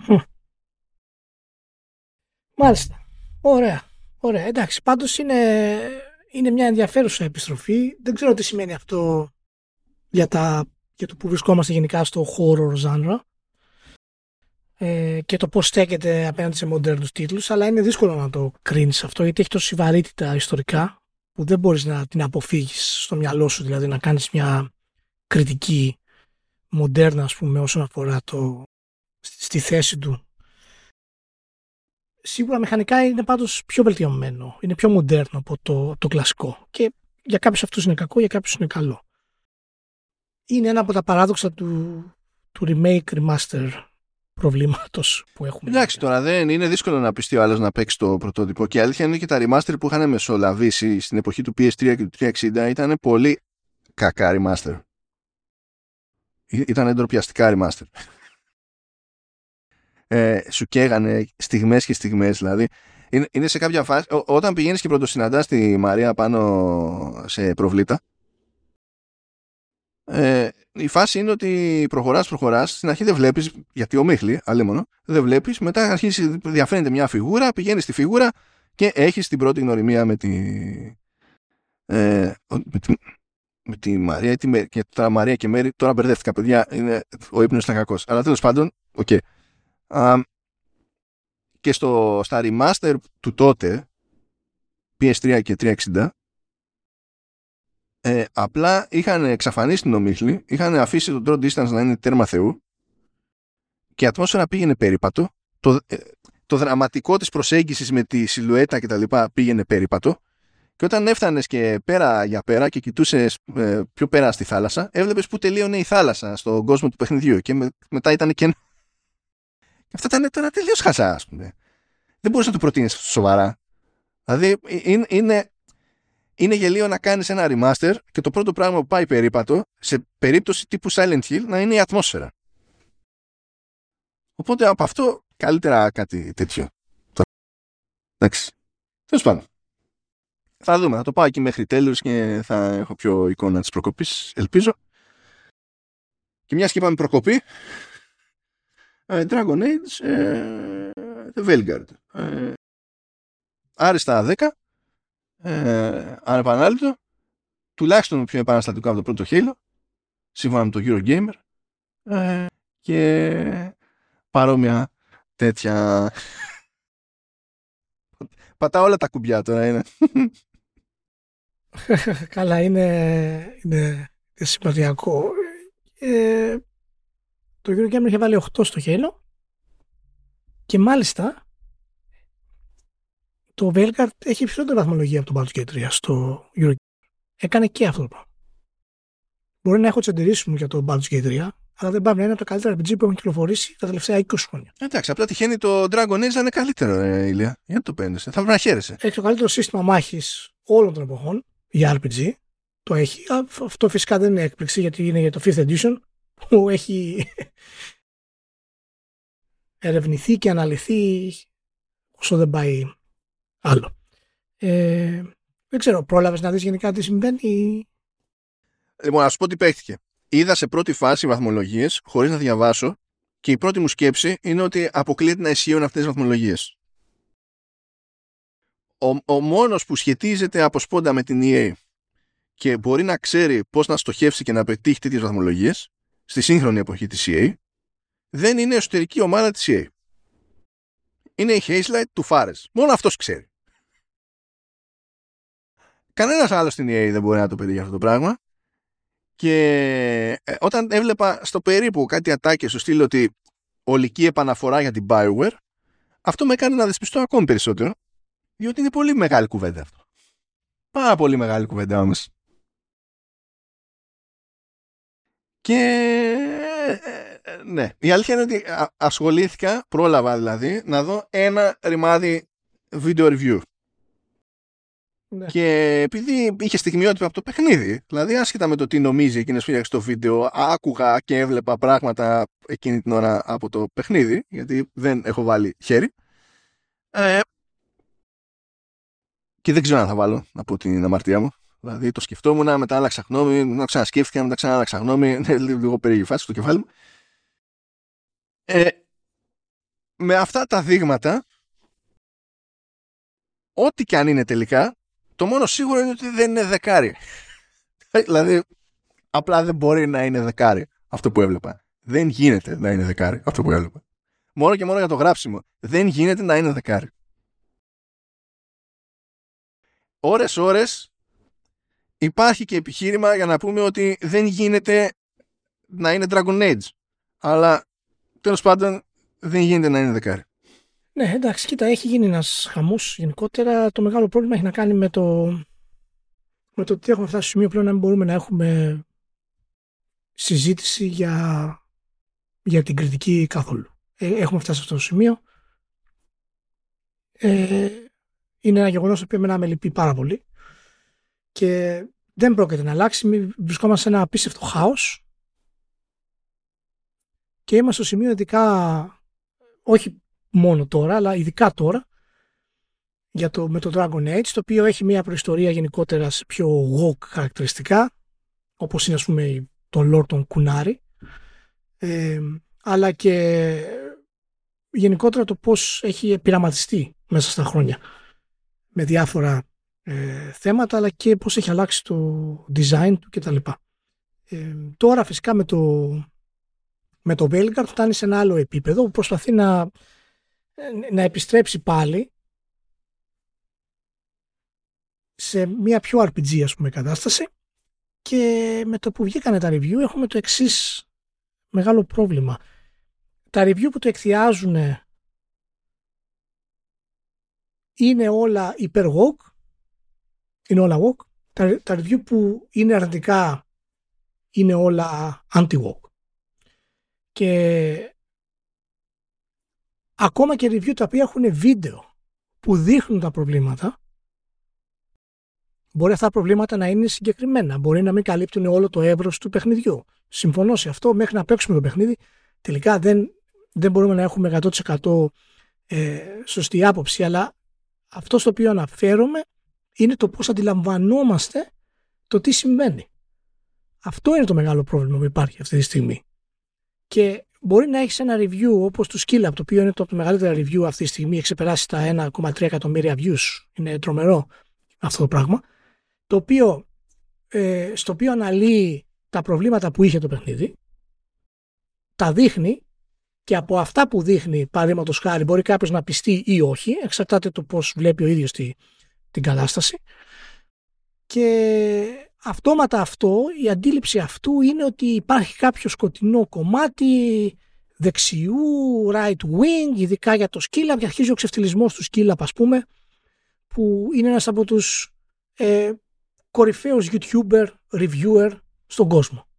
Μάλιστα. Ωραία. Ωραία. Εντάξει, πάντως είναι μια ενδιαφέρουσα επιστροφή. Δεν ξέρω τι σημαίνει αυτό για το που βρισκόμαστε γενικά στο horror genre και το πώς στέκεται απέναντι σε μοντέρνους τίτλους, αλλά είναι δύσκολο να το κρίνεις αυτό, γιατί έχει τόση βαρύτητα ιστορικά που δεν μπορείς να την αποφύγεις στο μυαλό σου, δηλαδή να κάνεις μια κριτική μοντέρνα, ας πούμε, όσον αφορά στη θέση του. Σίγουρα μηχανικά είναι πάντως πιο βελτιωμένο, είναι πιο μοντέρνο από το κλασικό, και για κάποιους αυτούς είναι κακό, για κάποιους είναι καλό. Είναι ένα από τα παράδοξα του remake remaster προβλήματος που έχουμε. Εντάξει, τώρα δεν είναι δύσκολο να πιστεί ο άλλος να παίξει το πρωτότυπο, και η αλήθεια είναι και τα remaster που είχαν μεσολαβήσει στην εποχή του PS3 και του 360 ήταν πολύ κακά remaster. Ήταν ντροπιαστικά remaster. Σου καίγανε στιγμές και στιγμές, δηλαδή είναι σε κάποια φάση όταν πηγαίνεις και πρωτοσυναντάς τη Μαρία πάνω σε προβλήτα, η φάση είναι ότι προχωράς, στην αρχή δεν βλέπεις, γιατί ομίχλη, αλίμονο, δεν βλέπεις, μετά αρχίζει, διαφαίνεται μια φιγούρα, πηγαίνεις στη φιγούρα και έχεις την πρώτη γνωριμία με τη Μαρία και τα Μαρία και Μέρη. Τώρα μπερδεύτηκα, παιδιά, ο ύπνος ήταν κακός, αλλά τέλος πάντων, οκ. Και στα remaster του τότε PS3 και 360 απλά είχαν εξαφανίσει την ομίχλη, είχαν αφήσει τον draw distance να είναι τέρμα θεού και η ατμόσφαιρα πήγαινε περίπατο, το δραματικό της προσέγγισης με τη σιλουέτα και τα λοιπά πήγαινε περίπατο, και όταν έφτανες και πέρα για πέρα και κοιτούσες πιο πέρα στη θάλασσα, έβλεπες που τελείωνε η θάλασσα στον κόσμο του παιχνιδιού και μετά ήταν και αυτά ήταν τώρα τελείως χαζά, ας πούμε. Δεν μπορείς να το προτείνεις σοβαρά. Δηλαδή είναι γελίο να κάνεις ένα remaster και το πρώτο πράγμα που πάει περίπατο σε περίπτωση τύπου Silent Hill να είναι η ατμόσφαιρα. Οπότε από αυτό καλύτερα κάτι τέτοιο. Εντάξει. Τέλος πάντων. Θα δούμε. Θα το πάω εκεί μέχρι τέλους και θα έχω πιο εικόνα της προκοπής. Ελπίζω. Και μιας και είπαμε προκοπή, Dragon Age The Veilguard. Άριστα 10. Ανεπανάληπτο, τουλάχιστον πιο επαναστατικό από το πρώτο Halo, σύμφωνα με το Eurogamer, και παρόμοια τέτοια. Πατάω όλα τα κουμπιά τώρα, είναι. Καλά, είναι συμπαθιακό. Το Eurogamer είχε βάλει 8 στο Halo και μάλιστα το Veilguard έχει υψηλότερη βαθμολογία από το Baldur's Gate 3 στο Eurogamer. Έκανε και αυτό το πράγμα. Μπορεί να έχω τις αντιρρήσεις μου για το Baldur's Gate 3, αλλά δεν πάει να είναι από τα καλύτερα RPG που έχουν κυκλοφορήσει τα τελευταία 20 χρόνια. Εντάξει, απλά τυχαίνει το Dragon Age να είναι καλύτερο, Ηλία. Γιατί το παίρνεις, θα πρέπει να χαίρεσαι. Έχει το καλύτερο σύστημα μάχης όλων των εποχών για RPG. Το έχει. Αυτό φυσικά δεν είναι έκπληξη, γιατί είναι για το 5th edition που έχει ερευνηθεί και αναλυθεί όσο δεν πάει άλλο. Δεν ξέρω, πρόλαβες να δεις γενικά τι συμβαίνει? Λοιπόν, να σου πω τι παίχτηκε. Είδα σε πρώτη φάση βαθμολογίες χωρίς να διαβάσω και η πρώτη μου σκέψη είναι ότι αποκλείεται να ισχύουν αυτές τις βαθμολογίες. Ο μόνος που σχετίζεται από σπόντα με την EA και μπορεί να ξέρει πώς να στοχεύσει και να πετύχει τέτοιες βαθμολογίες στη σύγχρονη εποχή της EA δεν είναι εσωτερική ομάδα της EA. Είναι η Hazelight του Fares. Μόνο αυτός ξέρει. Κανένας άλλος στην EA δεν μπορεί να το πετύχει αυτό το πράγμα. Και όταν έβλεπα στο περίπου κάτι ατάκες στο στυλ ότι ολική επαναφορά για την BioWare, αυτό με έκανε να δεσπιστώ ακόμη περισσότερο, διότι είναι πολύ μεγάλη κουβέντα αυτό. Πάρα πολύ μεγάλη κουβέντα όμως. Και Ναι. Η αλήθεια είναι ότι ασχολήθηκα, πρόλαβα δηλαδή, να δω ένα ρημάδι video review. Ναι. Και επειδή είχε στιγμιότυπα από το παιχνίδι, δηλαδή άσχετα με το τι νομίζει εκείνος που φτιάξει το βίντεο, άκουγα και έβλεπα πράγματα εκείνη την ώρα από το παιχνίδι, γιατί δεν έχω βάλει χέρι. Και δεν ξέρω αν θα βάλω, από την αμαρτία μου. Δηλαδή το σκεφτόμουν, μετά άλλαξα γνώμη, μετά ξανασκέφτηκα, μετά ξανά άλλαξα γνώμη. Λίγο περίεργη φάση στο κεφάλι μου. Με αυτά τα δείγματα, ό,τι και αν είναι τελικά, το μόνο σίγουρο είναι ότι δεν είναι δεκάρι. Δηλαδή, απλά δεν μπορεί να είναι δεκάρι αυτό που έβλεπα. Δεν γίνεται να είναι δεκάρι αυτό που έβλεπα. Μόνο και μόνο για το γράψιμο. Δεν γίνεται να είναι δεκάρι. Ώρες υπάρχει και επιχείρημα για να πούμε ότι δεν γίνεται να είναι Dragon Age. Αλλά τέλος πάντων δεν γίνεται να είναι δεκάρι. Ναι, εντάξει, κοίτα, έχει γίνει ένας χαμός γενικότερα. Το μεγάλο πρόβλημα έχει να κάνει με το ότι έχουμε φτάσει στο σημείο πλέον να μην μπορούμε να έχουμε συζήτηση για την κριτική καθόλου. Έχουμε φτάσει σε αυτό το σημείο. Είναι ένα γεγονός το οποίο εμένα με λυπεί πάρα πολύ και δεν πρόκειται να αλλάξει. Βρισκόμαστε σε ένα απίστευτο χάος και είμαστε στο σημείο ειδικά, όχι μόνο τώρα, αλλά ειδικά τώρα με το Dragon Age, το οποίο έχει μια προϊστορία γενικότερα σε πιο woke χαρακτηριστικά, όπως είναι ας πούμε το lore των Κουνάρι, αλλά και γενικότερα το πώς έχει πειραματιστεί μέσα στα χρόνια με διάφορα θέματα, αλλά και πώς έχει αλλάξει το design του κτλ. Τώρα φυσικά με το Veilguard φτάνει σε ένα άλλο επίπεδο που προσπαθεί να επιστρέψει πάλι σε μια πιο RPG ας πούμε κατάσταση, και με το που βγήκανε τα review έχουμε το εξής μεγάλο πρόβλημα. Τα review που το εκθιάζουν είναι όλα υπερ woke, είναι όλα woke. Τα review που είναι αρνητικά είναι όλα anti-woke. Και ακόμα και review τα οποία έχουν βίντεο που δείχνουν τα προβλήματα, μπορεί αυτά τα προβλήματα να είναι συγκεκριμένα, μπορεί να μην καλύπτουν όλο το εύρος του παιχνιδιού. Συμφωνώ σε αυτό, μέχρι να παίξουμε το παιχνίδι τελικά δεν μπορούμε να έχουμε 100% σωστή άποψη, αλλά αυτό στο οποίο αναφέρομαι είναι το πώς αντιλαμβανόμαστε το τι συμβαίνει. Αυτό είναι το μεγάλο πρόβλημα που υπάρχει αυτή τη στιγμή. Και μπορεί να έχεις ένα review όπως του Skillab, το οποίο είναι το μεγαλύτερο review αυτή τη στιγμή, έχει ξεπεράσει τα 1,3 εκατομμύρια views. Είναι τρομερό αυτό το πράγμα. Το οποίο, στο οποίο αναλύει τα προβλήματα που είχε το παιχνίδι, τα δείχνει, και από αυτά που δείχνει, παραδείγματος χάρη, μπορεί κάποιος να πιστεί ή όχι, εξαρτάται το πώς βλέπει ο ίδιος την κατάσταση. Και αυτόματα η αντίληψη αυτού είναι ότι υπάρχει κάποιο σκοτεινό κομμάτι δεξιού, right wing, ειδικά για το Skillab, και αρχίζει ο ξεφτυλισμός του Skillab, ας πούμε, που είναι ένας από τους κορυφαίους YouTuber, reviewer στον κόσμο.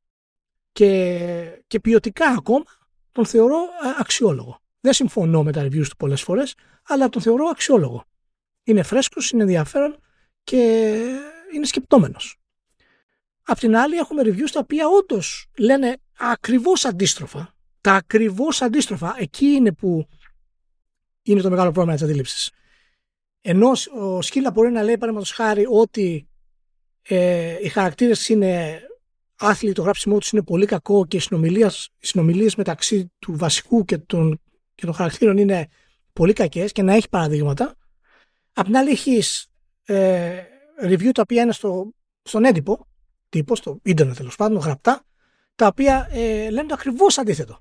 Και ποιοτικά ακόμα τον θεωρώ αξιόλογο. Δεν συμφωνώ με τα reviews του πολλές φορές, αλλά τον θεωρώ αξιόλογο. Είναι φρέσκος, είναι ενδιαφέρον και είναι σκεπτόμενος. Απ' την άλλη έχουμε reviews τα οποία όντως λένε ακριβώς αντίστροφα. Τα ακριβώς αντίστροφα, εκεί είναι που είναι το μεγάλο πρόβλημα της αντίληψης. Ενώ ο Skillab μπορεί να λέει, παραδείγματος χάρη, ότι οι χαρακτήρες είναι άθλοι, το γράψιμό τους είναι πολύ κακό και οι συνομιλίες μεταξύ του βασικού και των χαρακτήρων είναι πολύ κακές, και να έχει παραδείγματα. Απ' την άλλη έχεις review τα οποία είναι στον έντυπο τύπο, στο ίντερνετ τέλος πάντων, γραπτά, τα οποία λένε το ακριβώς αντίθετο.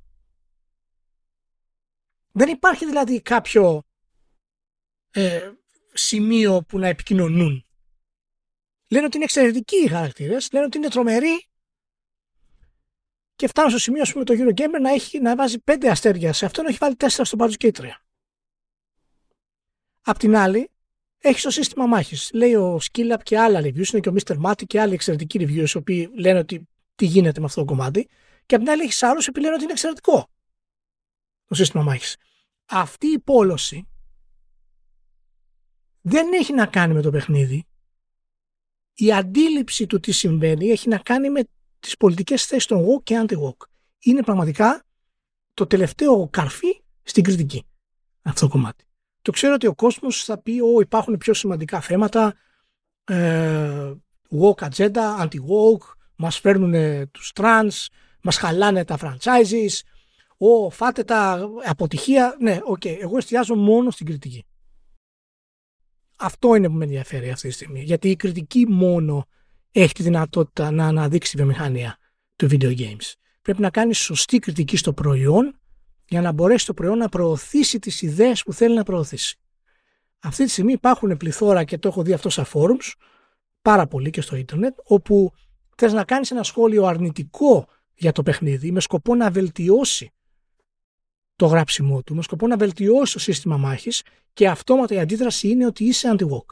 Δεν υπάρχει δηλαδή κάποιο σημείο που να επικοινωνούν. Λένε ότι είναι εξαιρετικοί οι χαρακτήρες, λένε ότι είναι τρομεροί, και φτάνουν στο σημείο, ας πούμε, το Eurogamer να βάζει 5 αστέρια σε αυτό, να έχει βάλει 4 στο Baldur's Gate 3. Απ' την άλλη, έχει το σύστημα μάχης. Λέει ο Skillab και άλλα reviews, είναι και ο Mr. Matty και άλλοι εξαιρετικοί reviews, οι οποίοι λένε ότι τι γίνεται με αυτό το κομμάτι, και απ' την άλλη έχεις άλλους που λένε ότι είναι εξαιρετικό το σύστημα μάχης. Αυτή η πόλωση δεν έχει να κάνει με το παιχνίδι. Η αντίληψη του τι συμβαίνει έχει να κάνει με τις πολιτικές θέσεις των woke και anti-woke. Είναι πραγματικά το τελευταίο καρφί στην κριτική αυτό το κομμάτι. Το ξέρω ότι ο κόσμος θα πει υπάρχουν πιο σημαντικά θέματα, woke agenda, anti-woke, μας φέρνουν τους trans, μας χαλάνε τα franchises, φάτε τα αποτυχία. Ναι, εγώ εστιάζω μόνο στην κριτική. Αυτό είναι που με ενδιαφέρει αυτή τη στιγμή. Γιατί η κριτική μόνο έχει τη δυνατότητα να αναδείξει τη βιομηχανία του video games. Πρέπει να κάνει σωστή κριτική στο προϊόν για να μπορέσει το προϊόν να προωθήσει τις ιδέες που θέλει να προωθήσει. Αυτή τη στιγμή υπάρχουν πληθώρα, και το έχω δει αυτό στα forums, πάρα πολύ και στο ίντερνετ, όπου θες να κάνεις ένα σχόλιο αρνητικό για το παιχνίδι με σκοπό να βελτιώσει το γράψιμό του, με σκοπό να βελτιώσει το σύστημα μάχης, και αυτόματα η αντίδραση είναι ότι είσαι anti-woke.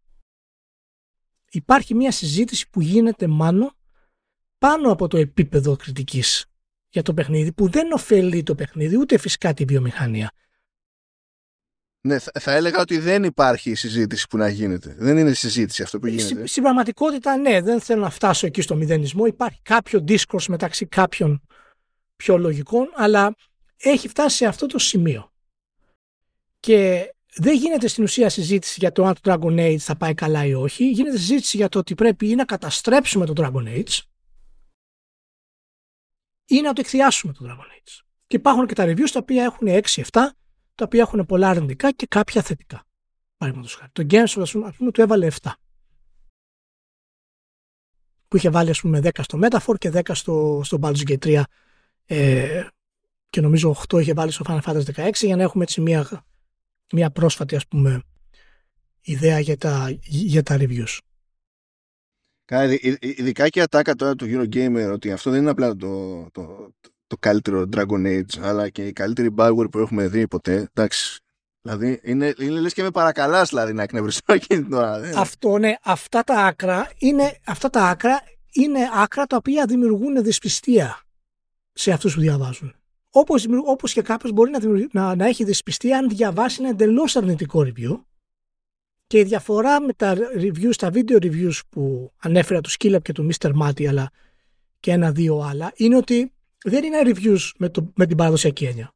Υπάρχει μια συζήτηση που γίνεται πάνω από το επίπεδο κριτικής για το παιχνίδι, που δεν ωφελεί το παιχνίδι ούτε φυσικά τη βιομηχανία. Ναι, θα έλεγα ότι δεν υπάρχει συζήτηση που να γίνεται. Δεν είναι συζήτηση αυτό που γίνεται. Στην πραγματικότητα, ναι, δεν θέλω να φτάσω εκεί στο μηδενισμό. Υπάρχει κάποιο discourse μεταξύ κάποιων πιο λογικών, αλλά έχει φτάσει σε αυτό το σημείο. Και δεν γίνεται στην ουσία συζήτηση για το αν το Dragon Age θα πάει καλά ή όχι. Γίνεται συζήτηση για το ότι πρέπει ή να καταστρέψουμε το Dragon Age ή να το εκθιάσουμε το Dragon Age. Και υπάρχουν και τα reviews τα οποία έχουν 6-7, τα οποία έχουν πολλά αρνητικά και κάποια θετικά. Παραδείγματος χάρη. Το Genshin, ας πούμε, του έβαλε 7. Που είχε βάλει, ας πούμε, 10 στο Metaphor και 10 στο Baldur's Gate 3. Και νομίζω 8 είχε βάλει στο Final Fantasy 16, για να έχουμε έτσι μια πρόσφατη, ας πούμε, ιδέα για τα reviews. Ειδικά και η ατάκα τώρα του Eurogamer ότι αυτό δεν είναι απλά το καλύτερο Dragon Age, αλλά και η καλύτερη Bioware που έχουμε δει ποτέ. Εντάξει. Δηλαδή είναι λες και με παρακαλάς, δηλαδή, να εκνευριστώ εκείνη την ώρα. Αυτό, ναι, αυτά τα άκρα είναι άκρα τα οποία δημιουργούν δυσπιστία σε αυτούς που διαβάζουν. Όπως και κάποιος μπορεί να έχει δυσπιστία αν διαβάσει ένα εντελώς αρνητικό review. Και η διαφορά με τα reviews, τα video reviews που ανέφερα του Skillab και του Mr. Matty, αλλά και ένα-δύο άλλα, είναι ότι δεν είναι reviews με την παραδοσιακή έννοια.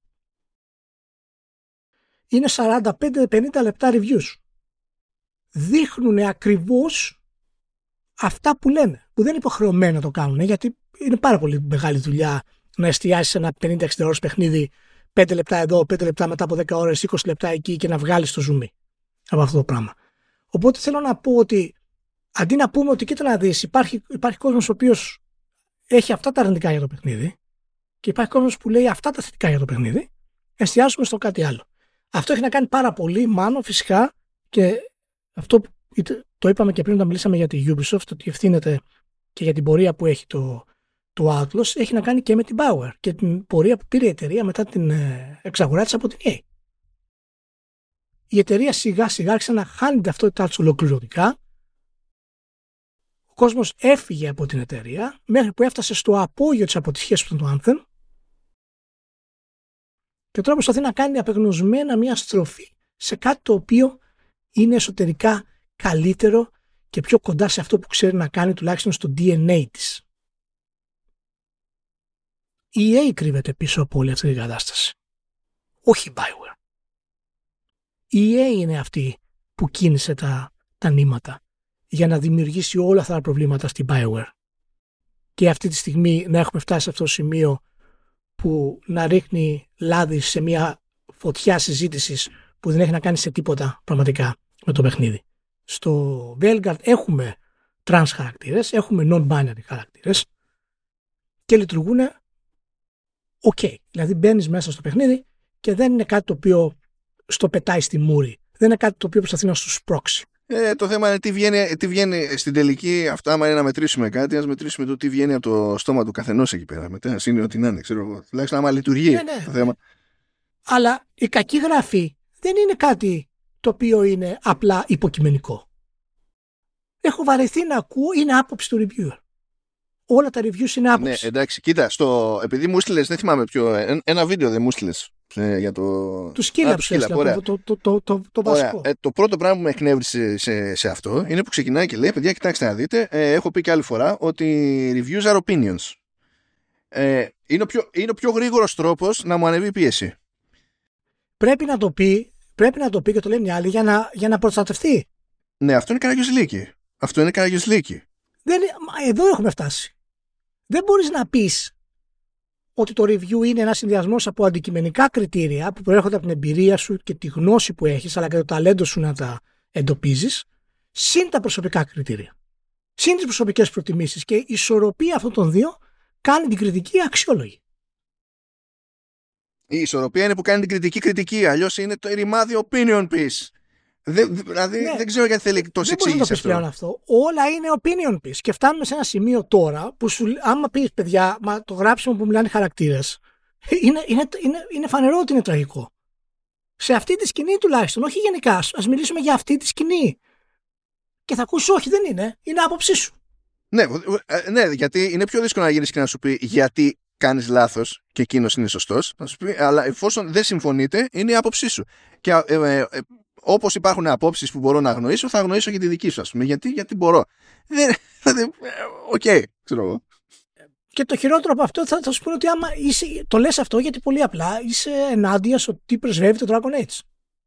Είναι 45-50 λεπτά reviews. Δείχνουν ακριβώς αυτά που λένε, που δεν είναι υποχρεωμένοι να το κάνουν, γιατί είναι πάρα πολύ μεγάλη δουλειά να εστιάσεις ένα 50-60 ώρες παιχνίδι, 5 λεπτά εδώ, 5 λεπτά μετά από 10 ώρες, 20 λεπτά εκεί, και να βγάλεις το zoom από αυτό το πράγμα. Οπότε θέλω να πω ότι αντί να πούμε ότι κοίτα να δεις, υπάρχει κόσμος ο οποίος έχει αυτά τα αρνητικά για το παιχνίδι και υπάρχει κόσμος που λέει αυτά τα θετικά για το παιχνίδι, εστιάσουμε στο κάτι άλλο. Αυτό έχει να κάνει πάρα πολύ, μάλλον φυσικά, και αυτό το είπαμε και πριν όταν μιλήσαμε για τη Ubisoft, ότι ευθύνεται και για την πορεία που έχει το Atlas, έχει να κάνει και με την Bioware και την πορεία που πήρε η εταιρεία μετά την εξαγορά της από την EA. Η εταιρεία σιγά σιγά άρχισε να χάνει την ταυτότητά της ολοκληρωτικά. Ο κόσμος έφυγε από την εταιρεία μέχρι που έφτασε στο απόγειο της αποτυχίας του Anthem, και τώρα προσπαθεί να κάνει απεγνωσμένα μια στροφή σε κάτι το οποίο είναι εσωτερικά καλύτερο και πιο κοντά σε αυτό που ξέρει να κάνει, τουλάχιστον στο DNA της. Η EA κρύβεται πίσω από όλη αυτή την κατάσταση, όχι η Bioware. Η EA είναι αυτή που κίνησε τα νήματα για να δημιουργήσει όλα αυτά τα προβλήματα στην Bioware. Και αυτή τη στιγμή να έχουμε φτάσει σε αυτό το σημείο που να ρίχνει λάδι σε μια φωτιά συζήτησης που δεν έχει να κάνει σε τίποτα πραγματικά με το παιχνίδι. Στο Veilguard έχουμε trans χαρακτήρες, έχουμε non-binary χαρακτήρες και λειτουργούν ok. Δηλαδή μπαίνεις μέσα στο παιχνίδι και δεν είναι κάτι το οποίο στο πετάει στη μούρη. Δεν είναι κάτι το οποίο προσπαθεί να σου σπρώξει. Το θέμα είναι τι βγαίνει στην τελική. Αυτά, άμα είναι να μετρήσουμε κάτι, ας μετρήσουμε το τι βγαίνει από το στόμα του καθενός εκεί πέρα. Μετά, ας είναι ό,τι να είναι, ξέρω εγώ. Τουλάχιστον άμα λειτουργεί το θέμα. Αλλά η κακή γραφή δεν είναι κάτι το οποίο είναι απλά υποκειμενικό. Έχω βαρεθεί να ακούω, είναι άποψη του reviewer. όλα τα reviews είναι άποψη. Ναι, εντάξει, κοίτα, επειδή μου έστειλες, δεν θυμάμαι ποιο, ένα βίντεο δεν μου έστειλες για το... Του Skylab σου έστειλα, το βασικό. Το πρώτο πράγμα που με εκνεύρισε σε αυτό είναι που ξεκινάει και λέει, παιδιά, κοιτάξτε να δείτε, έχω πει και άλλη φορά ότι reviews are opinions. Είναι ο πιο γρήγορος τρόπος να μου ανεβεί η πίεση. Πρέπει να το πει και το λένε οι άλλοι για να προστατευτεί. Ναι, αυτό είναι καραγιοσλίκι. Εδώ έχουμε φτάσει. Δεν μπορείς να πεις ότι το review είναι ένας συνδυασμός από αντικειμενικά κριτήρια που προέρχονται από την εμπειρία σου και τη γνώση που έχεις, αλλά και το ταλέντο σου να τα εντοπίζεις, συν τα προσωπικά κριτήρια. Συν τις προσωπικές προτιμήσεις, και η ισορροπία αυτών των δύο κάνει την κριτική αξιόλογη. Η ισορροπία είναι που κάνει την κριτική, αλλιώς είναι το ρημάδι opinion piece. Δηλαδή δεν ξέρω γιατί θέλει τόσο εξήγηση αυτό. Πλέον αυτό. Όλα είναι opinion piece. Και φτάνουμε σε ένα σημείο τώρα που άμα πεις, παιδιά, το γράψιμο που μιλάνε χαρακτήρες, είναι φανερό ότι είναι τραγικό. Σε αυτή τη σκηνή τουλάχιστον, όχι γενικά. Ας μιλήσουμε για αυτή τη σκηνή. Και θα ακούσεις, όχι, δεν είναι άποψή σου. Ναι, γιατί είναι πιο δύσκολο να γυρίσει και να σου πει γιατί κάνεις λάθος και εκείνος είναι σωστός. Θα σου πει, αλλά εφόσον δεν συμφωνείτε, είναι η άποψή σου. Και όπως υπάρχουν απόψεις που μπορώ να αγνοήσω, θα αγνοήσω και τη δική σου, ας πούμε. Γιατί μπορώ. Οκ, ξέρω εγώ. Και το χειρότερο από αυτό θα σου πούνε ότι άμα το λες αυτό γιατί πολύ απλά είσαι ενάντια στο τι πρεσβεύει το Dragon Age.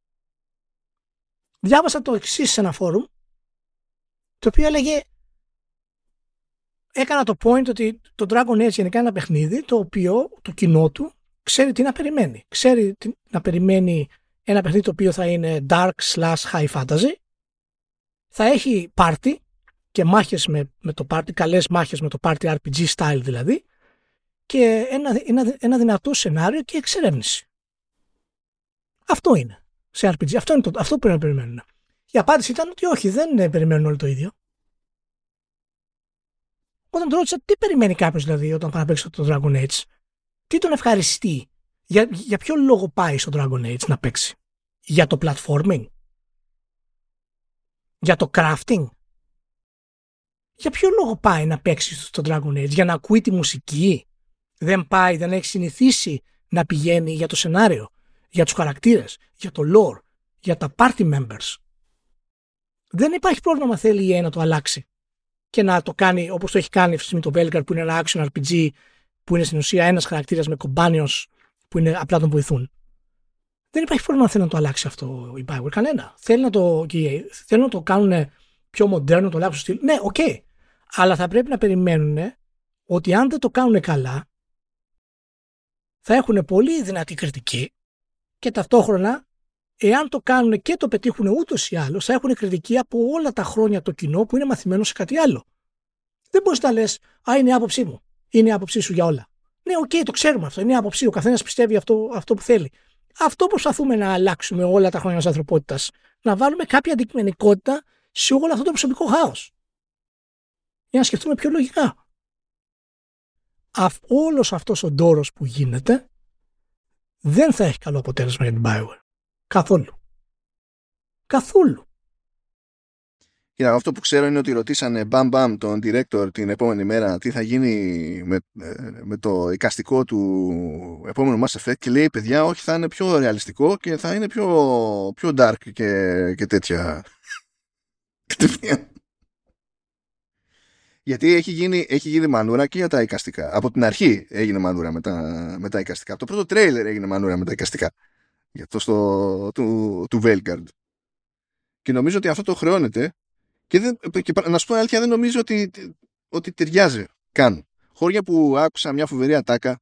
Διάβασα το εξής σε ένα φόρουμ, το οποίο έλεγε, έκανα το point ότι το Dragon Age γενικά είναι ένα παιχνίδι το οποίο το κοινό του ξέρει τι να περιμένει. Ξέρει τι να περιμένει ένα παιχνίδι το οποίο θα είναι dark/high fantasy, θα έχει party και μάχες με το party, καλές μάχες με το party RPG style δηλαδή, και ένα δυνατό σενάριο και εξερεύνηση. Αυτό είναι σε RPG. Αυτό πρέπει να περιμένουν. Η απάντηση ήταν ότι όχι, δεν περιμένουν όλοι το ίδιο. Όταν το ρώτησα τι περιμένει κάποιος δηλαδή όταν πάει να παίξει το Dragon Age, τι τον ευχαριστεί, για ποιο λόγο πάει στο Dragon Age να παίξει? Για το platforming? Για το crafting? Για ποιο λόγο πάει να παίξει στο Dragon Age? Για να ακούει τη μουσική? Δεν έχει συνηθίσει να πηγαίνει για το σενάριο, για τους χαρακτήρες, για το lore, για τα party members. Δεν υπάρχει πρόβλημα αν θέλει η EA να το αλλάξει και να το κάνει όπως το έχει κάνει με το Belgard, που είναι ένα action RPG που είναι στην ουσία ένας χαρακτήρας με companions που είναι απλά τον βοηθούν. Δεν υπάρχει πρόβλημα αν θέλει να το αλλάξει αυτό η Bioware, κανένα. Θέλουν να το κάνουν πιο μοντέρνο, το αλλάξουν στυλ. Ναι, οκ. Αλλά θα πρέπει να περιμένουν ότι αν δεν το κάνουν καλά, θα έχουν πολύ δυνατή κριτική, και ταυτόχρονα, εάν το κάνουν και το πετύχουν ούτως ή άλλως, θα έχουν κριτική από όλα τα χρόνια το κοινό που είναι μαθημένο σε κάτι άλλο. Δεν μπορείς να λες, είναι η άποψή μου. Είναι η άποψή σου για όλα. Ναι, οκ, το ξέρουμε αυτό. Είναι η άποψή. Ο καθένας πιστεύει αυτό που θέλει. Αυτό προσπαθούμε να αλλάξουμε όλα τα χρόνια της ανθρωπότητας. Να βάλουμε κάποια αντικειμενικότητα σε όλο αυτό το προσωπικό χάος. Για να σκεφτούμε πιο λογικά. Όλος αυτός ο ντόρος που γίνεται δεν θα έχει καλό αποτέλεσμα για την Bioware. Καθόλου. Κοίτα, αυτό που ξέρω είναι ότι ρωτήσανε μπαμ τον director την επόμενη μέρα τι θα γίνει με το εικαστικό του επόμενου Mass Effect, και λέει, παιδιά, όχι, θα είναι πιο ρεαλιστικό και θα είναι πιο dark και τέτοια. Γιατί έχει γίνει μανούρα και για τα εικαστικά. Από την αρχή έγινε μανούρα με τα εικαστικά. Από το πρώτο τρέιλερ έγινε μανούρα με τα εικαστικά. Για το του Veilguard. Και νομίζω ότι αυτό το χρεώνεται. Και να σου πω αλήθεια, δεν νομίζω ότι ταιριάζει καν. Χώρια που άκουσα μια φοβερή ατάκα,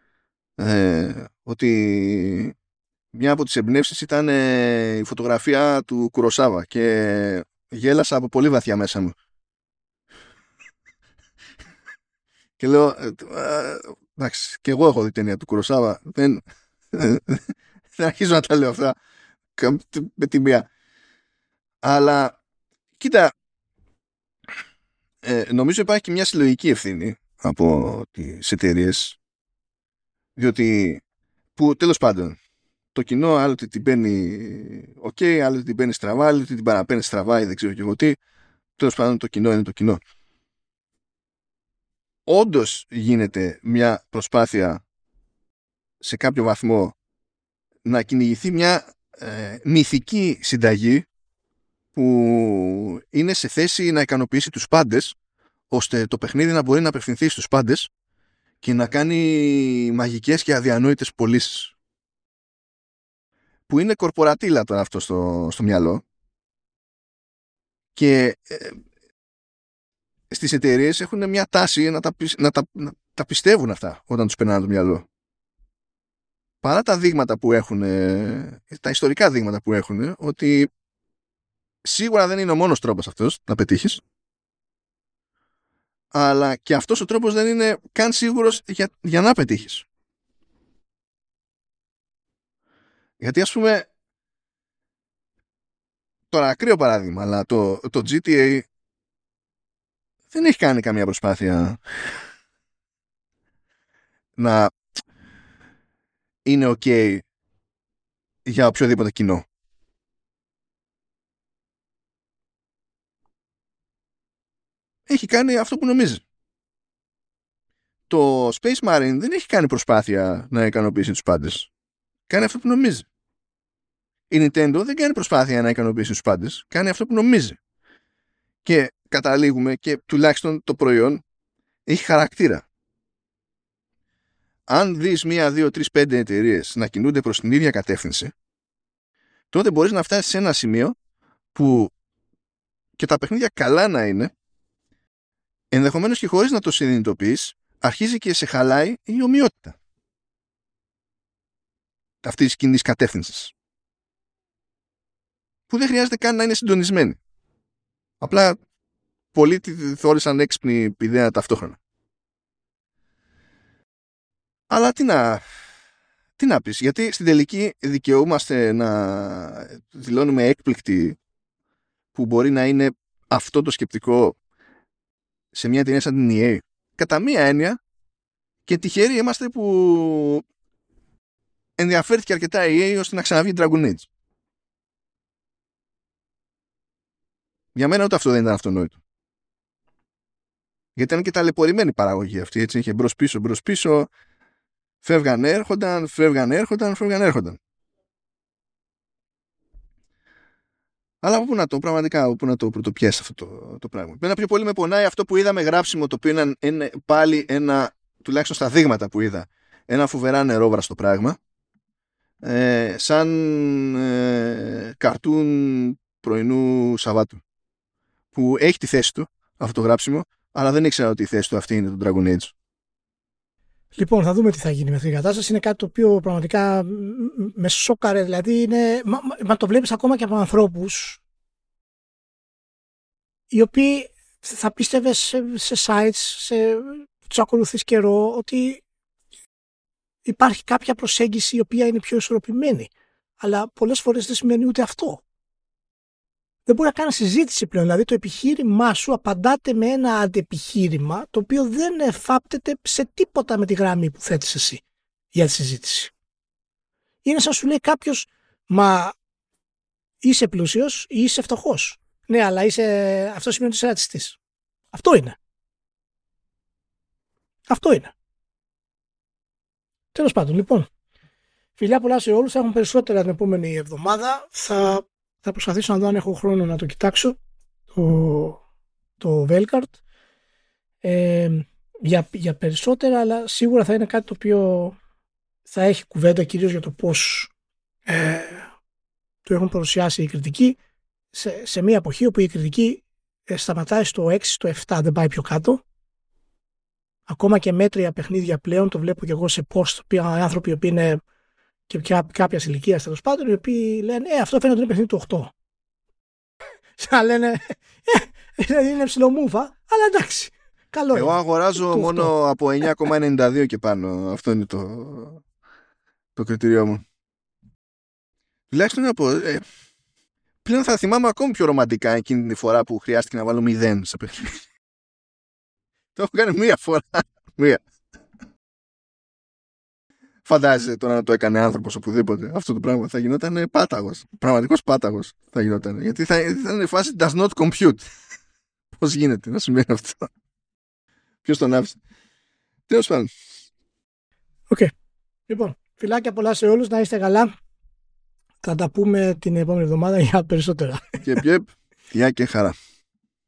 ότι μια από τις εμπνεύσεις ήταν η φωτογραφία του Κουροσάβα, και γέλασα από πολύ βαθιά μέσα μου. Και λέω, εντάξει, και εγώ έχω δει ταινία του Κουροσάβα, δεν αρχίζω να τα λέω αυτά με τη μία. Αλλά κοίτα, νομίζω υπάρχει και μια συλλογική ευθύνη από τις εταιρείες, διότι που τέλος πάντων το κοινό άλλοτε την παίρνει άλλοτε την παίρνει στραβά, άλλοτε την παραπαίνει στραβά ή δεν ξέρω και εγώ τι. Τέλος πάντων το κοινό είναι το κοινό. όντως γίνεται μια προσπάθεια σε κάποιο βαθμό να κυνηγηθεί μια μυθική συνταγή που είναι σε θέση να ικανοποιήσει τους πάντες, ώστε το παιχνίδι να μπορεί να απευθυνθεί στους πάντες και να κάνει μαγικές και αδιανόητες πωλήσεις. Που είναι κορπορατήλα τώρα αυτό στο μυαλό, και στις εταιρείες έχουν μια τάση να τα πιστεύουν αυτά όταν τους περνάνε το μυαλό. Παρά τα δείγματα που έχουν, τα ιστορικά δείγματα που έχουν, ότι σίγουρα δεν είναι ο μόνος τρόπος αυτός να πετύχεις, αλλά και αυτός ο τρόπος δεν είναι καν σίγουρος για να πετύχεις. Γιατί ας πούμε, τώρα ακραίο παράδειγμα, αλλά το GTA δεν έχει κάνει καμία προσπάθεια να είναι ok για οποιοδήποτε κοινό. Έχει κάνει αυτό που νομίζει. Το Space Marine δεν έχει κάνει προσπάθεια να ικανοποιήσει τους πάντες. Κάνει αυτό που νομίζει. Η Nintendo δεν κάνει προσπάθεια να ικανοποιήσει τους πάντες. Κάνει αυτό που νομίζει. Και καταλήγουμε, και τουλάχιστον το προϊόν έχει χαρακτήρα. Αν δεις 1, 2, 3, 5 εταιρείες να κινούνται προς την ίδια κατεύθυνση, τότε μπορείς να φτάσεις σε ένα σημείο που και τα παιχνίδια καλά να είναι, ενδεχομένως και χωρίς να το συνειδητοποιείς, αρχίζει και σε χαλάει η ομοιότητα αυτής της κοινής κατεύθυνσης, που δεν χρειάζεται καν να είναι συντονισμένη. Απλά πολλοί τη θεώρησαν έξυπνη ιδέα ταυτόχρονα. Αλλά τι να πεις, γιατί στην τελική δικαιούμαστε να δηλώνουμε έκπληκτοι που μπορεί να είναι αυτό το σκεπτικό σε μια εταιρεία σαν την EA. Κατά μία έννοια, και τυχεροί είμαστε που ενδιαφέρθηκε αρκετά η EA ώστε να ξαναβγεί Dragon Age. Για μένα ούτε αυτό δεν ήταν αυτονόητο. Γιατί ήταν και ταλαιπωρημένη παραγωγή αυτή, έτσι, είχε μπρος πίσω, φεύγαν έρχονταν. Αλλά πού να το πρωτοπιάσει αυτό το πράγμα. Μένα πιο πολύ με πονάει αυτό που είδαμε γράψιμο, το οποίο είναι πάλι ένα, τουλάχιστον στα δείγματα που είδα, ένα φοβερά νερόβραστο πράγμα, σαν καρτούν πρωινού Σαββάτου, που έχει τη θέση του αυτό το γράψιμο, αλλά δεν ήξερα ότι η θέση του αυτή είναι το Dragon Age. Λοιπόν, θα δούμε τι θα γίνει με αυτή την κατάσταση. Είναι κάτι το οποίο πραγματικά με σόκαρε. Δηλαδή, μα το βλέπεις ακόμα και από ανθρώπους οι οποίοι θα πίστευες σε sites, τους ακολουθείς καιρό, ότι υπάρχει κάποια προσέγγιση η οποία είναι πιο ισορροπημένη. Αλλά πολλές φορές δεν σημαίνει ούτε αυτό. Δεν μπορεί να κάνει συζήτηση πλέον. Δηλαδή, το επιχείρημά σου απαντάται με ένα αντεπιχείρημα το οποίο δεν εφάπτεται σε τίποτα με τη γραμμή που θέτεις εσύ για τη συζήτηση. Είναι σαν σου λέει κάποιος, μα είσαι πλούσιος ή είσαι φτωχός. Ναι, αλλά αυτό σημαίνει ότι είσαι ρατσιστής. Αυτό είναι. Τέλος πάντων, λοιπόν. Φιλιά πολλά σε όλους. Θα έχουμε περισσότερα την επόμενη εβδομάδα. Θα προσπαθήσω να δω αν έχω χρόνο να το κοιτάξω το Velkart για περισσότερα, αλλά σίγουρα θα είναι κάτι το οποίο θα έχει κουβέντα κυρίως για το πώς το έχουν παρουσιάσει οι κριτικοί σε μια εποχή όπου η κριτική σταματάει στο 6, στο 7, δεν πάει πιο κάτω. Ακόμα και μέτρια παιχνίδια πλέον, το βλέπω και εγώ σε post, άνθρωποι οι οποίοι είναι και κάποια ηλικία τέλος πάντων, οι οποίοι λένε αυτό φαίνεται ότι είναι παιχνίδι του 8. Σαν λένε είναι ψιλομούφα, αλλά εντάξει. Καλό. Εγώ αγοράζω μόνο από 9,92 και πάνω. Αυτό είναι το κριτήριό μου. Τουλάχιστον να πω, πλέον θα θυμάμαι ακόμη πιο ρομαντικά εκείνη τη φορά που χρειάστηκε να βάλω 0 σε παιχνίδι. Το έχω κάνει μία φορά. Μία. Φαντάζεσαι τώρα να το έκανε άνθρωπος οπουδήποτε. Αυτό το πράγμα θα γινόταν πάταγος. Πραγματικός πάταγος θα γινόταν. Γιατί θα ήταν η φάση does not compute. Πώς γίνεται να συμβαίνει αυτό. Ποιος τον άφησε. Τέλος πάντων. Οκ. Λοιπόν, φιλάκια πολλά σε όλους, να είστε καλά. Θα τα πούμε την επόμενη εβδομάδα για περισσότερα. Και γεια και χαρά.